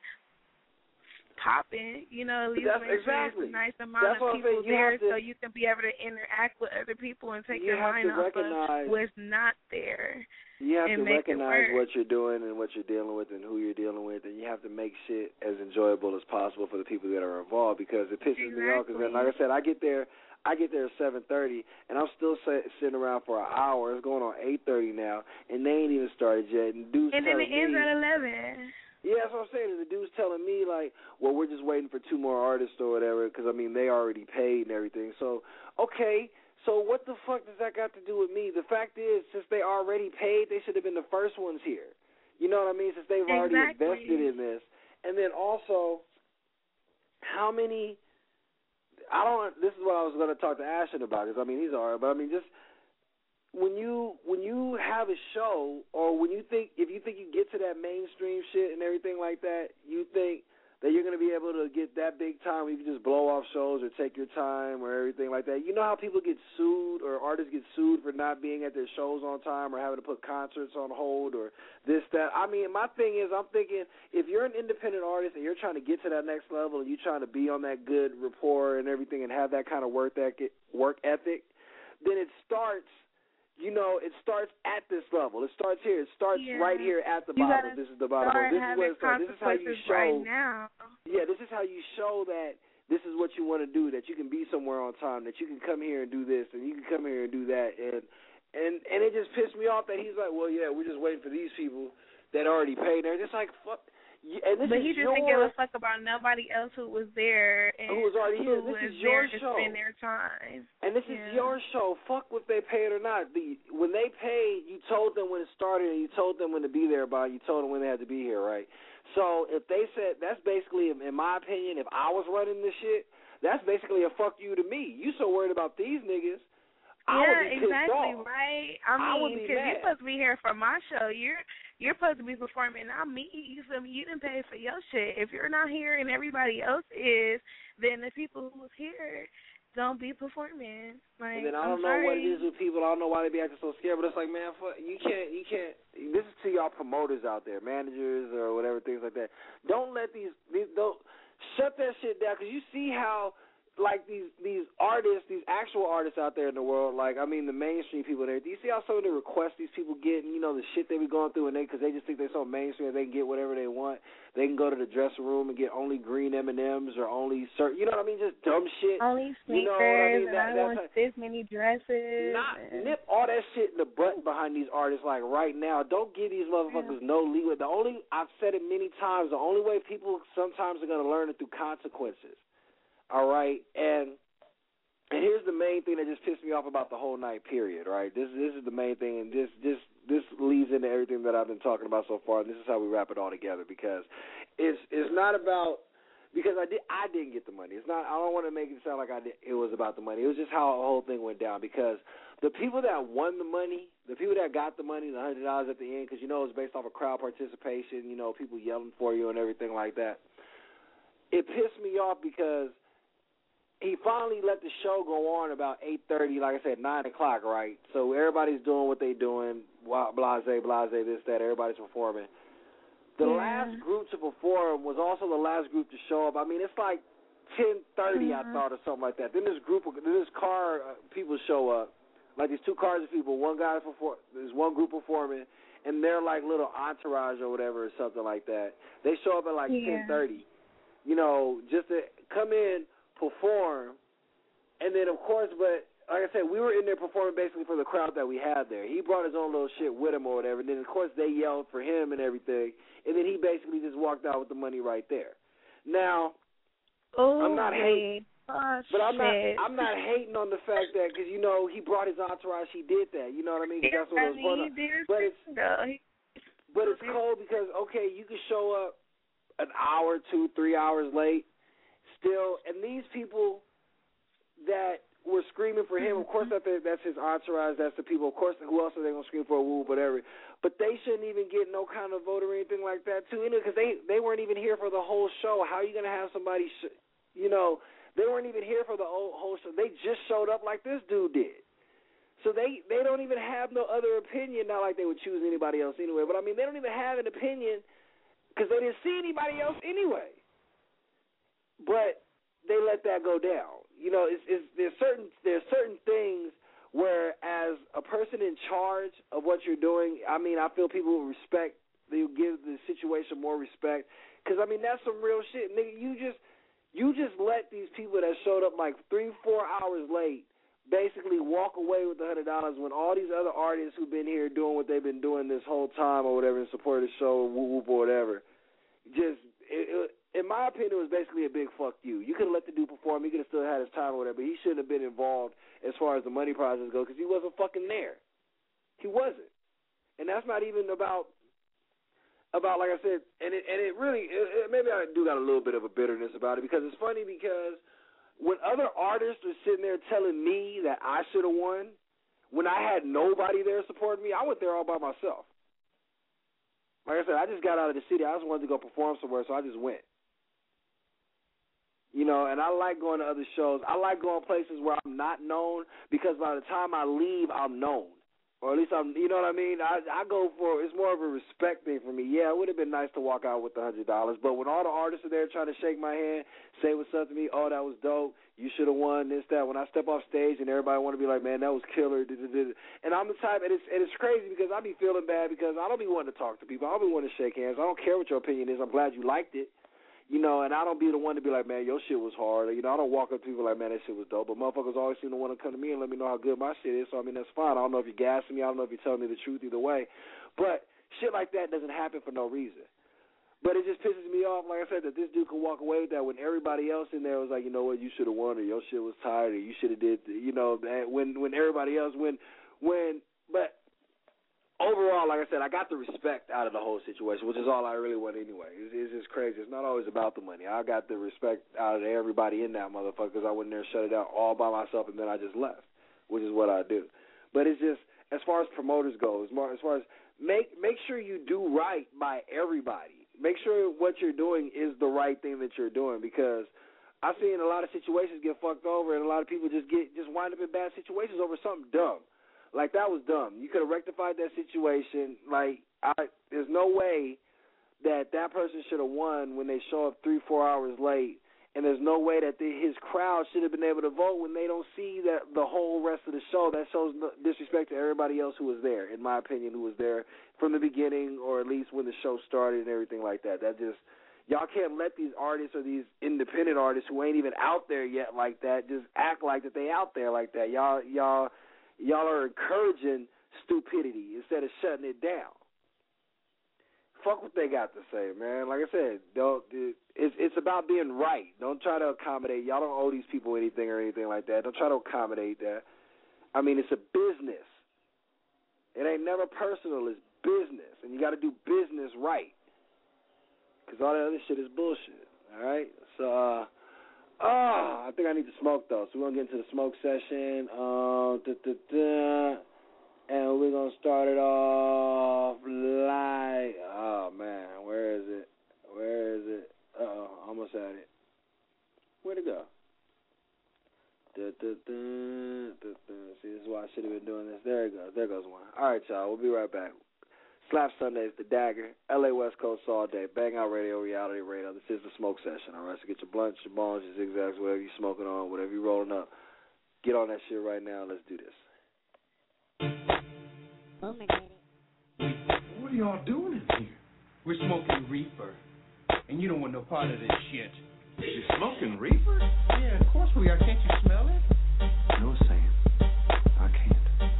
popping, you know, at least That's make exactly. sure it's a nice amount That's of people there to, so you can be able to interact with other people and take you your have mind to off recognize, of what's not there. You have and to make recognize it work. what you're doing and what you're dealing with and who you're dealing with, and you have to make shit as enjoyable as possible for the people that are involved because it pisses exactly. me off. Because like I said, I get there, I get there at seven thirty, and I'm still sit, sitting around for an hour. It's going on eight thirty now, and they ain't even started yet. And dudes and then it me, ends at eleven. Yeah, that's what I'm saying. And the dude's telling me, like, well, we're just waiting for two more artists or whatever because, I mean, they already paid and everything. So, okay, so what the fuck does that got to do with me? The fact is, since they already paid, they should have been the first ones here. You know what I mean? Since they've already exactly. invested in this. And then also, how many – I don't – this is what I was going to talk to Ashton about because, I mean, he's all right. But, I mean, just – When you when you have a show or when you think if you think you get to that mainstream shit and everything like that, you think that you're going to be able to get that big time where you can just blow off shows or take your time or everything like that. You know how people get sued or artists get sued for not being at their shows on time or having to put concerts on hold or this, that. I mean, my thing is I'm thinking if you're an independent artist and you're trying to get to that next level and you're trying to be on that good rapport and everything and have that kind of work ethic, work ethic, then it starts you know, it starts at this level. It starts here. It starts yeah. right here at the you bottom. This is the bottom. This is where it starts. This is how you show. Right now. Yeah, this is how you show that this is what you want to do. That you can be somewhere on time. That you can come here and do this, and you can come here and do that. And and and it just pissed me off that he's like, well, yeah, we're just waiting for these people that already paid. They're just like, fuck. And this but is he just your, didn't give a fuck about nobody else who was there and who was already who here. This was is there your to show. spend their time. And this yeah. is your show. Fuck if they paid or not. The when they paid, you told them when it started, and you told them when to be there by. You told them when they had to be here, right? So if they said, that's basically, in my opinion, if I was running this shit, that's basically a fuck you to me. You so worried about these niggas. I yeah, would be pissed exactly, off. right? I I would mean, be because mad. you're supposed to be here for my show. You're you're supposed to be performing, not me. You feel me? You didn't pay for your shit. If you're not here and everybody else is, then the people who was here don't be performing. Like, And then I I'm don't know sorry. what it is with people. I don't know why they be acting so scared, but it's like, man, fuck, you can't, you can't. This is to y'all promoters out there, managers or whatever, things like that. Don't let these, these don't shut that shit down, because you see how, like, these these artists, these actual artists out there in the world, like, I mean, the mainstream people there, do you see how some of the requests these people get, and, you know, the shit they be going through, and they, because they just think they're so mainstream, they can get whatever they want. They can go to the dressing room and get only green M and M's or only certain, you know what I mean, just dumb shit. Only sneakers, you know what I mean? and that, I that's want how, this many dresses. Not and... nip all that shit in the butt behind these artists like right now. Don't give these motherfuckers yeah. no leeway. The only, I've said it many times, the only way people sometimes are going to learn it through consequences. All right? And and here's the main thing that just pissed me off about the whole night, period, right? This this is the main thing, and this this this leads into everything that I've been talking about so far, and this is how we wrap it all together, because it's it's not about, because I did I didn't get the money. It's not, I don't want to make it sound like I did, it was about the money. It was just how the whole thing went down, because the people that won the money, the people that got the money, the one hundred dollars at the end, because you know it's based off of crowd participation, you know, people yelling for you and everything like that. It pissed me off because he finally let the show go on about eight thirty, like I said, nine o'clock, right? So everybody's doing what they're doing, blase, blase, this, that, everybody's performing. The yeah. last group to perform was also the last group to show up. I mean, it's like ten thirty, mm-hmm. I thought, or something like that. Then this group, of, this car uh, people show up, like these two cars of people, one guy perform, there's one group performing, and they're like little entourage or whatever or something like that. They show up at like yeah. ten thirty, you know, just to come in, perform, and then, of course, but like I said, we were in there performing basically for the crowd that we had there. He brought his own little shit with him or whatever, and then, of course, they yelled for him and everything, and then he basically just walked out with the money right there. Now, oh, I'm not hating, oh, but I'm shit. not I'm not hating on the fact that, because, you know, he brought his entourage, he did that, you know what I mean? 'Cause that's what was going on. But it's, but it's cold because, okay, you can show up an hour, two, three hours late, still, and these people that were screaming for him, of course that that's his entourage, that's the people, of course, who else are they going to scream for, woo, whatever, but they shouldn't even get no kind of vote or anything like that, too, because they, they weren't even here for the whole show. How are you going to have somebody, sh- you know, they weren't even here for the whole, whole show. They just showed up like this dude did. So they, they don't even have no other opinion, not like they would choose anybody else anyway, but, I mean, they don't even have an opinion because they didn't see anybody else anyway. But they let that go down. You know, it's, it's, there's certain there's certain things where, as a person in charge of what you're doing, I mean, I feel people will respect, they'll give the situation more respect. Because, I mean, that's some real shit. Nigga, you just, you just let these people that showed up like three, four hours late basically walk away with the one hundred dollars when all these other artists who've been here doing what they've been doing this whole time or whatever in support of the show, whoop, whoop, or whatever, just, it, it, in my opinion, it was basically a big fuck you. You could have let the dude perform. He could have still had his time or whatever, but he shouldn't have been involved as far as the money prizes go because he wasn't fucking there. He wasn't. And that's not even about, about like I said, and it, and it really, it, it, maybe I do got a little bit of a bitterness about it because it's funny because when other artists are sitting there telling me that I should have won, when I had nobody there supporting me, I went there all by myself. Like I said, I just got out of the city. I just wanted to go perform somewhere, so I just went. You know, and I like going to other shows. I like going places where I'm not known because by the time I leave, I'm known. Or at least I'm, you know what I mean? I I go for, it's more of a respect thing for me. Yeah, it would have been nice to walk out with the one hundred dollars, but when all the artists are there trying to shake my hand, say what's up to me, oh, that was dope, you should have won, this, that, when I step off stage and everybody want to be like, man, that was killer, and I'm the type, and it's, and it's crazy because I be feeling bad because I don't be wanting to talk to people. I don't be wanting to shake hands. I don't care what your opinion is. I'm glad you liked it. You know, and I don't be the one to be like, man, your shit was hard. You know, I don't walk up to people like, man, that shit was dope. But motherfuckers always seem to want to come to me and let me know how good my shit is. So, I mean, that's fine. I don't know if you're gassing me. I don't know if you're telling me the truth either way. But shit like that doesn't happen for no reason. But it just pisses me off, like I said, that this dude can walk away with that when everybody else in there was like, you know what, you should have won, or your shit was tired, or you should have did, you know, that when when everybody else, when, when, but overall, like I said, I got the respect out of the whole situation, which is all I really want anyway. It's, it's just crazy. It's not always about the money. I got the respect out of everybody in that motherfucker because I went in there and shut it down all by myself, and then I just left, which is what I do. But it's just, as far as promoters go, as far as, far as make make sure you do right by everybody. Make sure what you're doing is the right thing that you're doing, because I've seen a lot of situations get fucked over, and a lot of people just get just wind up in bad situations over something dumb. Like, that was dumb. You could have rectified that situation. Like, I, there's no way that that person should have won when they show up three, four hours late, and there's no way that the, his crowd should have been able to vote when they don't see that the whole rest of the show. That shows disrespect to everybody else who was there, in my opinion, who was there from the beginning, or at least when the show started and everything like that. That just, y'all can't let these artists or these independent artists who ain't even out there yet like that just act like that they out there like that. Y'all, y'all... Y'all are encouraging stupidity instead of shutting it down. Fuck what they got to say, man. Like I said, don't. It's it's about being right. Don't try to accommodate. Y'all don't owe these people anything or anything like that. Don't try to accommodate that. I mean, it's a business. It ain't never personal. It's business, and you got to do business right. Because all that other shit is bullshit. All right, so. Uh, Oh, I think I need to smoke, though. So we're going to get into the smoke session. Um, da, da, da, and we're going to start it off like, oh, man, where is it? Where is it? Uh-oh, almost had it. Where'd it go? Da, da, da, da, da. See, this is why I should have been doing this. There it goes. There goes one. All right, y'all. We'll be right back. Slap Sundays, The Dagger, L A West Coast all day, Bang Out Radio, Reality Radio. This is the smoke session, all right? So get your blunts, your bongs, your zigzags, whatever you're smoking on, whatever you're rolling up. Get on that shit right now. Let's do this. Oh, my God. What are y'all doing in here? We're smoking reefer, and you don't want no part of this shit. You're smoking reefer? Yeah, of course we are. Can't you smell it? No, Sam. I can't.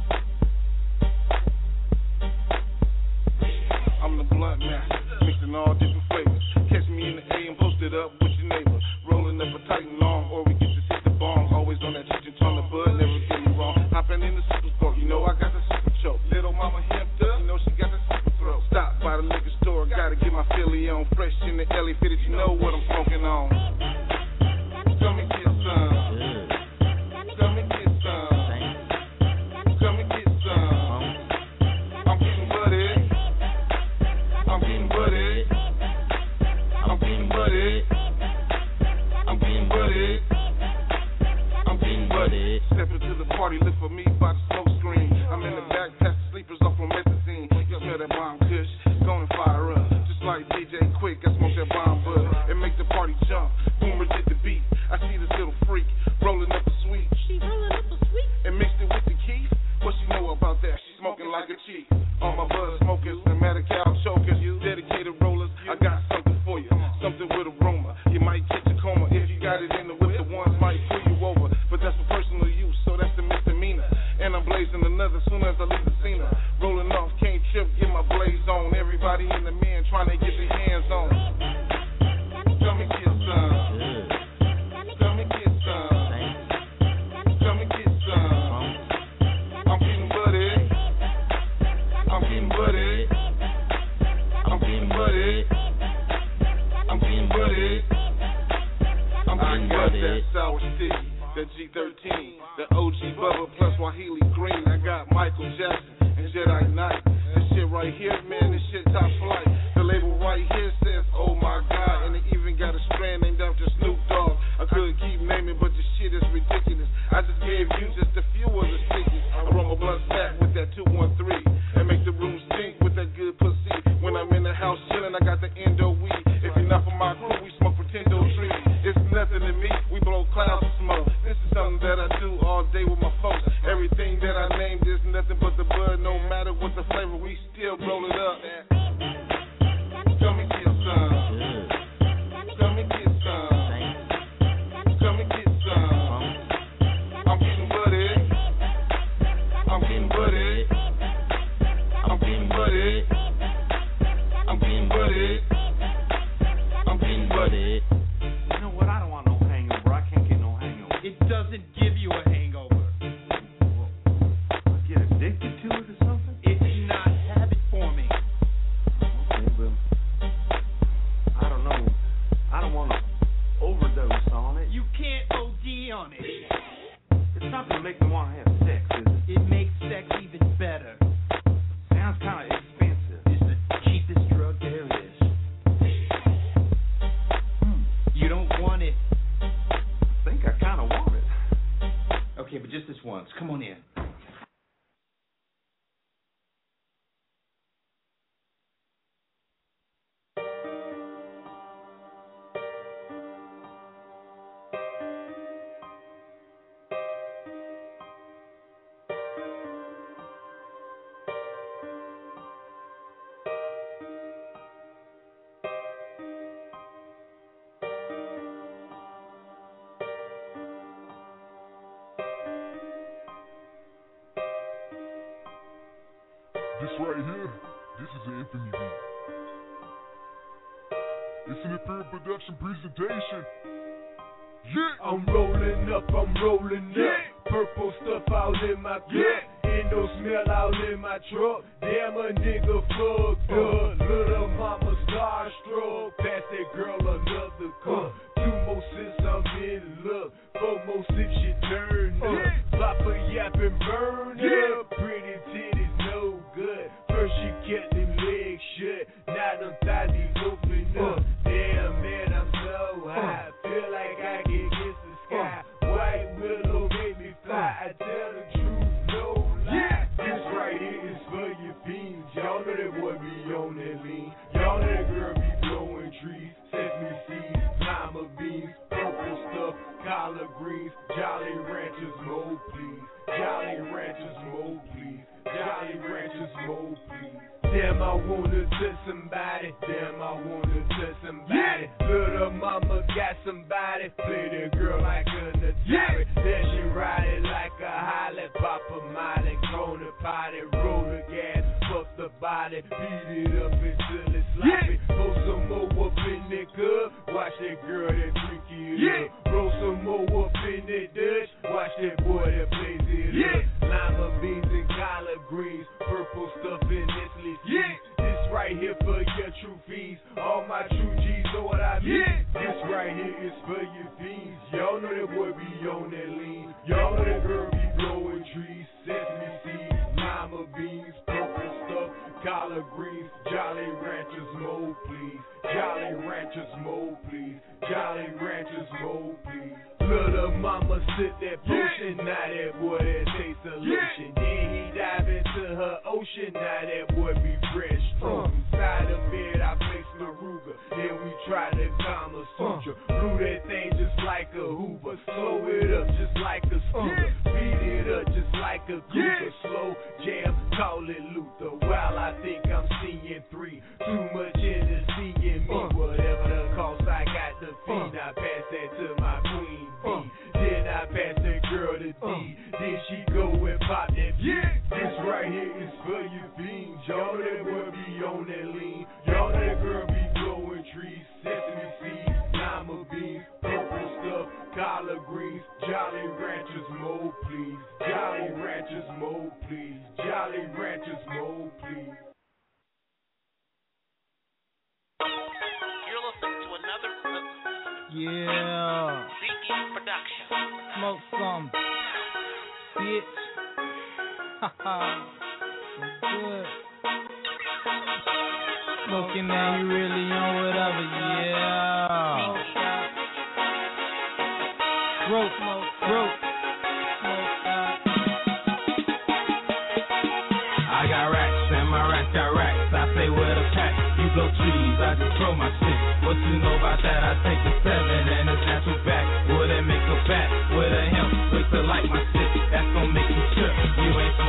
I'm the blunt master, mixing all different flavors. Catch me in the A and posted up with your neighbor. Rolling up a tight and long, or we get to sit the bomb. Always on that chicken on the bud, never get me wrong. Hopping in the super store, you know I got the super choke. Little mama hemmed up, you know she got the super throat. Stop by the liquor store, gotta get my Philly on. Fresh in the Ellie fitted, you know what I'm smoking on. Come and get some. Come and get some. Come and get some. I'm getting buddy. I'm getting buddy. I'm getting buddy. I'm getting buddy. I'm getting buddy. Step into the party, look for me by the smoke screen. I'm in the back, past the sleepers off from methazine. You smell that bomb kush, gonna fire up. Just like D J Quick, I smoke that bomb bud. It make the party jump. Boomer did the beat. I see this little freak rolling up a sweet. She rolling up a sweet. And mixed it with the key. What she know about that? She smoking like a chief. All my bud smokers and Medi-Cal chokers, dedicated rollers, I got something for you. Something with aroma. You might catch a coma if you got it in the whip. The ones might pull you over, but that's for personal use, so that's the misdemeanor. And I'm blazing another soon as I leave the scene. Rolling off, can't trip, get my blaze on. Everybody in the man trying to get their hands on. Come and get some. Come and get some. Come and get some. I'm getting buddy. I'm getting buddy. I'm getting buddy. I'm getting buddy. I'm getting buddy. I got that sour sticky, that G thirteen, the O G Bubba plus Wahili Green. I got Michael Jackson and Jedi Knight. This shit right here, man, this shit top flight. The label right here says, oh my God, and it even got a strand named after Snoop Dogg. I couldn't keep naming, but the shit is ridiculous. I just gave you just a few of the stickies. I roll my blunt back with that two one three. nothing but the bud. No matter what the flavor, we still roll it up. Come and get some. Come and get some. Come and get some. I'm getting buddy. I'm getting buddy. I'm getting buddy. I'm getting buddy. I'm getting buddy. You know what? I don't want no hangover. I can't get no hangover. It doesn't give you a hangover. Well, I get addicted to it or something? It's not habit forming. Okay, well, I don't know. I don't want to overdose on it. You can't O D on it. It's not going to make me want to have sex, is it? It makes sex even better. Sounds kind of expensive. It's the cheapest drug there is. Hmm. You don't want it. I think I kind of want it. Okay, but just this once. Come on in. This right here, this is an infamy beat. It's an Imperial Production presentation. Yeah, I'm rolling up, I'm rolling up. Yeah. Purple stuff out in my cup. Yeah. Endo smell out in my truck. Damn, a nigga fucked up. Little mama starstruck. Pass that girl another cup. Two more sips, I'm in luck. Four more sips, she turn up. Yeah. Pop a yap and burn yeah. up. Pretty titties, no good. First she kept them legs shut. Now them thighs open up. Damn, man, I'm so high. Feel like I can kiss the sky. White willow made me fly. I tell the truth, no lie. This right here is for your fiends. Y'all know that boy be on that lean. Y'all know that girl be blowing trees. Sesame seeds, lima beans, purple stuff, collard greens, Jolly Ranchers, mo please. Jolly Ranchers, mo please. Jolly Ranchers, mo please. Damn, I wanna touch somebody. Damn, I wanna touch somebody. Yeah. Little mama got somebody. Play the girl like a Natari. Yeah. Then she ride it like a Holly. Pop a molly, corner potty, roll the gas, fuck the body, beat it up until it's sloppy. Yeah. Roll some more up in the cup. Watch that girl that drink it yeah. up. Roll some more up in the Dutch. Watch that boy that plays it yeah. up. Lima beans and collard greens, purple stuff in Nestle. Yeah. This right here for your true fiends. All my true G's know what I mean. Yeah. This right here is for your fiends. Y'all know that boy be on that lean. Y'all know that girl be blowing trees. Sesame seeds, lima beans, purple stuff, collard greens, Jolly Ranchers, mo please. Jolly Ranchers, mo please. Jolly Ranchers, mo please. Little mama sip that potion, yeah. Now that boy that tastes the yeah. lotion. Then he dive into her ocean, now that boy be fresh strong. Uh. Inside the bed I place my Ruger, then we try to Kama Sutra. Uh. Blew that thing just like a Hoover, slow it up just like a scooter. Yeah. Speed it up just like a Cougar, yeah. Slow jam, call it Luther. While I think I'm seeing three, too much into seeing me. Uh. Whatever the cost, I got the feed. Uh. I pass that to my queen. Uh, then I pass that girl to D. Uh, then she go and pop that B. Yeah. This right here is for you fiends. Y'all know that boy be on that lean. Y'all know that girl be blowing trees. Sesame seeds, lima beans, purple stuff, collard greens, Jolly Ranchers, mo please. Jolly Ranchers, mo please. Jolly Ranchers, mo please. You're listening to another. Yeah. Production. Smoke some, bitch. Haha. Good. Smoking now, you really on whatever, yeah. Rope, rope. I got racks and my racks got racks. I play with a pack. You blow trees, I just throw my shit. What you know about that? I take a seven and it's natural back. Would it make a bat with a hemp? Quick to like my shit. That's gonna make you trip. You ain't smoke, I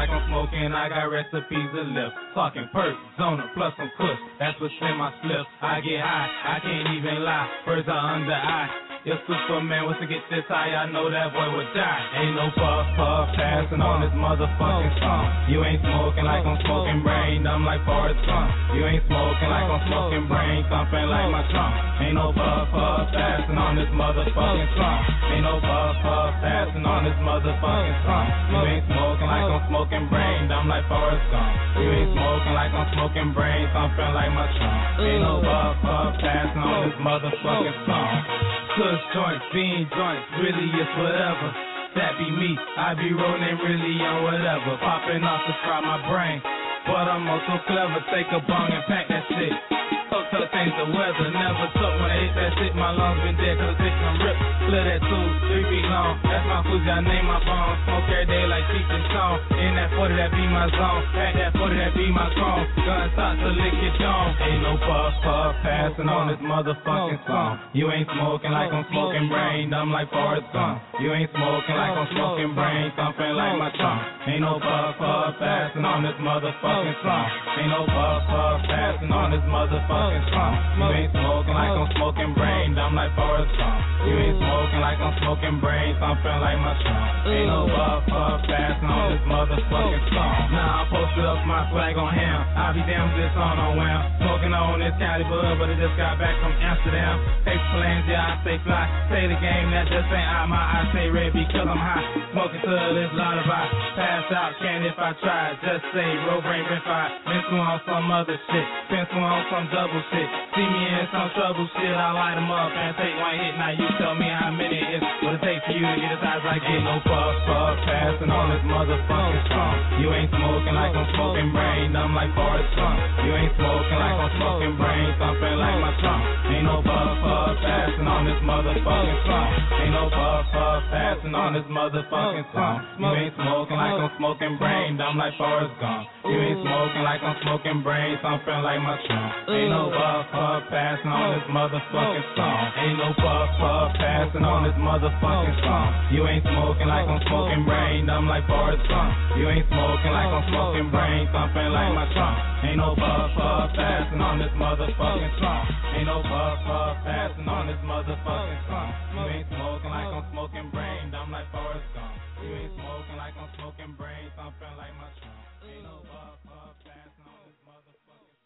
like I'm smoking, I got recipes to lift. Talking perk, zona, plus some kush, that's what's in my slip. I get high, I can't even lie, birds are under eye. If Superman was to get this high, I know that boy would die. Ain't no puff, puff, passing on this motherfucking song. You ain't smoking like I'm smoking brain, dumb like Forrest Gump. You ain't smoking like I'm smoking brain, thumping like my trunk. Ain't no puff, puff, passing on this motherfucking song. Ain't no puff, puff, passing on this motherfucking song. You ain't smoking like I'm smoking brain, dumb like Forrest Gump. You ain't smoking like I'm smoking brain, thumping like my trunk. Ain't no puff, puff, passing on this motherfucking song. Kush joints, bean joints, really it's whatever. That be me, I be rolling really on whatever. Popping off to fry my brain, but I'm also clever. Take a bong and pack that shit. Fuck to change the weather, never took when I hit that shit. My lungs been dead cause I take some rip. Split that two, three feet long. That's my food, I name my bone. Smoke every day like Cheech and Chong. In that forty, that be my zone. Pack that forty, that be my chrome. Gun start to lick your dome. Ain't no puff, puff, passing on this motherfucking song. You ain't smoking like I'm smoking brain, dumb like Forrest Gump. You ain't smoking like I'm smoking brain, thumping like my trunk. Ain't no puff, puff, passing on this motherfucking song. Ain't no puff, puff, passing on this motherfucking song. You ain't smoking like I'm smoking brain, dumb like Forrest Gump. You ain't smoking like I'm smoking brain, thumping like my trunk. Ain't no puff, puff, passing on this motherfucking song. Now I'm posted up my flag on him. I be damn this on on wham. Smoking on this Cali bud, but it just got back from Amsterdam. Paper planes, yeah, I stay fly. Say the game that just ain't out my eyes, stay red because I'm high. Smoking to this lullaby. Pass out, can if I try. Just say road brain been fire. Pencil on some other shit. Pencil on some double shit. See me in some trouble shit, I light them up and take one hit. Now you tell me how many it's what it takes for you to get as high as I get. No puff, puff, passing on this motherfucking song. You ain't smoking like I'm smoking brain, dumb like Forrest Gump. You ain't smoking like I'm smoking brain, thumping like my trunk. Ain't no puff, puff, passing on this motherfucking song. Ain't no puff, puff, passing on this motherfucking song. You ain't smoking like I'm smoking brain, dumb like Forrest Gump. You ain't smoking like I'm smoking brain, thumping like my trunk. Ain't no puff, puff, passing on this motherfucking song. Ain't no puff, puff, passing on this motherfucking song. You ain't smoking like I'm smoking brain, dumb like Forrest Gump. You ain't smoking like I'm smoking brain, thumping like my trunk. Ain't no puff, puff, passing on this motherfucking song. Ain't no puff, puff, passing on this motherfucking song. You ain't smoking like I'm smoking brain, dumb like Forrest Gump. You ain't smoking like I'm smoking brain, thumping like my trunk. Ain't no puff, puff, passing on this motherfucking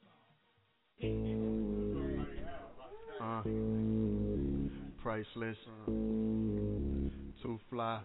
song. Uh, priceless, too fly.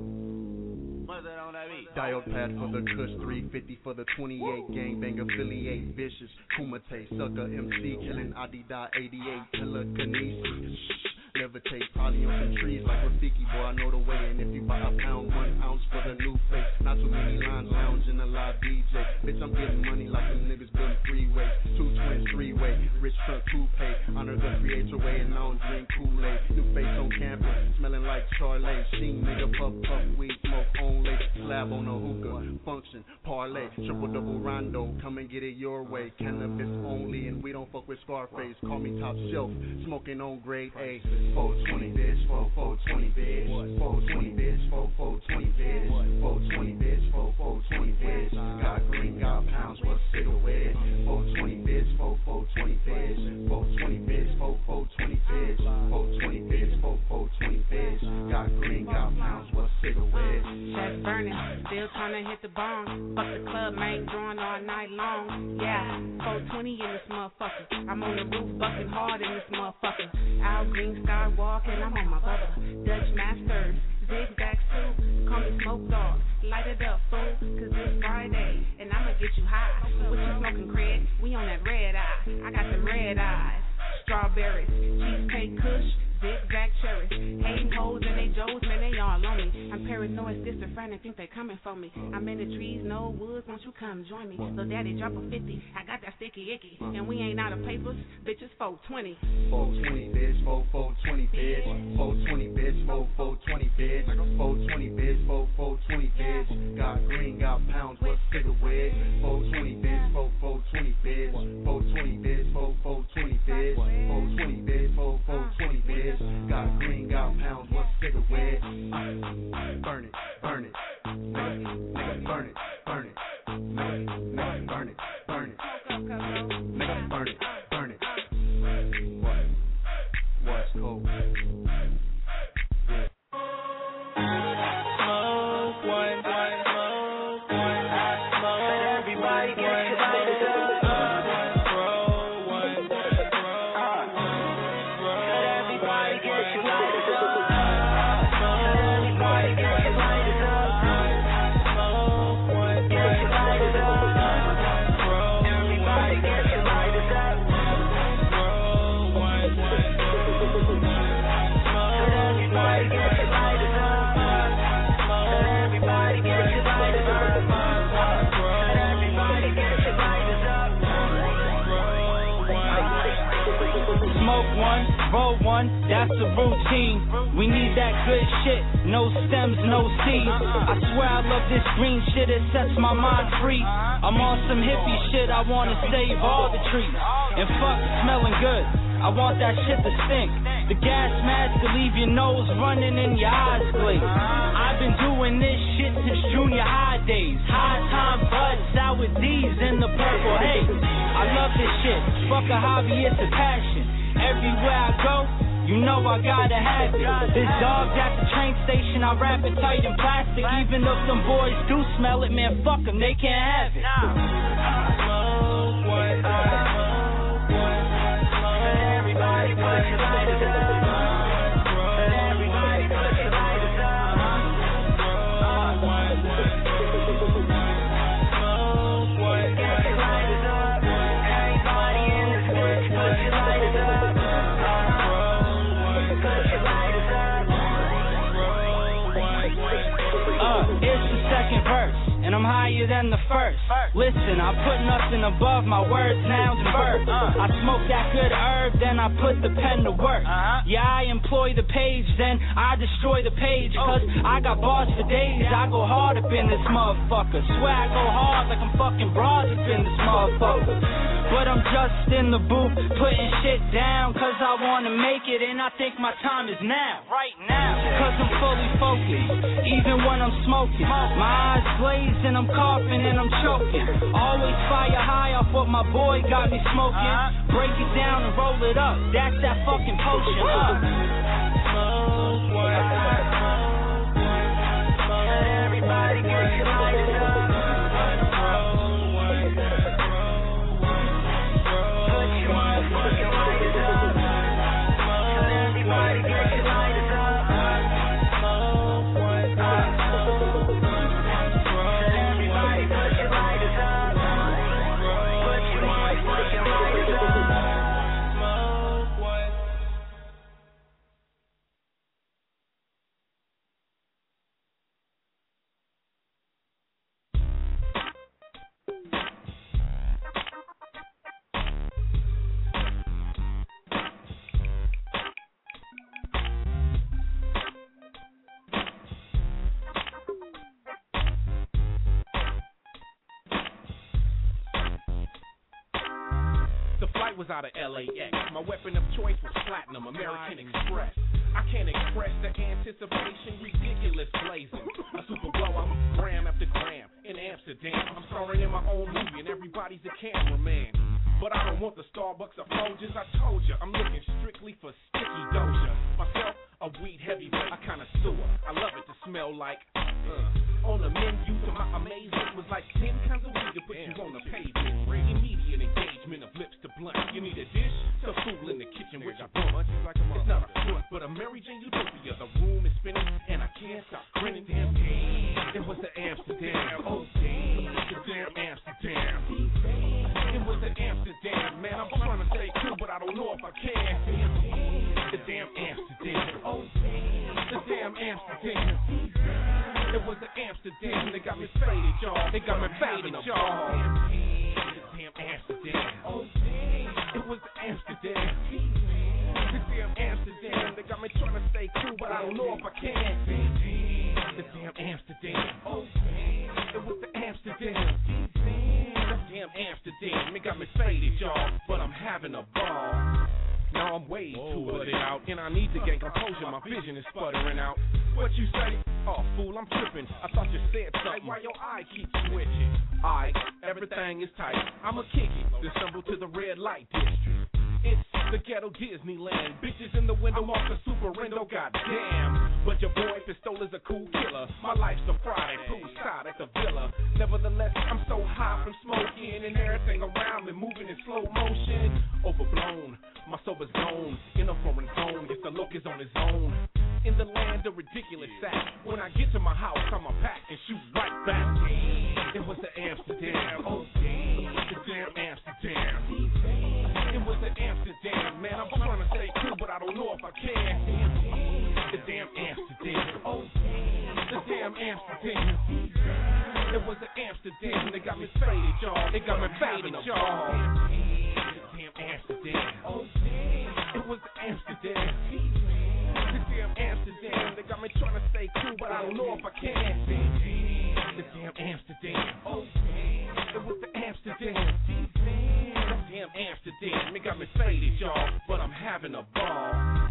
Dial pad for the Kush, three fifty for the twenty-eight. Gangbang affiliate, vicious. Kumite, sucker, M C, killing Adida, eighty-eight, telekinesis. Levitate, probably on some trees like Rafiki, boy, I know the way. And if you buy a pound, one ounce for the new face. Not too many lines, lounge in a live D J. Bitch, I'm getting money like them niggas building freeway. Two twins, three-way, rich truck coupe. Honor the creator way, and I don't drink Kool-Aid. New face on campus, smelling like Charlie. Sheen, nigga, puff, puff, weed, smoke only. Slab on a hookah, function, parlay. Triple double rondo, come and get it your way. Cannabis only, and we don't fuck with Scarface. Call me top shelf, smoking on grade A. four twenty bitch, four four twenty bitch, four twenty bitch, four four twenty bitch, four twenty bitch, four four twenty bitch. Got green, got pounds, what cigarette? four twenty bitch, four four twenty bitch, four twenty bitch, four four twenty bitch, four twenty bitch, four four twenty bitch. Got green, got pounds, what cigarette? That's burning, still trying to hit the bong. Fuck the club, man, drawing all night long. Yeah, four twenty in this motherfucker. I'm on the roof, fucking hard in this motherfucker. Al Green Skywalk and I'm on my bubba. Dutch Masters, zigzag suit. Call me Smoke Dog, light it up, fool. Cause it's Friday and I'ma get you high. What you smoking, Craig? We on that red eye. I got them red eyes. Strawberries, cheesecake kush, zigzag cherries. Hating hoes and they Joes, man, they all on me. I'm paranoid, schizophrenic, think they coming for me. I'm in the trees, no woods, won't you come join me? Little daddy drop a fifty, I got that sticky icky. And we ain't out of papers, bitches four twenty. four twenty bitch, four four twenty bitch, four twenty bitch, four four twenty bitch, four twenty bitch, four four twenty bitch. Got green, got pounds, what cigarette? four twenty bitch, four four twenty bitch, four twenty bitch, four four twenty bitch, four twenty bitch, four four twenty bitch. Got green, got pounds, what cigarette? Burn it, burn it, nigga, nigga, burn it, burn it. roll one, that's the routine. We need that good shit, no stems, no seeds. I swear I love this green shit, it sets my mind free. I'm on some hippie shit, I wanna save all the trees. And fuck smelling good, I want that shit to stink. The gas mask to leave your nose running and your eyes glazed. I've been doing this shit since junior high days. High time buds, sour D's in the purple haze. I love this shit, fuck a hobby, it's a passion. Everywhere I go, you know I gotta have it. This dog's at the train station, I wrap it tight in plastic. Even if them boys do smell it, man, fuck them, they can't have it. Smoke what I smoke, everybody put your lighters up. Everybody put your lighters up. Smoke what get your lighters up. Everybody in this bitch put your lighters up. Uh, it's the second verse, and I'm higher than the first. Listen, I put nothing above my words, nouns, and verbs. I smoke that good herb, then I put the pen to work. Yeah, I employ the page, then I destroy the page. Cause I got bars for days, I go hard up in this motherfucker. Swear I go hard like I'm fucking broad up in this motherfucker. But I'm just in the booth, putting shit down. Cause I wanna make it, and I think my time is now. Right now. Cause I'm fully focused, even when I'm smoking. My eyes glazed and I'm coughing and I'm choking. Always fire high off what my boy got me smoking. Break it down and roll it up, that's that fucking potion. Uh. Smoke what I smoke. Everybody get your lighters up. Was out of L A X. My weapon of choice was platinum, American Express. I can't express the anticipation, ridiculous blazing. A super blow, I'm gram after gram in Amsterdam. I'm starring in my own movie and everybody's a cameraman. But I don't want the Starbucks or Folgers, I told ya. I'm looking strictly for sticky doja. Myself, a weed heavyweight, I kinda sewer. I love it to smell like, uh, on the menu to my amazement was like ten kinds of weed to put you on the pavement. Immediate engagement of lips to blunt. You need a dish to fool in the kitchen with your blunt. It's not a front, but a Mary Jane utopia. The room is spinning and I can't stop grinning. Damn, damn, it was the Amsterdam. Oh damn, the damn Amsterdam. It was the Amsterdam, man. I'm trying to stay cool, but I don't know if I can. The damn Amsterdam. Oh damn, the damn Amsterdam. It was the Amsterdam. They got me faded, y'all. They got me faded, y'all. The damn Amsterdam. Oh damn, it was the Amsterdam. The damn Amsterdam. They got me trying to stay cool, but I don't know if I can. The damn Amsterdam. Oh damn, it was the Amsterdam. The damn Amsterdam. They got me faded, y'all, but I'm having a ball. Now I'm way too put it out, and I need to gain composure. My vision is sputtering out. What you say? Oh, fool, I'm tripping. I thought you said something. Why your eye keeps switching? Alright, everything is tight. I'ma kick it. Dissemble to the red light district. It's the ghetto Disneyland. Bitches in the window off the Superendo, goddamn. But your boy Pistoola's a cool killer. My life's a Friday, poolside at the villa. Nevertheless, I'm so high from smoking and everything around me moving in slow motion. Overblown, my sober's gone. In a foreign zone, yes, the look is on his own. In the land of ridiculous act. When I get to my house, I'ma pack and shoot right back. It was the Amsterdam. Oh, damn. The damn Amsterdam. It was the Amsterdam. Man, I'm trying to stay cool, but I don't know if I can. The damn Amsterdam. Oh, damn. The damn Amsterdam. It was the Amsterdam. They got me faded, y'all. They got me faded, y'all. The damn Amsterdam. Oh, damn. It was was Amsterdam. The damn Amsterdam. They got me trying to stay cool, but I don't know if I can. The damn Amsterdam. Oh, damn. It was the Amsterdam. The damn Amsterdam. It got me faded, y'all, but I'm having a ball.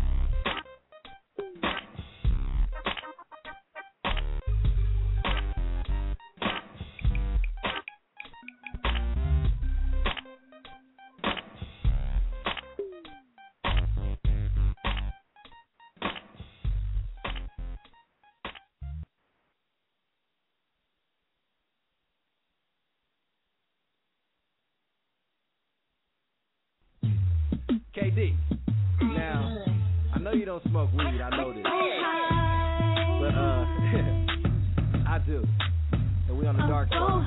K D, now, I know you don't smoke weed, I know this. But, uh, I do. And we on the dark side.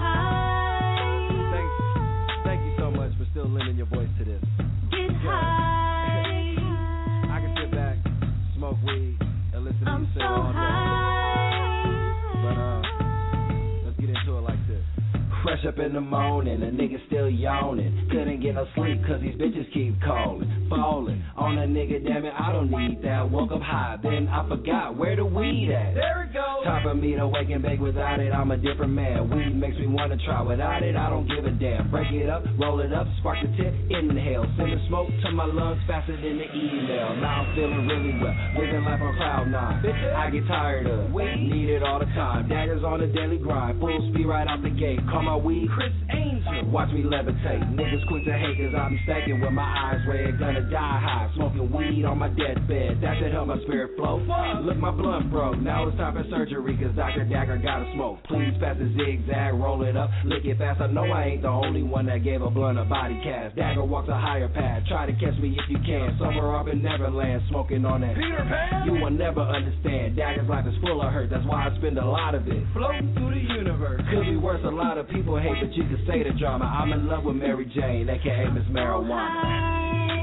Thanks, thank you so much for still lending your voice to this. Get high. I can sit back, smoke weed, and listen to you sing all day. But, uh, let's get into it like this. Fresh up in the morning, a nigga still yawning. Couldn't get no sleep cause these bitches keep calling. Falling on a nigga, damn it, I don't need that. Woke up high, then I forgot where the weed at. There it goes. Time for me to wake and bake without it, I'm a different man. Weed makes me wanna try, without it, I don't give a damn. Break it up, roll it up, spark the tip, inhale. Send the smoke to my lungs faster than the email. Now I'm feeling really well, living life on cloud nine. I get tired of weed, need it all the time. Daggers on the daily grind, full speed right out the gate. Call my weed Chris Angel, watch me levitate. Niggas quick to hate cause I be stacking with my eyes red, gonna die high, smoking weed on my deathbed. That should help my spirit flow. Look, my blunt broke, now it's time for surgery cause Doctor Dagger gotta smoke. Please pass the zigzag, roll it up, lick it fast. I know I ain't the only one that gave a blunt a body cast. Dagger walks a higher path, try to catch me if you can. Somewhere up in Neverland, smoking on that Peter Pan. You will never understand, Dagger's life is full of hurt, that's why I spend a lot of it floating through the universe. Could be worse, a lot of people hate, but you can say the drama. I'm in love with Mary Jane, aka Miss Marijuana.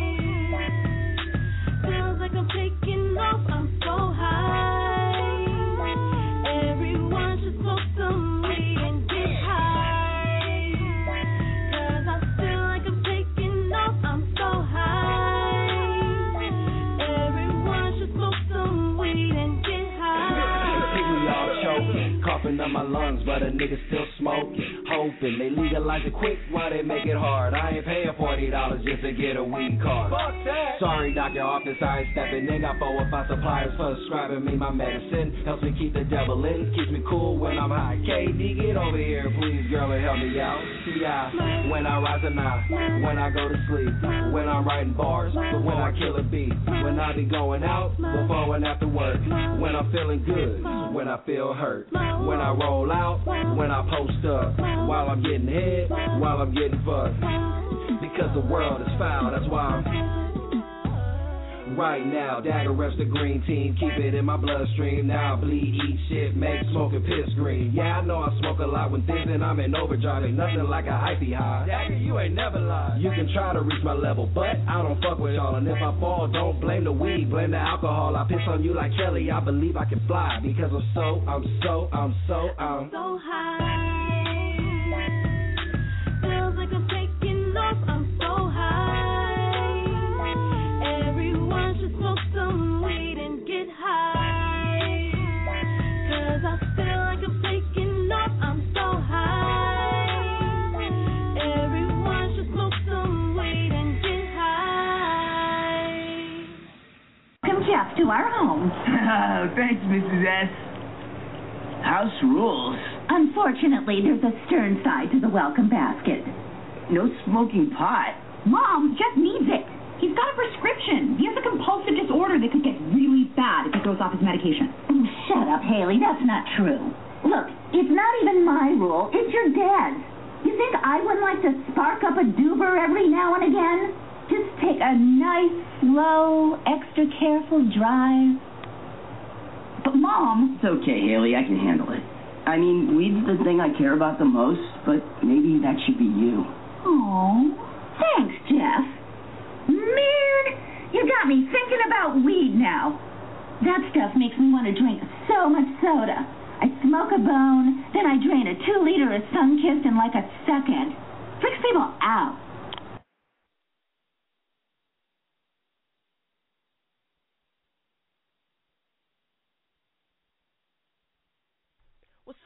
Feels like I'm taking off, I'm so high. Everyone should smoke some weed and get high. Cause I feel like I'm taking off, I'm so high. Everyone should smoke some weed and get high. People y'all choking, coughing up my lungs, but a nigga still smoking. Hoping they legalize it quick while they make it hard. I ain't paying forty dollars just to get a weed card. Sorry, doctor, office, I ain't stepping in. Got four or five suppliers for prescribing me my medicine. Helps me keep the devil in, keeps me cool when I'm high. K D, get over here, please, girl, and help me out. See, I, when I rise and I, when I go to sleep, when I'm writing bars, but when I kill a beat, when I be going out, before and after work, when I'm feeling good, when I feel hurt, when I roll out, when I post up, while I'm getting head, while I'm getting fucked. Because the world is foul, that's why I'm right now. Dagger reps the green team, keep it in my bloodstream. Now I bleed, eat shit, make smoking piss green. Yeah, I know I smoke a lot when things and I'm in overdrive. Ain't nothing like a hypey high. Dagger, you ain't never lied. You can try to reach my level, but I don't fuck with y'all. And if I fall, don't blame the weed, blame the alcohol. I piss on you like Kelly, I believe I can fly. Because I'm so, I'm so, I'm so, I'm so high. Feels like I'm taking off, I'm so high. Everyone should smoke some weed and get high. Cause I feel like I'm taking off, I'm so high. Everyone should smoke some weed and get high. Welcome, Jeff, to our home. Oh, thanks, Missus S. House rules. Unfortunately, there's a stern side to the welcome basket. No smoking pot. Mom, Jeff needs it. He's got a prescription. He has a compulsive disorder that could get really bad if he goes off his medication. Oh, shut up, Haley. That's not true. Look, it's not even my rule. It's your dad's. You think I wouldn't like to spark up a doober every now and again? Just take a nice, slow, extra careful drive. But, Mom... It's okay, Haley. I can handle it. I mean, weed's the thing I care about the most, but maybe that should be you. Oh, thanks, Jeff. Man, you got me thinking about weed now. That stuff makes me want to drink so much soda. I smoke a bone, then I drain a two liter of Sunkist in like a second. Freaks people out.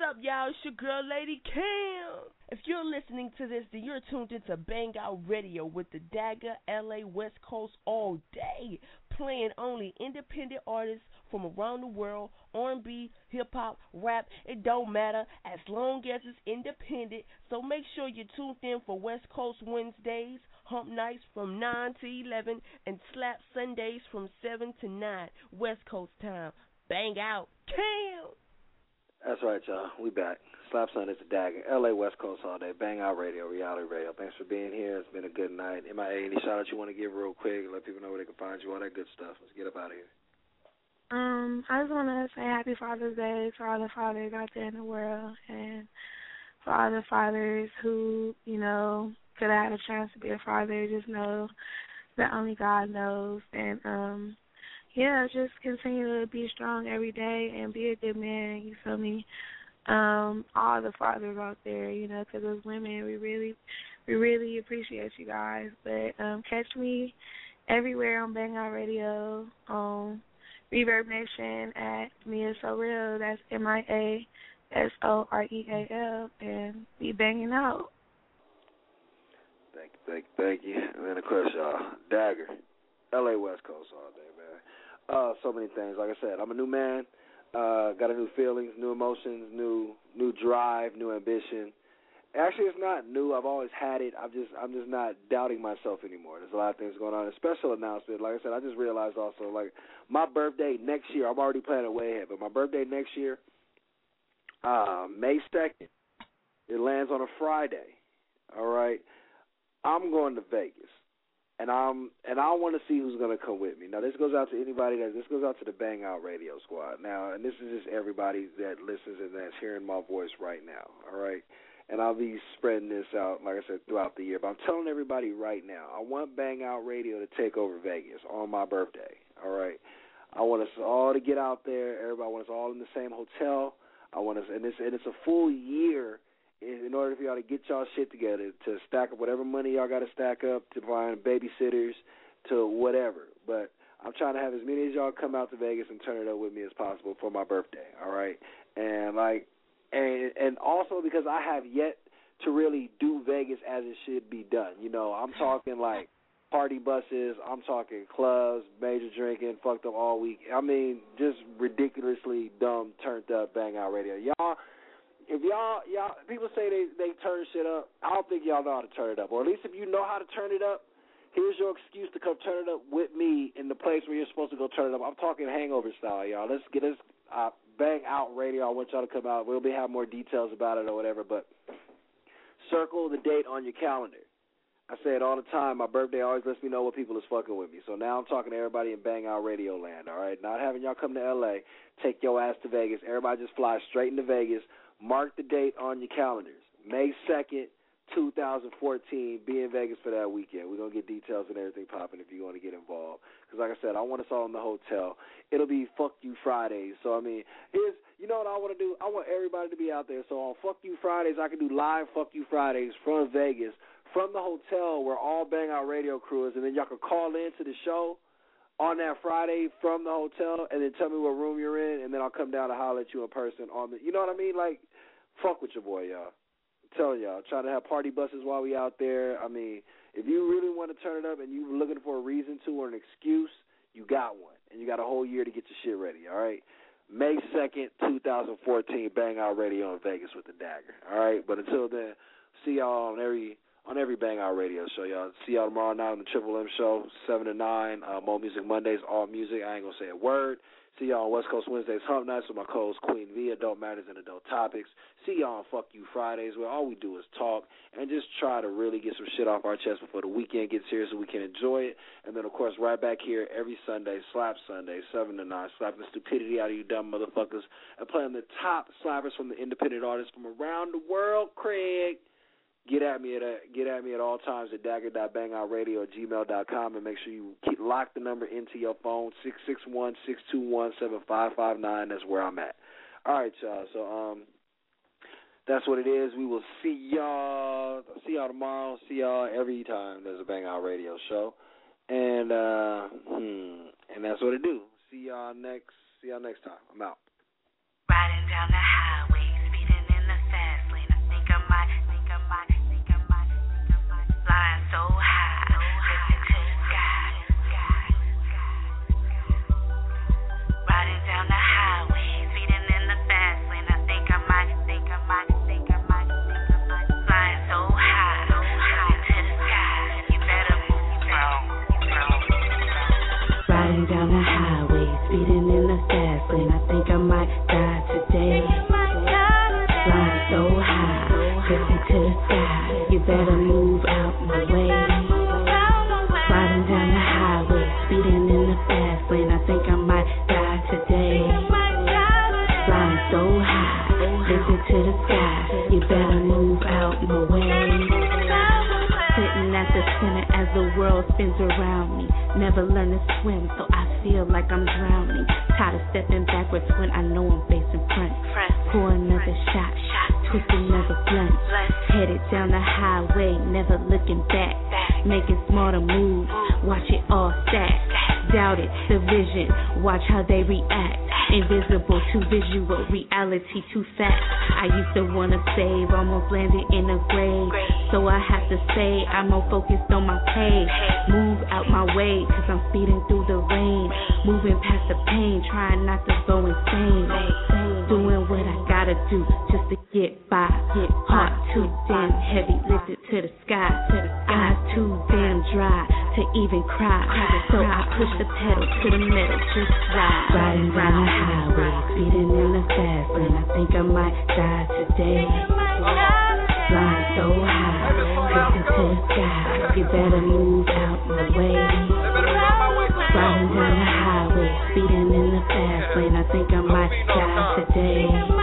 up, y'all? It's your girl, Lady Kim. If you're listening to this, then you're tuned into Bang Out Radio with the Dagger L A West Coast all day, playing only independent artists from around the world, R and B, hip-hop, rap, it don't matter, as long as it's independent. So make sure you're tuned in for West Coast Wednesdays, Hump Nights from nine to eleven, and Slap Sundays from seven to nine, West Coast time. Bang Out. Kim! That's right, y'all. We back. Slap Sundays to Dagger. L A West Coast all day. Bang Out Radio, Reality Radio. Thanks for being here. It's been a good night. M I A, any shout-out you want to give real quick? Let people know where they can find you, all that good stuff. Let's get up out of here. Um, I just want to say Happy Father's Day to all the fathers out there in the world, and for all the fathers who, you know, could have had a chance to be a father, just know that only God knows. And, um, yeah, just continue to be strong every day and be a good man, you feel me? Um, all the fathers out there, you know, because as women, we really, we really appreciate you guys. But um, catch me everywhere on Bang Out Radio, on Reverb Nation at Mia So Real. That's M I A S O R E A L, and be banging out. Thank you, thank you, thank you. And then, of course, y'all, Dagger, L A West Coast all day, man. Uh, so many things. Like I said, I'm a new man. Uh, got a new feelings, new emotions, new new drive, new ambition. Actually, it's not new. I've always had it. I'm just I'm just not doubting myself anymore. There's a lot of things going on. A special announcement. Like I said, I just realized also, like, my birthday next year, I'm already planning way ahead, but my birthday next year, uh, May second, it lands on a Friday. All right? I'm going to Vegas. And I'm and I want to see who's going to come with me. Now, this goes out to anybody that this goes out to the Bang Out Radio squad. Now, and this is just everybody that listens and that's hearing my voice right now. All right, and I'll be spreading this out, like I said, throughout the year. But I'm telling everybody right now, I want Bang Out Radio to take over Vegas on my birthday. All right, I want us all to get out there. Everybody wants us all in the same hotel. I want us, and it's and it's a full year. In order for y'all to get y'all shit together, to stack up whatever money y'all got to stack up, to find babysitters, to whatever. But I'm trying to have as many as y'all come out to Vegas and turn it up with me as possible for my birthday, all right? And, like, and, and also because I have yet to really do Vegas as it should be done. You know, I'm talking, like, party buses. I'm talking clubs, major drinking, fucked up all week. I mean, just ridiculously dumb, turned up, Bang Out Radio. Y'all... If y'all, y'all, people say they, they turn shit up, I don't think y'all know how to turn it up. Or at least if you know how to turn it up, here's your excuse to come turn it up with me in the place where you're supposed to go turn it up. I'm talking hangover style, y'all. Let's get this uh, Bang Out Radio. I want y'all to come out. We'll be have more details about it or whatever, but circle the date on your calendar. I say it all the time. My birthday always lets me know what people is fucking with me. So now I'm talking to everybody in Bang Out Radio land, all right? Not having y'all come to L A, take your ass to Vegas. Everybody just fly straight into Vegas. Mark the date on your calendars. May second, two thousand fourteen, be in Vegas for that weekend. We're going to get details and everything popping if you want to get involved. Because like I said, I want us all in the hotel. It'll be Fuck You Fridays. So, I mean, here's, you know what I want to do? I want everybody to be out there. So on Fuck You Fridays, I can do live Fuck You Fridays from Vegas, from the hotel where all Bang Out Radio crew is, and then y'all can call in to the show on that Friday from the hotel, and then tell me what room you're in, and then I'll come down to holler at you in person on the, you know what I mean? Like, fuck with your boy, y'all. I'm telling y'all, trying to have party buses while we out there. I mean, if you really want to turn it up and you're looking for a reason to or an excuse, you got one, and you got a whole year to get your shit ready, all right? May second, two thousand fourteen, Bang Out Radio in Vegas with the Dagger, all right? But until then, see y'all on every... on every Bang Out Radio show, y'all. See y'all tomorrow night on the Triple M show, seven to nine. Uh, More Music Mondays, all music. I ain't going to say a word. See y'all on West Coast Wednesdays, Hump Nights with my co-host Queen V, Adult Matters and Adult Topics. See y'all on Fuck You Fridays, where all we do is talk and just try to really get some shit off our chest before the weekend gets here so we can enjoy it. And then, of course, right back here every Sunday, Slap Sunday, seven to nine, slapping the stupidity out of you dumb motherfuckers and playing the top slappers from the independent artists from around the world, Craig. Get at me at a, get at me at all times at dagger dot bang out radio at gmail dot com, and make sure you keep, lock the number into your phone, six six one, six two one, seven five five nine. That's where I'm at. All right, y'all. So um, that's what it is. We will see y'all. See y'all tomorrow. See y'all every time there's a Bang Out Radio show, and uh, hmm, and that's what it do. See y'all next. See y'all next time. I'm out. Riding down the highway, speeding away. Sitting at the center as the world spins around me. Never learn to swim, so I feel like I'm drowning. Tired of stepping backwards when I know I'm facing front. Pour another shot, twist another blunt. Headed down the highway, never looking back. Making smarter moves, watch it all stack. Doubt it, the vision, watch how they react. Invisible to visual, reality too fast. I used to wanna save, almost landed in a grave. So I have to say, I'm more focused on my pay. Move out my way, cause I'm speeding through the rain. Moving past the pain, trying not to go insane. Doing what I gotta do just to get by. Heart too damn heavy, lifted to the sky. Eyes too damn dry to even cry. So I push the pedal to the metal, just ride. Riding down the highway, speeding in the fast lane. I think I might die today. Flying so high, looking to the sky. You better move out my way. Riding down the highway, speeding in the fast lane. I think I might die today.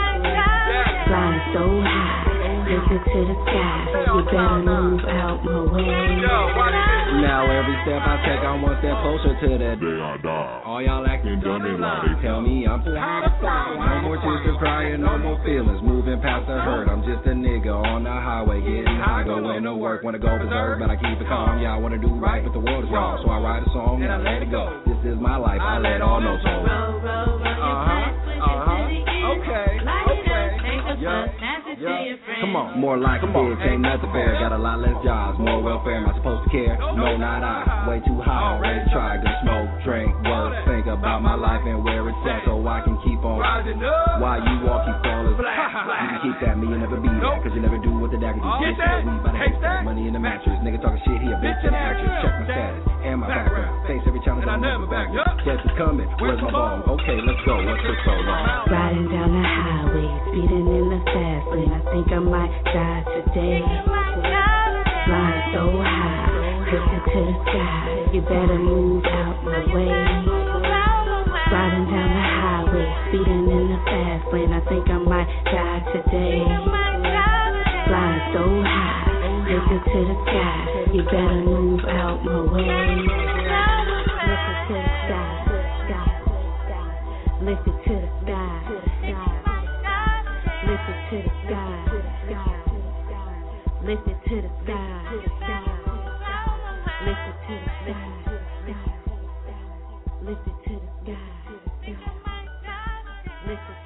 Flying so high, looking to the sky. You better move out my way. Now every step I take, I'm one step closer to that day I die. All y'all acting dummy like they tell me I'm too high to fly. No more tears to crying, no more feelings. Moving past the hurt, I'm just a nigga on the highway getting high, going to work, wanna go berserk, but I keep it calm. Yeah, I wanna do right, but the world is wrong, so I write a song and I let it go. This is my life, I let all know so. Uh huh, uh huh. Okay, okay. Yeah. Yeah. Come on, more like Come kids, ain't nothing fair. Got a lot less jobs, more welfare. Am I supposed to care? No, not I. Way too high, already tried to smoke, drink, work, think about my life and where it's at, so I can keep on. While you walk, keep falling. You can keep that, me, you never be that, cause you never do what the dagger do. Bitch, that weed by the haystack, money in the mattress. Nigga talking shit, he a bitch and an actress. Check my status and my background. Face every challenge I never back. Guess it's coming. Where's my ball? Okay, let's go. What took so long? Riding down the highway, speeding in the fast lane. I think I might die today. Flying so high, looking to the sky. You better move out my way. Riding down the highway, speeding in the fast lane. I think I might die today. Flying so high, looking to the sky. You better move out my way. Listen to the sky, listen to the sky. Listen to the sky. Listen to the sky. Listen to the sky. Listen to the sky. Listen